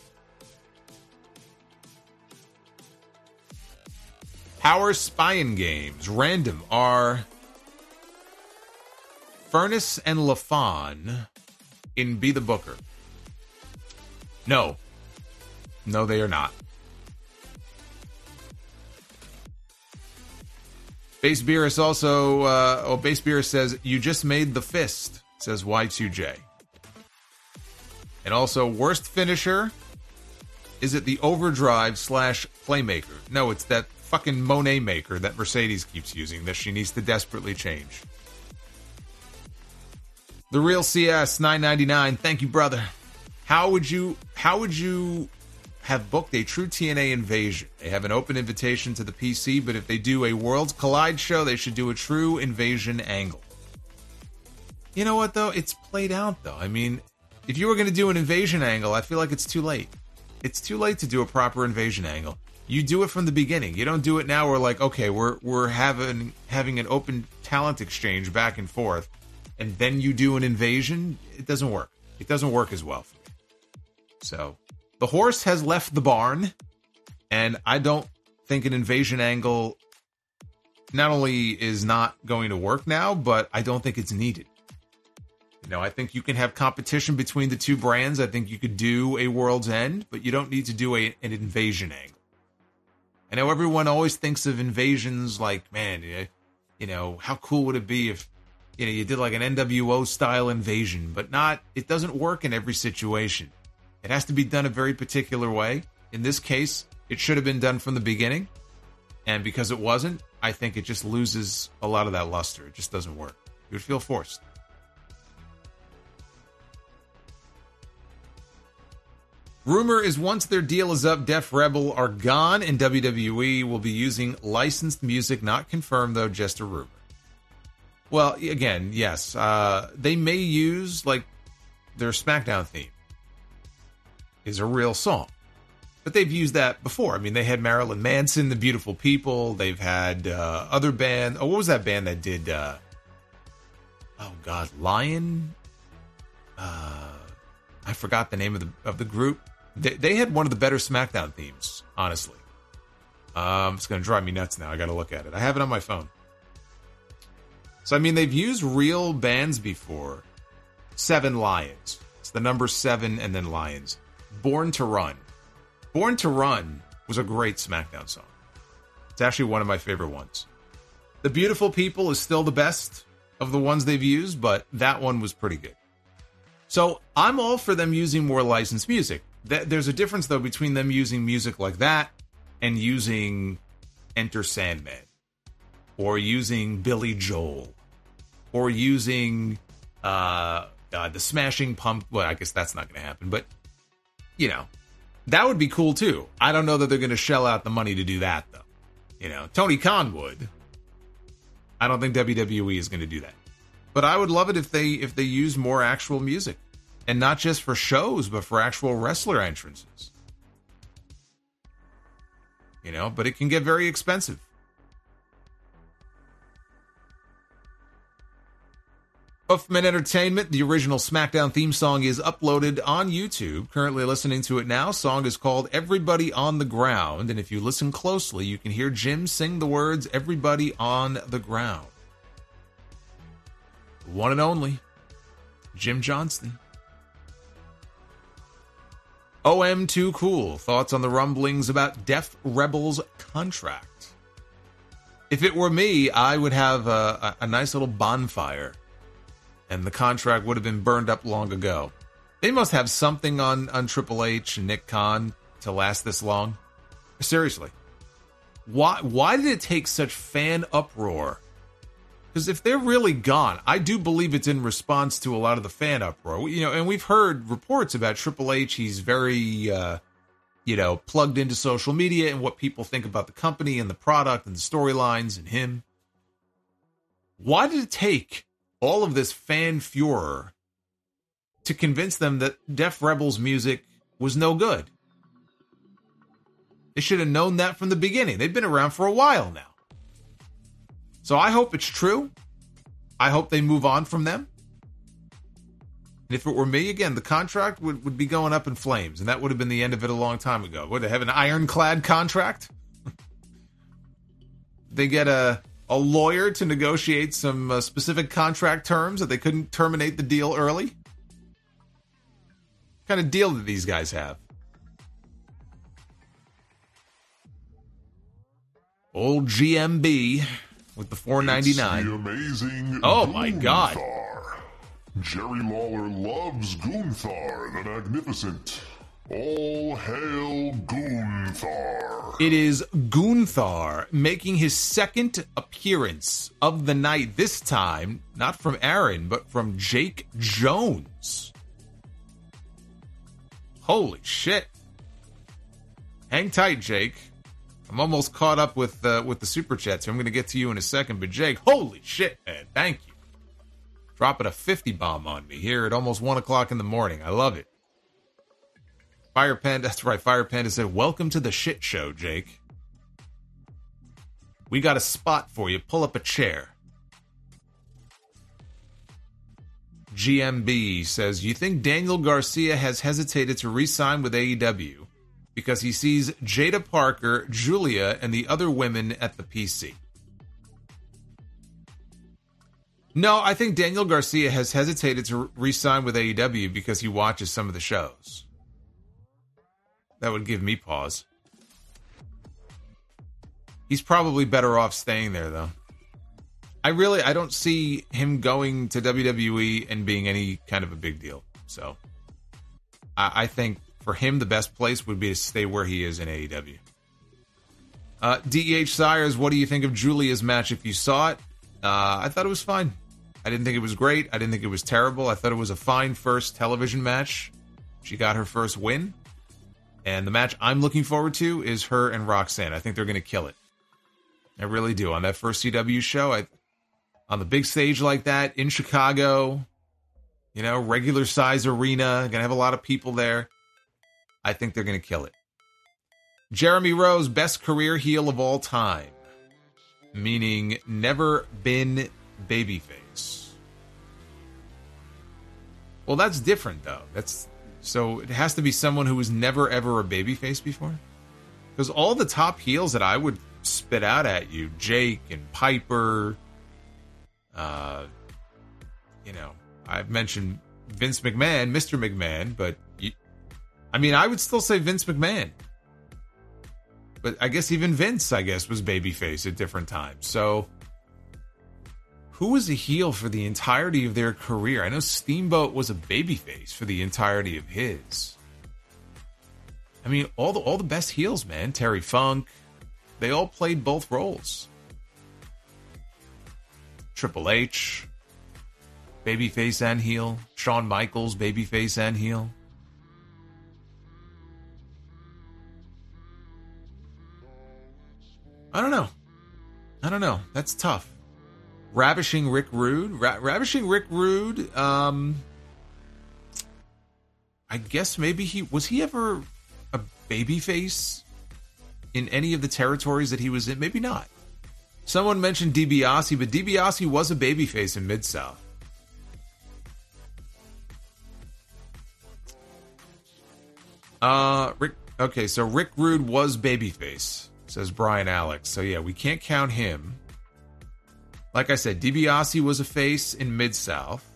Power Spying Games. Random. Are Furnace and LaFon in Be the Booker? No. No, they are not. Base Beerus also, uh, oh, Base Beerus says, you just made the fist, says Y two J. And also, worst finisher, is it the Overdrive slash Playmaker? No, it's that fucking Monet Maker that Mercedes keeps using that she needs to desperately change. The Real C S nine ninety-nine, thank you, brother. How would you, how would you have booked a true T N A invasion? They have an open invitation to the P C, but if they do a Worlds Collide show, they should do a true invasion angle. You know what, though? It's played out, though. I mean, if you were going to do an invasion angle, I feel like it's too late. It's too late to do a proper invasion angle. You do it from the beginning. You don't do it now. We're like, okay, we're we're having having an open talent exchange back and forth, and then you do an invasion. It doesn't work. It doesn't work as well for me. So the horse has left the barn, and I don't think an invasion angle not only is not going to work now, but I don't think it's needed. You know, I think you can have competition between the two brands. I think you could do a World's End, but you don't need to do a, an invasion angle. I know everyone always thinks of invasions like, man, you know, how cool would it be if, you know, you did like an N W O style invasion, but not, it doesn't work in every situation. It has to be done a very particular way. In this case, it should have been done from the beginning. And because it wasn't, I think it just loses a lot of that luster. It just doesn't work. It would feel forced. Rumor is once their deal is up, Def Rebel are gone, and W W E will be using licensed music. Not confirmed, though, just a rumor. Well, again, yes. Uh, they may use, like, their SmackDown theme is a real song. But they've used that before. I mean, they had Marilyn Manson, The Beautiful People. They've had uh, other band. Oh, what was that band that did... Uh, oh, God. Lion? Uh, I forgot the name of the of the group. They, they had one of the better SmackDown themes, honestly. Um, it's going to drive me nuts now. I got to look at it. I have it on my phone. So, I mean, they've used real bands before. Seven Lions. It's the number seven and then Lions. Born to Run. Born to Run was a great SmackDown song. It's actually one of my favorite ones. The Beautiful People is still the best of the ones they've used, but that one was pretty good. So I'm all for them using more licensed music. There's a difference, though, between them using music like that and using Enter Sandman, or using Billy Joel, or using uh, God, the Smashing Pump. Well, I guess that's not going to happen, but, you know, that would be cool, too. I don't know that they're going to shell out the money to do that, though. You know, Tony Khan would. I don't think W W E is going to do that. But I would love it if they if they use more actual music. And not just for shows, but for actual wrestler entrances. You know, but it can get very expensive. Huffman Entertainment, the original SmackDown theme song is uploaded on YouTube. Currently listening to it now. Song is called Everybody on the Ground. And if you listen closely, you can hear Jim sing the words Everybody on the Ground. One and only, Jim Johnston. O M Too Cool. Thoughts on the rumblings about Def Rebel's contract? If it were me, I would have a, a, a nice little bonfire, and the contract would have been burned up long ago. They must have something on, on Triple H and Nick Khan to last this long. Seriously. Why, why did it take such fan uproar? Because if they're really gone, I do believe it's in response to a lot of the fan uproar. You know, and we've heard reports about Triple H. He's very, uh, you know, plugged into social media and what people think about the company and the product and the storylines and him. Why did it take all of this fan furor to convince them that Def Rebel's music was no good. They should have known that from the beginning. They've been around for a while now. So I hope it's true. I hope they move on from them. And if it were me, again, the contract would, would be going up in flames, and that would have been the end of it a long time ago. Would they have an ironclad contract? They get a, a lawyer to negotiate some uh, specific contract terms that they couldn't terminate the deal early? What kind of deal did these guys have? Old G M B with the four ninety-nine. It's the amazing oh my God. Gunther. Jerry Lawler loves Gunther the Magnificent. All hail Gunther. It is Gunther making his second appearance of the night. This time, not from Aaron, but from Jake Jones. Holy shit. Hang tight, Jake. I'm almost caught up with uh, with the super chat, so I'm going to get to you in a second. But Jake, holy shit, man. Thank you. Dropping a fifty bomb on me here at almost one o'clock in the morning. I love it. Fire Panda, that's right. Fire Panda said, welcome to the shit show, Jake. We got a spot for you. Pull up a chair. G M B says, you think Daniel Garcia has hesitated to re-sign with A E W because he sees Jada Parker, Julia, and the other women at the P C? No, I think Daniel Garcia has hesitated to re-sign with A E W because he watches some of the shows. That would give me pause. He's probably better off staying there, though. I really, I don't see him going to W W E and being any kind of a big deal. So, I, I think for him, the best place would be to stay where he is in A E W. Uh, D E H Sires, what do you think of Julia's match if you saw it? Uh, I thought it was fine. I didn't think it was great. I didn't think it was terrible. I thought it was a fine first television match. She got her first win. And the match I'm looking forward to is her and Roxanne. I think they're going to kill it. I really do. On that first C W show, I, on the big stage like that, in Chicago, you know, regular size arena, going to have a lot of people there. I think they're going to kill it. Jeremy Rose, best career heel of all time. Meaning never been babyface. Well, that's different, though. That's... So it has to be someone who was never, ever a babyface before? Because all the top heels that I would spit out at you, Jake and Piper, uh, you know, I've mentioned Vince McMahon, Mister McMahon, but, you, I mean, I would still say Vince McMahon. But I guess even Vince, I guess, was babyface at different times. So who was a heel for the entirety of their career? I know Steamboat was a babyface for the entirety of his. I mean, all the all the best heels, man. Terry Funk, they all played both roles. Triple H, babyface and heel. Shawn Michaels, babyface and heel. I don't know. I don't know. That's tough. Ravishing Rick Rude. Ra- Ravishing Rick Rude, um... I guess maybe he... Was he ever a babyface in any of the territories that he was in? Maybe not. Someone mentioned DiBiase, but DiBiase was a babyface in Mid-South. Uh, Rick... Okay, so Rick Rude was babyface, says Brian Alex. So yeah, we can't count him. Like I said, DiBiase was a face in Mid-South.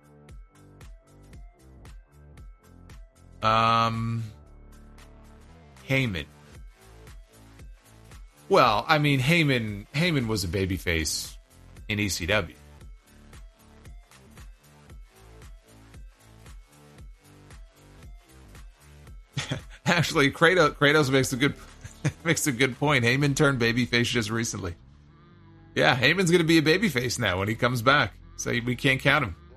Um, Heyman. Well, I mean, Heyman, Heyman was a babyface in E C W. Actually, Kratos, Kratos makes a good makes a good point. Heyman turned babyface just recently. Yeah, Heyman's going to be a babyface now when he comes back. So we can't count him.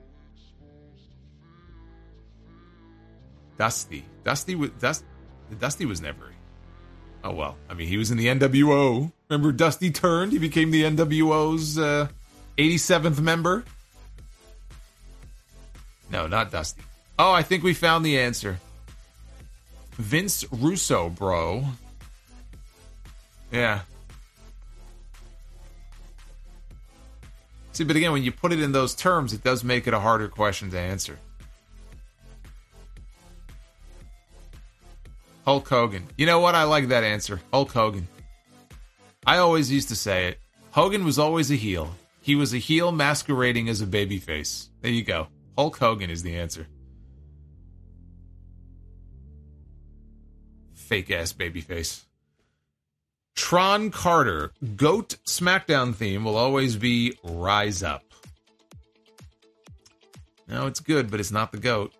Dusty. Dusty was, Dust, Dusty was never. Oh, well. I mean, he was in the N W O. Remember Dusty turned? He became the N W O's uh, eighty-seventh member. No, not Dusty. Oh, I think we found the answer. Vince Russo, bro. Yeah. See, but again, when you put it in those terms, it does make it a harder question to answer. Hulk Hogan. You know what? I like that answer. Hulk Hogan. I always used to say it. Hogan was always a heel. He was a heel masquerading as a babyface. There you go. Hulk Hogan is the answer. Fake-ass babyface. Tron Carter. GOAT SmackDown theme will always be Rise Up. No, it's good, but it's not the GOAT.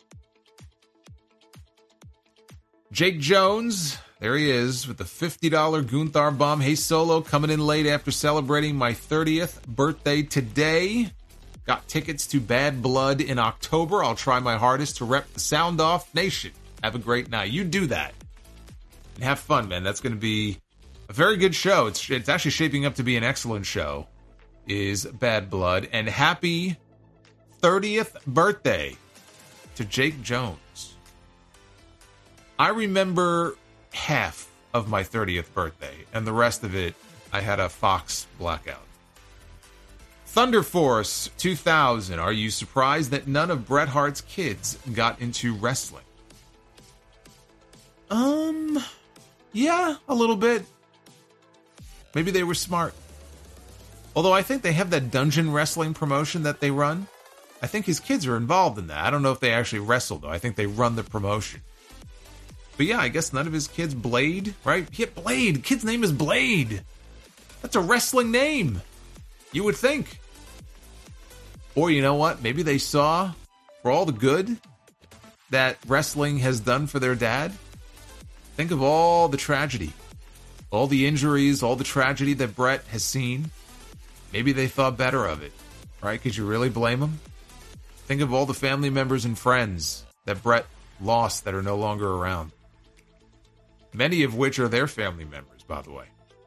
Jake Jones, there he is, with the fifty dollars Gunther bomb. Hey, Solo, coming in late after celebrating my thirtieth birthday today. Got tickets to Bad Blood in October. I'll try my hardest to rep the Sound Off Nation. Have a great night. You do that. And have fun, man. That's going to be a very good show. It's, it's actually shaping up to be an excellent show, is Bad Blood. And happy thirtieth birthday to Jake Jones. I remember half of my thirtieth birthday, and the rest of it, I had a Fox blackout. Thunder Force two thousand. Are you surprised that none of Bret Hart's kids got into wrestling? Um, yeah, a little bit. Maybe they were smart. Although I think they have that dungeon wrestling promotion that they run. I think his kids are involved in that. I don't know if they actually wrestle, though. I think they run the promotion. But yeah, I guess none of his kids. Blade, right? Yeah, Blade. Kid's name is Blade. That's a wrestling name. You would think. Or you know what? Maybe they saw, for all the good that wrestling has done for their dad, think of all the tragedy, all the injuries, all the tragedy that Bret has seen. Maybe they thought better of it, right? Could you really blame them? Think of all the family members and friends that Bret lost that are no longer around. Many of which are their family members, by the way.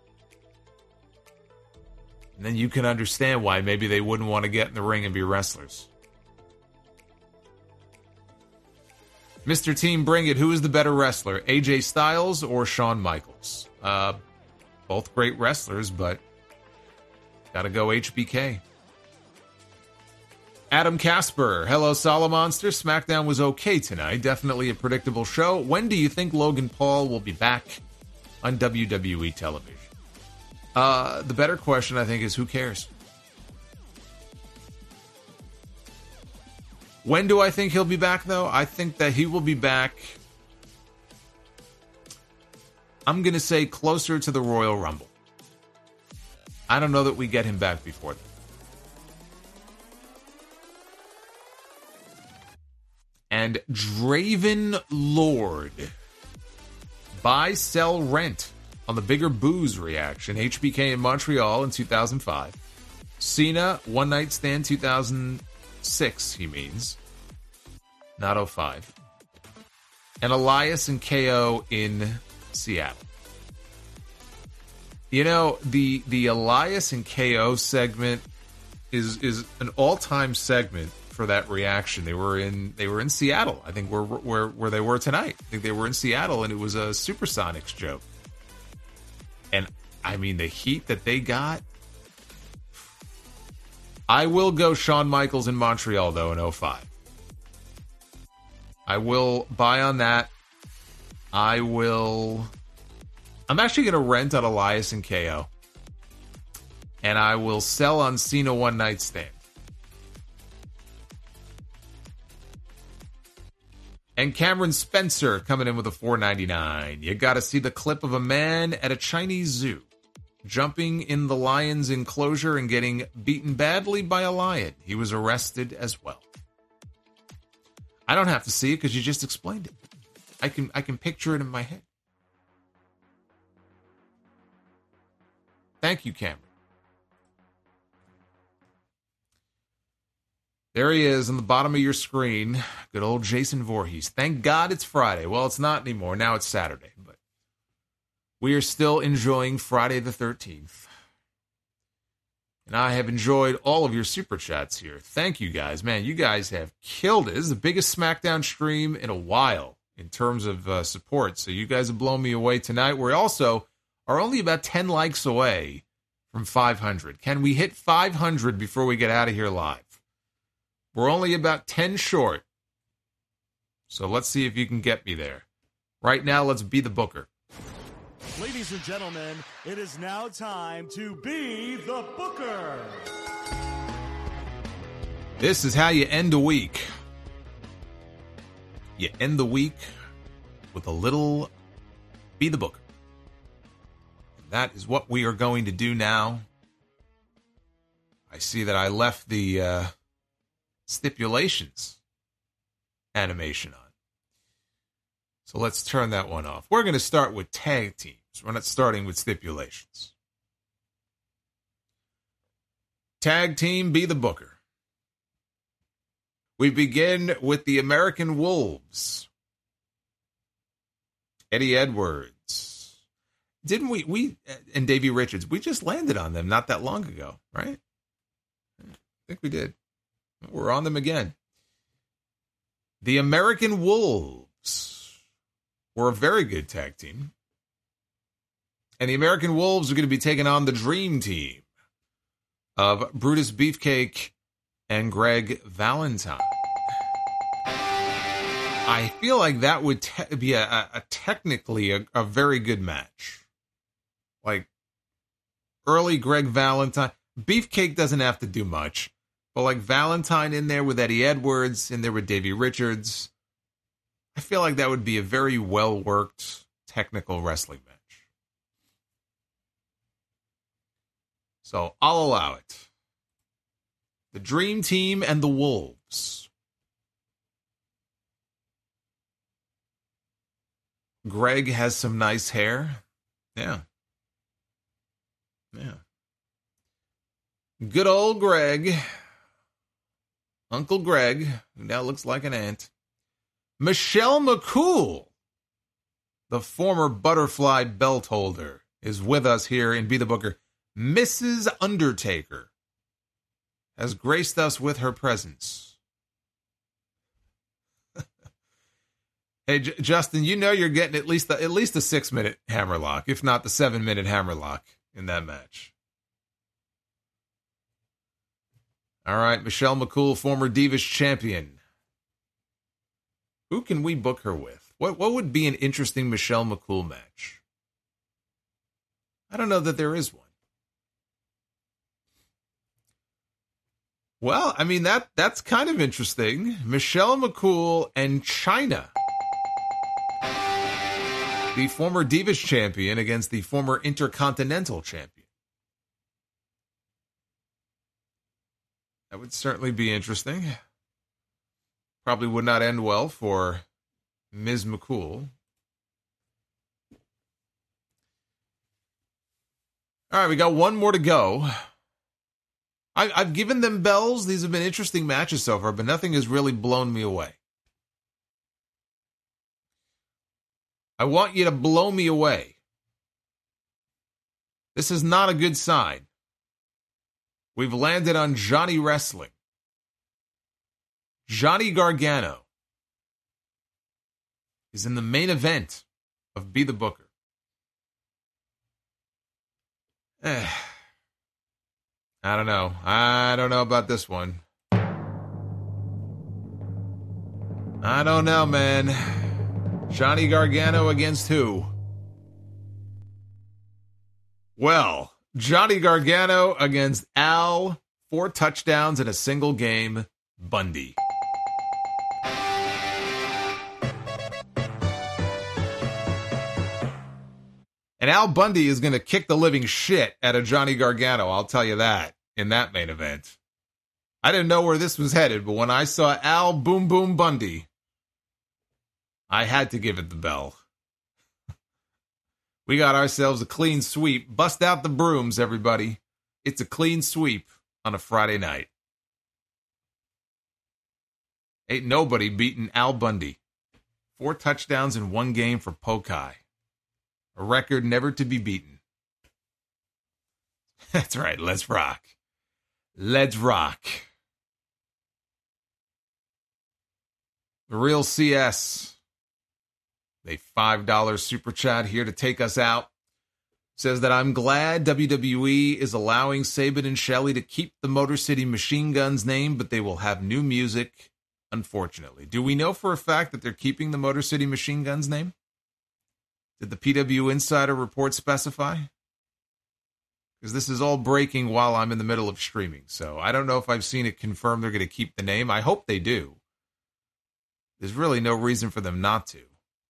And then you can understand why maybe they wouldn't want to get in the ring and be wrestlers. Mister Team Bring It, who is the better wrestler, A J Styles or Shawn Michaels? Uh, both great wrestlers, but gotta go H B K. Adam Casper, hello Solomonster. SmackDown was okay tonight. Definitely a predictable show. When do you think Logan Paul will be back on W W E television? Uh, the better question, I think, is who cares? When do I think he'll be back, though? I think that he will be back, I'm going to say, closer to the Royal Rumble. I don't know that we get him back before then. And Draven Lord. Buy, sell, rent on the Bigger Booze reaction. H B K in Montreal in two thousand five. Cena, One Night Stand two thousand six, he means. Not oh five. And Elias and K O in Seattle. You know, the the Elias and K O segment is is an all-time segment for that reaction. They were in they were in Seattle. I think where where where they were tonight. I think they were in Seattle, and it was a Supersonics joke. And I mean, the heat that they got. I will go Shawn Michaels in Montreal though in oh five. I will buy on that. I will. I'm actually going to rent on Elias and K O, and I will sell on Cena One Night Stand. And Cameron Spencer coming in with a four ninety-nine. You got to see the clip of a man at a Chinese zoo jumping in the lion's enclosure and getting beaten badly by a lion. He was arrested as well. I don't have to see it because you just explained it. I can I can picture it in my head. Thank you, Cameron. There he is on the bottom of your screen. Good old Jason Voorhees. Thank God it's Friday. Well, it's not anymore. Now it's Saturday. But we are still enjoying Friday the thirteenth. And I have enjoyed all of your super chats here. Thank you guys. Man, you guys have killed it. This is the biggest SmackDown stream in a while. in terms of uh, support. So you guys have blown me away tonight. We also are only about ten likes away from five hundred. Can we hit five hundred before we get out of here live? We're only about ten short. So let's see if you can get me there. Right now, let's be the booker. Ladies and gentlemen, it is now time to be the booker. This is how you end a week. You end the week with a little be the booker. That is what we are going to do now. I see that I left the uh, stipulations animation on. So let's turn that one off. We're going to start with tag teams. We're not starting with stipulations. Tag team, be the booker. We begin with the American Wolves. Eddie Edwards. Didn't we, we, and Davey Richards, we just landed on them not that long ago, right? I think we did. We're on them again. The American Wolves were a very good tag team. And the American Wolves are going to be taking on the Dream Team of Brutus Beefcake and Greg Valentine. I feel like that would te- be a, a, a technically a, a very good match. Like early Greg Valentine. Beefcake doesn't have to do much. But like Valentine in there with Eddie Edwards, in there with Davey Richards. I feel like that would be a very well-worked technical wrestling match. So I'll allow it. The Dream Team and the Wolves. Greg has some nice hair. Yeah. Yeah. Good old Greg. Uncle Greg, who now looks like an ant. Michelle McCool, the former butterfly belt holder, is with us here in Be the Booker. Missus Undertaker has graced us with her presence. Hey, J- Justin, you know you're getting at least the, at least a six-minute hammerlock, if not the seven-minute hammerlock in that match. All right, Michelle McCool, former Divas champion. Who can we book her with? What what would be an interesting Michelle McCool match? I don't know that there is one. Well, I mean, that that's kind of interesting. Michelle McCool and Chyna. The former Divas champion against the former Intercontinental champion. That would certainly be interesting. Probably would not end well for Miz McCool. All right, we got one more to go. I, I've given them bells. These have been interesting matches so far, but nothing has really blown me away. I want you to blow me away. This is not a good sign. We've landed on Johnny Wrestling. Johnny Gargano is in the main event of Be the Booker. Eh. I don't know. I don't know about this one. I don't know, man. Johnny Gargano against who? Well, Johnny Gargano against Al, four touchdowns in a single game, Bundy. And Al Bundy is going to kick the living shit out of Johnny Gargano, I'll tell you that, in that main event. I didn't know where this was headed, but when I saw Al Boom Boom Bundy, I had to give it the bell. We got ourselves a clean sweep. Bust out the brooms, everybody. It's a clean sweep on a Friday night. Ain't nobody beating Al Bundy. Four touchdowns in one game for Pokai. A record never to be beaten. That's right, let's rock. Let's rock. The real C S a five dollars super chat here to take us out. Says that I'm glad W W E is allowing Sabin and Shelley to keep the Motor City Machine Guns name, but they will have new music, unfortunately. Do we know for a fact that they're keeping the Motor City Machine Guns name? Did the P W Insider report specify? Because this is all breaking while I'm in the middle of streaming, so I don't know if I've seen it confirmed they're going to keep the name. I hope they do. There's really no reason for them not to. I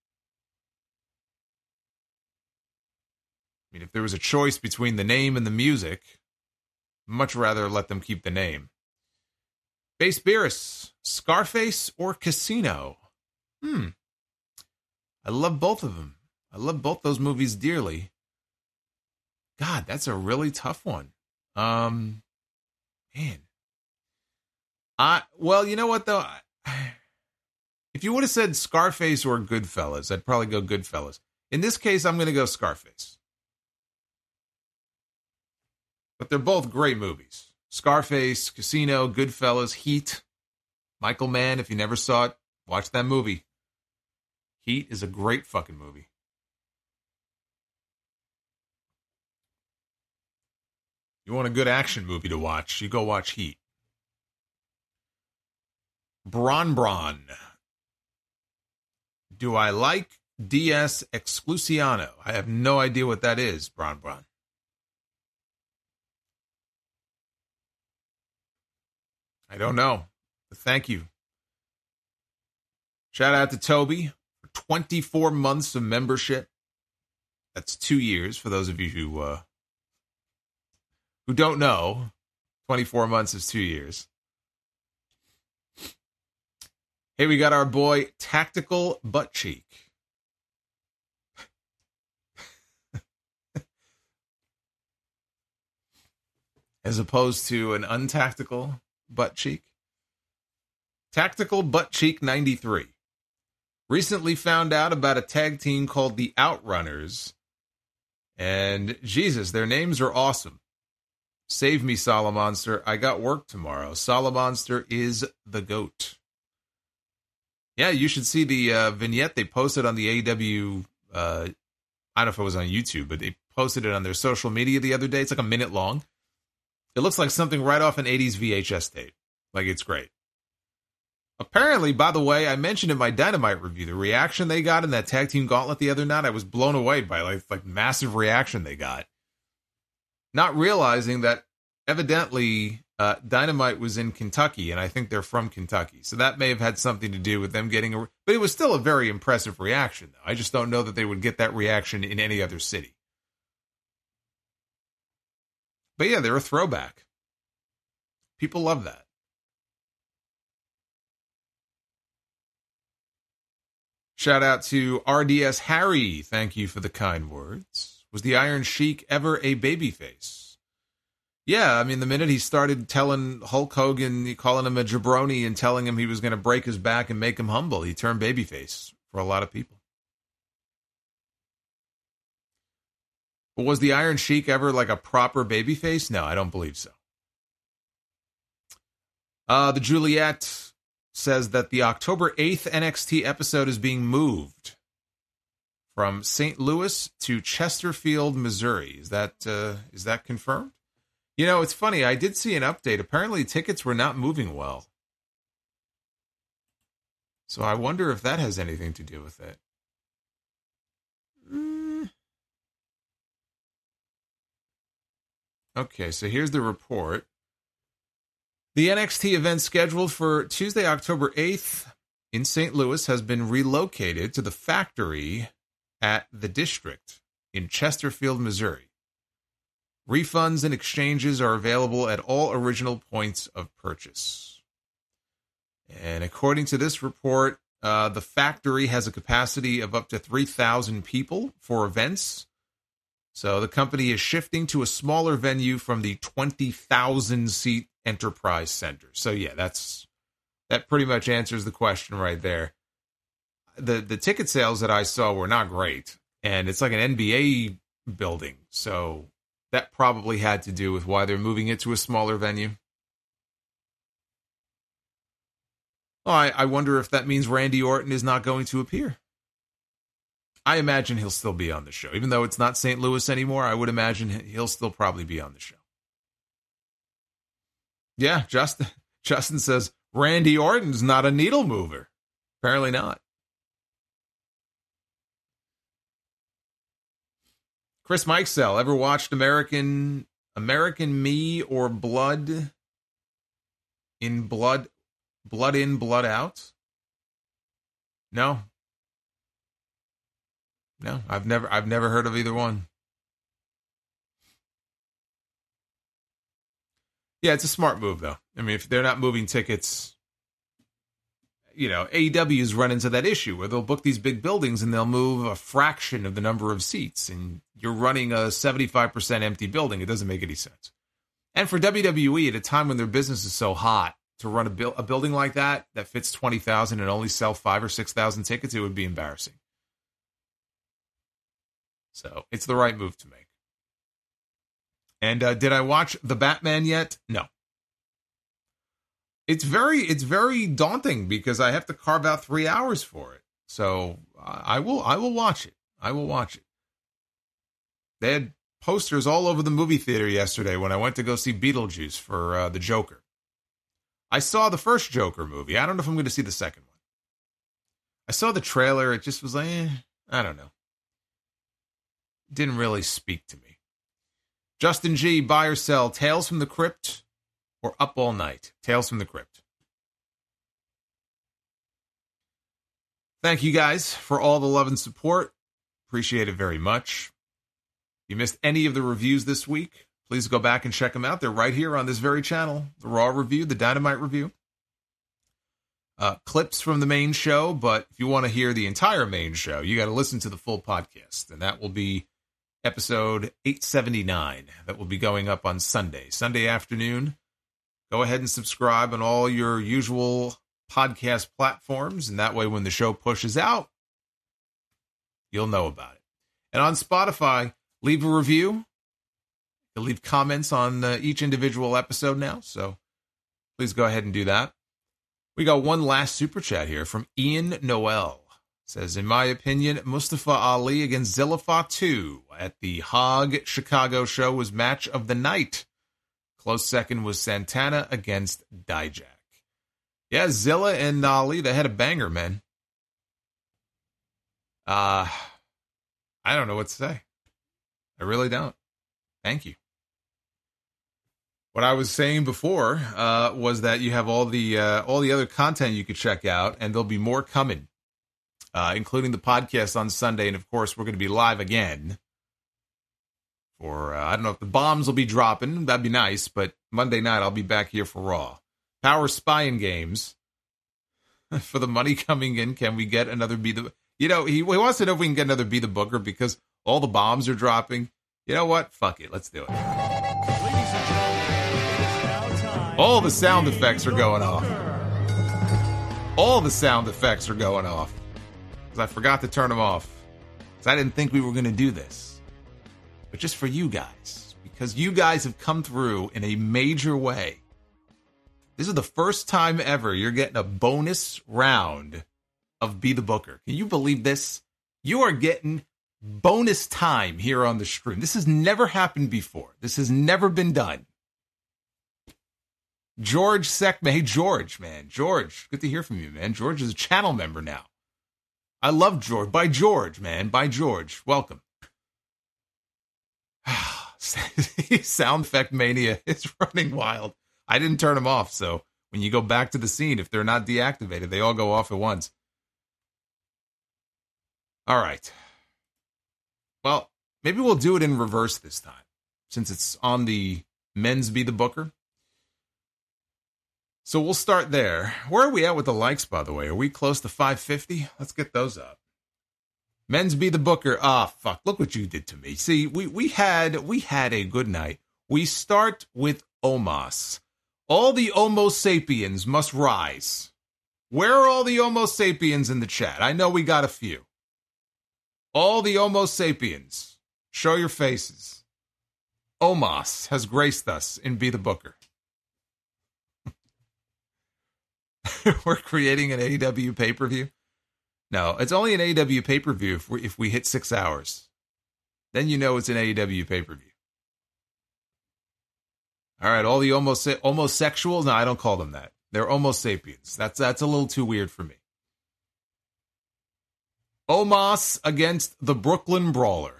mean, if there was a choice between the name and the music, I'd much rather let them keep the name. Base Beerus, Scarface or Casino? Hmm. I love both of them. I love both those movies dearly. God, that's a really tough one. Um, man. I, well, you know what, though? If you would have said Scarface or Goodfellas, I'd probably go Goodfellas. In this case, I'm going to go Scarface. But they're both great movies. Scarface, Casino, Goodfellas, Heat. Michael Mann, if you never saw it, watch that movie. Heat is a great fucking movie. You want a good action movie to watch, you go watch Heat. Bron Bron. Do I like D S Exclusiano? I have no idea what that is, Bron Bron. I don't know, but thank you. Shout out to Toby for twenty-four months of membership. That's two years for those of you who uh, who don't know. twenty-four months is two years. Hey, we got our boy Tactical Butt Cheek. As opposed to an untactical butt cheek. Tactical Butt Cheek ninety-three. Recently found out about a tag team called the Outrunners. And Jesus, their names are awesome. Save me, Solomonster. I got work tomorrow. Solomonster is the GOAT. Yeah, you should see the uh, vignette they posted on the A E W. Uh, I don't know if it was on YouTube, but they posted it on their social media the other day. It's like a minute long. It looks like something right off an eighties V H S tape. Like, it's great. Apparently, by the way, I mentioned in my Dynamite review, the reaction they got in that tag team gauntlet the other night, I was blown away by like, like massive reaction they got. Not realizing that evidently uh, Dynamite was in Kentucky, and I think they're from Kentucky. So that may have had something to do with them getting a... But it was still a very impressive reaction, though. I just don't know that they would get that reaction in any other city. But yeah, they're a throwback. People love that. Shout out to R D S Harry. Thank you for the kind words. Was the Iron Sheik ever a babyface? Yeah, I mean, the minute he started telling Hulk Hogan, calling him a jabroni and telling him he was going to break his back and make him humble, he turned babyface for a lot of people. But was the Iron Sheik ever like a proper babyface? No, I don't believe so. Uh, the Juliet says that the October eighth N X T episode is being moved from Saint Louis to Chesterfield, Missouri. Is that uh, is that confirmed? You know, it's funny. I did see an update. Apparently, tickets were not moving well. So I wonder if that has anything to do with it. Mm. Okay, so here's the report. The N X T event scheduled for Tuesday, October eighth in Saint Louis has been relocated to the factory at the District in Chesterfield, Missouri. Refunds and exchanges are available at all original points of purchase. And according to this report, uh, the factory has a capacity of up to three thousand people for events. So the company is shifting to a smaller venue from the twenty thousand seat Enterprise Center. So yeah, that's that pretty much answers the question right there. The the ticket sales that I saw were not great, and it's like an N B A building. So that probably had to do with why they're moving it to a smaller venue. Oh, I, I wonder if that means Randy Orton is not going to appear. I imagine he'll still be on the show. Even though it's not Saint Louis anymore, I would imagine he'll still probably be on the show. Yeah, Justin, Justin says, Randy Orton's not a needle mover. Apparently not. Chris Mikesell, ever watched American American Me or Blood in Blood Blood in, Blood Out? No. No, I've never I've never heard of either one. Yeah, it's a smart move though. I mean, if they're not moving tickets, you know, A E W's run into that issue where they'll book these big buildings and they'll move a fraction of the number of seats, and you're running a seventy-five percent empty building. It doesn't make any sense. And for W W E, at a time when their business is so hot, to run a, bu- a building like that that fits twenty thousand and only sell five or six thousand tickets, it would be embarrassing. So it's the right move to make. And uh, did I watch The Batman yet? No. It's very, it's very daunting because I have to carve out three hours for it. So I will, I will watch it. I will watch it. They had posters all over the movie theater yesterday when I went to go see Beetlejuice for uh, the Joker. I saw the first Joker movie. I don't know if I'm going to see the second one. I saw the trailer. It just was like, eh, I don't know. Didn't really speak to me. Justin G, buy or sell, Tales from the Crypt or Up All Night? Tales from the Crypt. Thank you guys for all the love and support. Appreciate it very much. If you missed any of the reviews this week, please go back and check them out. They're right here on this very channel. The Raw review, the Dynamite review. Uh, clips from the main show, but if you want to hear the entire main show, you got to listen to the full podcast, and that will be episode eight seventy-nine. That will be going up on Sunday, Sunday afternoon. Go ahead and subscribe on all your usual podcast platforms, and that way when the show pushes out, you'll know about it. And on Spotify, leave a review. You'll leave comments on uh, each individual episode now, so please go ahead and do that. We got one last super chat here from Ian Noel. Says, in my opinion, Mustafa Ali against Zilla Fatu at the Hog Chicago show was match of the night. Close second was Santana against Dijak. Yeah, Zilla and Ali, they had a banger, man. Uh, I don't know what to say. I really don't. Thank you. What I was saying before uh, was that you have all the uh, all the other content you could check out, and there'll be more coming. Uh, including the podcast on Sunday. And, of course, we're going to be live again. For, uh, I don't know if the bombs will be dropping. That'd be nice. But Monday night, I'll be back here for Raw. Power Spying Games. For the money coming in, can we get another Be the... You know, he, he wants to know if we can get another Be the Booker because all the bombs are dropping. You know what? Fuck it. Let's do it. All the sound effects are going off. All the sound effects are going off. I forgot to turn them off. Because I didn't think we were going to do this. But just for you guys. Because you guys have come through in a major way. This is the first time ever you're getting a bonus round of Be the Booker. Can you believe this? You are getting bonus time here on the stream. This has never happened before. This has never been done. George Seckman. Hey, George, man. George, good to hear from you, man. George is a channel member now. I love George. By George, man. By George. Welcome. Sound effect mania is running wild. I didn't turn them off, so when you go back to the scene, if they're not deactivated, they all go off at once. All right. Well, maybe we'll do it in reverse this time, since it's on the Men's Be the Booker. So we'll start there. Where are we at with the likes, by the way? Are we close to five fifty? Let's get those up. Men's Be the Booker. Ah, oh, fuck. Look what you did to me. See, we, we had we had a good night. We start with Omos. All the Homo sapiens must rise. Where are all the Homo sapiens in the chat? I know we got a few. All the Homo sapiens. Show your faces. Omos has graced us in Be the Booker. We're creating an A E W pay-per-view. No, it's only an A E W pay-per-view if we, if we hit six hours. Then you know it's an A E W pay-per-view. All right, all the almost almost sexuals. No, I don't call them that. They're Homo sapiens. That's that's a little too weird for me. Omos against the Brooklyn Brawler.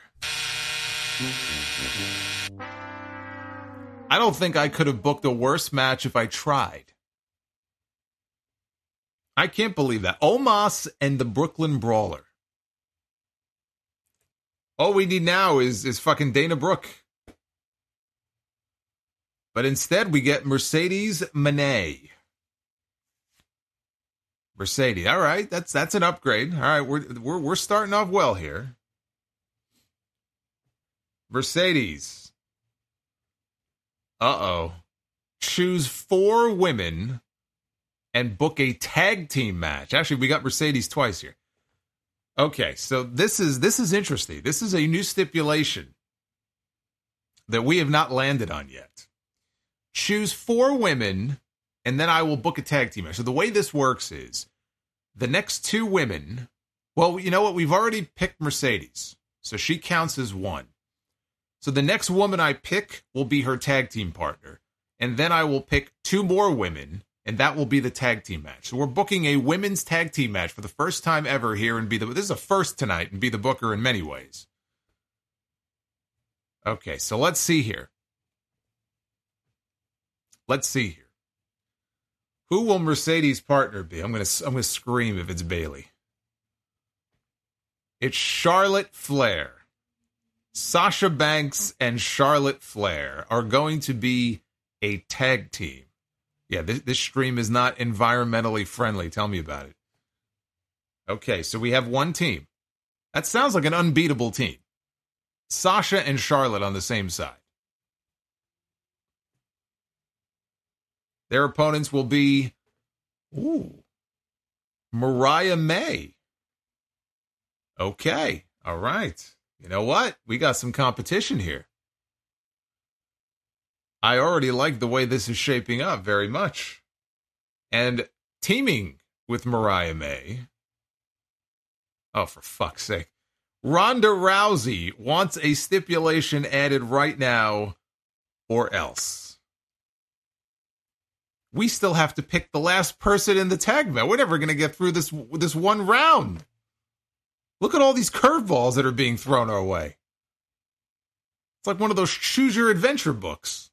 I don't think I could have booked a worse match if I tried. I can't believe that. Omos and the Brooklyn Brawler. All we need now is, is fucking Dana Brooke. But instead, we get Mercedes Moné. Mercedes, all right, that's that's an upgrade. All right, we're we're we're starting off well here. Mercedes. Uh-oh. Choose four women and book a tag team match. Actually, we got Mercedes twice here. Okay, so this is this is interesting. This is a new stipulation that we have not landed on yet. Choose four women, and then I will book a tag team match. So the way this works is the next two women, well, you know what? We've already picked Mercedes, so she counts as one. So the next woman I pick will be her tag team partner, and then I will pick two more women, and that will be the tag team match. So we're booking a women's tag team match for the first time ever here, and be the this is a first tonight, and be the booker in many ways. Okay, so let's see here. Let's see here. Who will Mercedes' partner be? I'm gonna I'm gonna scream if it's Bayley. It's Charlotte Flair. Sasha Banks and Charlotte Flair are going to be a tag team. Yeah, this, this stream is not environmentally friendly. Tell me about it. Okay, so we have one team. That sounds like an unbeatable team. Sasha and Charlotte on the same side. Their opponents will be, ooh, Mariah May. Okay, all right. You know what? We got some competition here. I already like the way this is shaping up very much. And teaming with Mariah May. Oh, for fuck's sake. Ronda Rousey wants a stipulation added right now, or else. We still have to pick the last person in the tag match. We're never going to get through this this one round. Look at all these curveballs that are being thrown our way. It's like one of those choose your adventure books.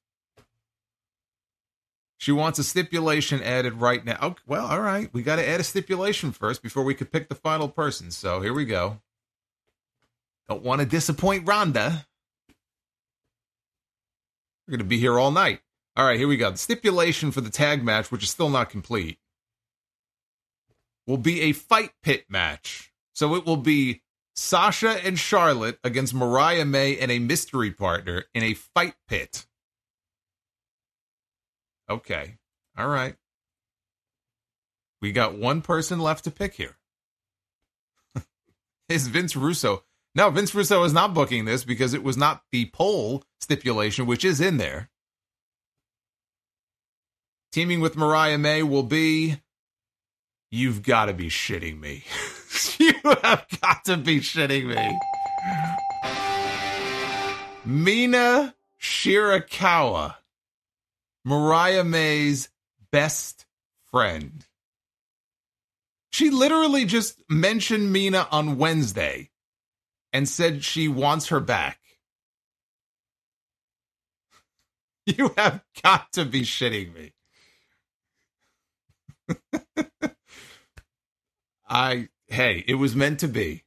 She wants a stipulation added right now. Oh, well, all right. We got to add a stipulation first before we could pick the final person. So here we go. Don't want to disappoint Ronda. We're going to be here all night. All right, here we go. The stipulation for the tag match, which is still not complete, will be a fight pit match. So it will be Sasha and Charlotte against Mariah May and a mystery partner in a fight pit. Okay. All right. We got one person left to pick here. Is Vince Russo. No, Vince Russo is not booking this because it was not the poll stipulation, which is in there. Teaming with Mariah May will be... You've got to be shitting me. You have got to be shitting me. Mina Shirakawa. Mariah May's best friend. She literally just mentioned Mina on Wednesday and said she wants her back. You have got to be shitting me. I, hey, it was meant to be.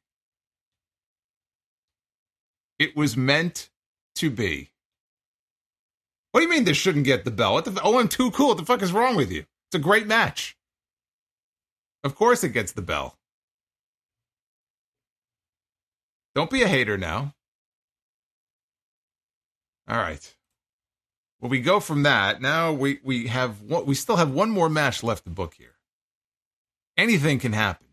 It was meant to be. What do you mean this shouldn't get the bell? What the, oh, I'm too cool. What the fuck is wrong with you? It's a great match. Of course it gets the bell. Don't be a hater now. All right. Well, we go from that. Now we, we have what we still have one more match left to book here. Anything can happen.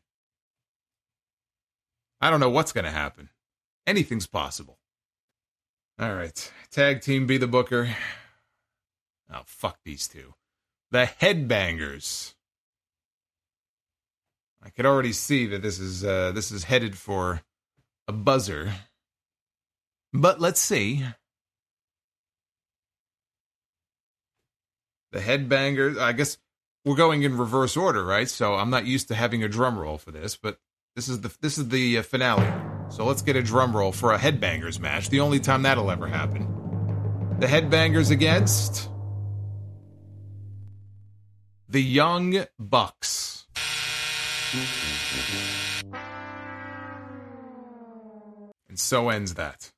I don't know what's going to happen. Anything's possible. All right. Tag team be the booker. Oh, fuck these two. The Headbangers. I could already see that this is uh, this is headed for a buzzer. But let's see. The Headbangers, I guess we're going in reverse order, right? So I'm not used to having a drum roll for this, but this is the this is the uh, finale. So let's get a drum roll for a Headbangers match, the only time that'll ever happen. The Headbangers against the Young Bucks. And so ends that.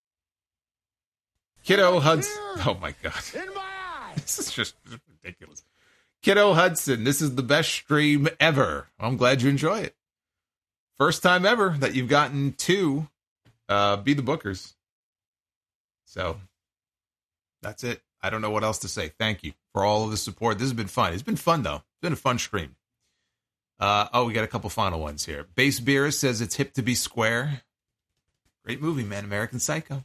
Kiddo Hudson. Oh my God. In my eye. This is just ridiculous. Kiddo Hudson, this is the best stream ever. I'm glad you enjoy it. First time ever that you've gotten to uh, be the bookers. So that's it. I don't know what else to say. Thank you for all of the support. This has been fun. It's been fun, though. It's been a fun stream. Uh, oh, we got a couple final ones here. Base Beer says it's hip to be square. Great movie, man. American Psycho.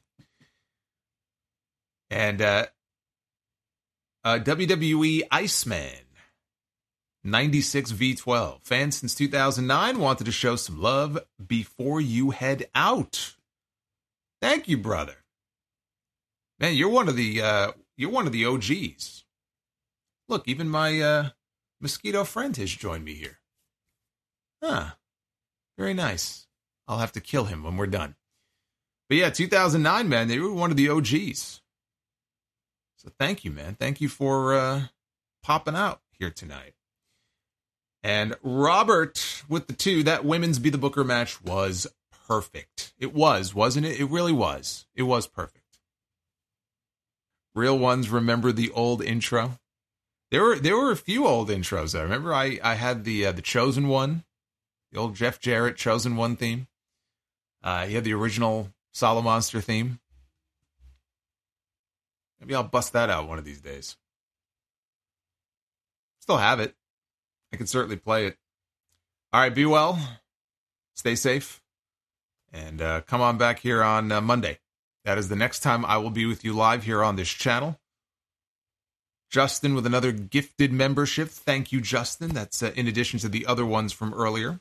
And uh, uh, W W E Iceman. ninety-six V twelve. Fan since two thousand nine. Wanted to show some love before you head out. Thank you, brother. Man, you're one of the uh, you're one of the O Gs. Look, even my uh, mosquito friend has joined me here. Huh. Very nice. I'll have to kill him when we're done. But yeah, two thousand nine, man, they were one of the O Gs. So thank you, man. Thank you for uh, popping out here tonight. And Robert with the two, that women's Be the Booker match was perfect. It was, wasn't it? It really was. It was perfect. Real ones remember the old intro. There were there were a few old intros. I remember I, I had the uh, the Chosen One, the old Jeff Jarrett Chosen One theme. Uh, he had the original Solid Monster theme. Maybe I'll bust that out one of these days. Still have it. I can certainly play it. All right, be well. Stay safe. And uh, come on back here on uh, Monday. That is the next time I will be with you live here on this channel. Justin with another gifted membership. Thank you, Justin. That's uh, in addition to the other ones from earlier.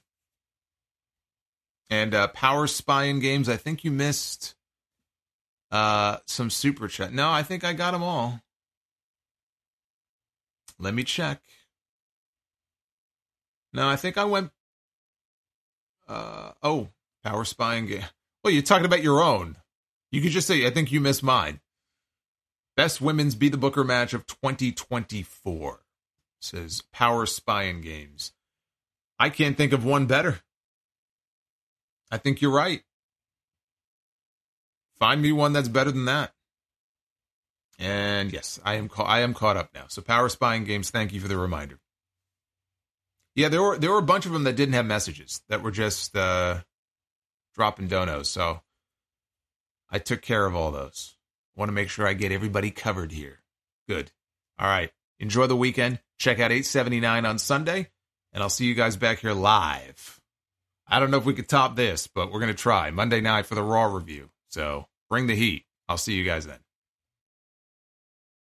And uh, Power Spying Games, I think you missed uh, some super chat. No, I think I got them all. Let me check. No, I think I went... Uh, oh, Power Spying Game. Well, you're talking about your own. You could just say, I think you missed mine. Best Women's Be the Booker match of twenty twenty-four. Says Power Spying Games. I can't think of one better. I think you're right. Find me one that's better than that. And yes, I am ca- I am caught up now. So Power Spying Games, thank you for the reminder. Yeah, there were there were a bunch of them that didn't have messages, that were just uh, dropping donos. So I took care of all those. I want to make sure I get everybody covered here. Good. All right. Enjoy the weekend. Check out eight seventy-nine on Sunday, and I'll see you guys back here live. I don't know if we could top this, but we're going to try. Monday night for the Raw review. So bring the heat. I'll see you guys then.